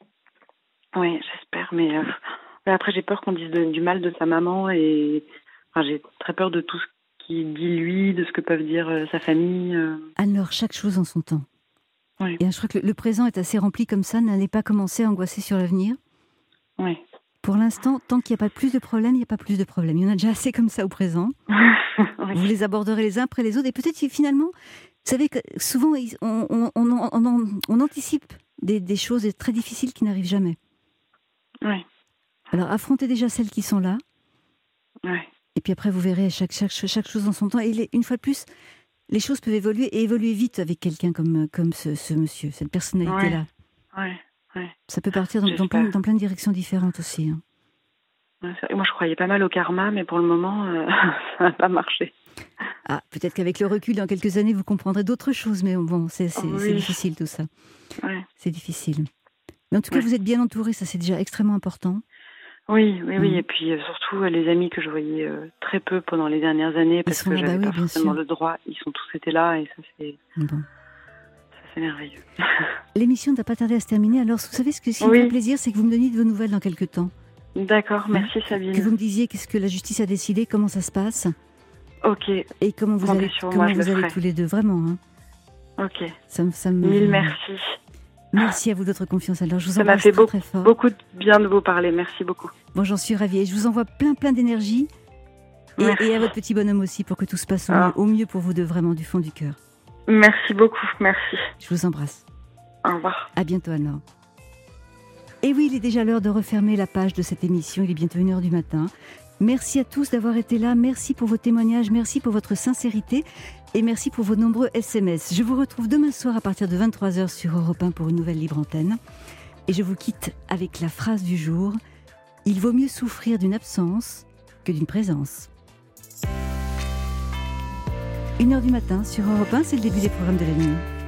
Oui, j'espère. Mais, euh, mais après, j'ai peur qu'on dise de, du mal de sa maman. Et enfin, j'ai très peur de tout ce qu'il dit lui, de ce que peuvent dire euh, sa famille. Euh... Alors, chaque chose en son temps. Oui. Et je crois que le, le présent est assez rempli comme ça. N'allez pas commencer à angoisser sur l'avenir. Oui. Pour l'instant, tant qu'il n'y a pas plus de problèmes, il n'y a pas plus de problèmes. Il y en a déjà assez comme ça au présent. Oui. Vous les aborderez les uns après les autres. Et peut-être finalement, vous savez que souvent, on, on, on, on, on anticipe des, des choses très difficiles qui n'arrivent jamais. Oui. Alors, affrontez déjà celles qui sont là. Oui. Et puis après, vous verrez chaque, chaque, chaque chose en son temps. Et les, une fois de plus, les choses peuvent évoluer et évoluer vite avec quelqu'un comme, comme ce, ce monsieur, cette personnalité-là. Oui. Oui. Oui. Ça peut partir dans, dans, plein, dans plein de directions différentes aussi. Hein. Ouais, moi, je croyais pas mal au karma, mais pour le moment, euh, ça n'a pas marché. Ah, peut-être qu'avec le recul, dans quelques années, vous comprendrez d'autres choses, mais bon, c'est, c'est, oui. c'est difficile tout ça. Oui. C'est difficile. Mais en tout cas, oui. vous êtes bien entouré, ça c'est déjà extrêmement important. Oui, oui, oui. Mmh. Et puis euh, surtout, euh, les amis que je voyais euh, très peu pendant les dernières années, parce que j'avais bah pas oui, forcément sûr. le droit, ils sont tous été là, et ça c'est... Bon. c'est merveilleux. L'émission ne va pas tarder à se terminer. Alors, vous savez, ce, que, ce qui Oui. me fait plaisir, c'est que vous me donniez de vos nouvelles dans quelques temps. D'accord, merci Sabine. Que vous me disiez qu'est-ce que la justice a décidé, comment ça se passe. Ok, Et comment vous Comptez allez, sur comment moi, je vous le allez ferai. tous les deux, vraiment. Hein. ok. Ça, me- ça me... Mille merci. Merci à vous de votre confiance. Alors, je vous Ça m'a embrasse fait très, beaucoup, très fort. beaucoup de bien de vous parler. Merci beaucoup. Bon, j'en suis ravie. Et je vous envoie plein, plein d'énergie. Et, Merci. et à votre petit bonhomme aussi, pour que tout se passe au, Ah. mieux, au mieux pour vous deux, vraiment, du fond du cœur. Merci beaucoup, merci. Je vous embrasse. Au revoir. À bientôt, Anna. Et oui, il est déjà l'heure de refermer la page de cette émission. Il est bientôt une heure du matin. Merci à tous d'avoir été là. Merci pour vos témoignages. Merci pour votre sincérité. Et merci pour vos nombreux S M S. Je vous retrouve demain soir à partir de vingt-trois heures sur Europe un pour une nouvelle libre antenne. Et je vous quitte avec la phrase du jour. Il vaut mieux souffrir d'une absence que d'une présence. Une heure du matin sur Europe un, c'est le début des programmes de la nuit.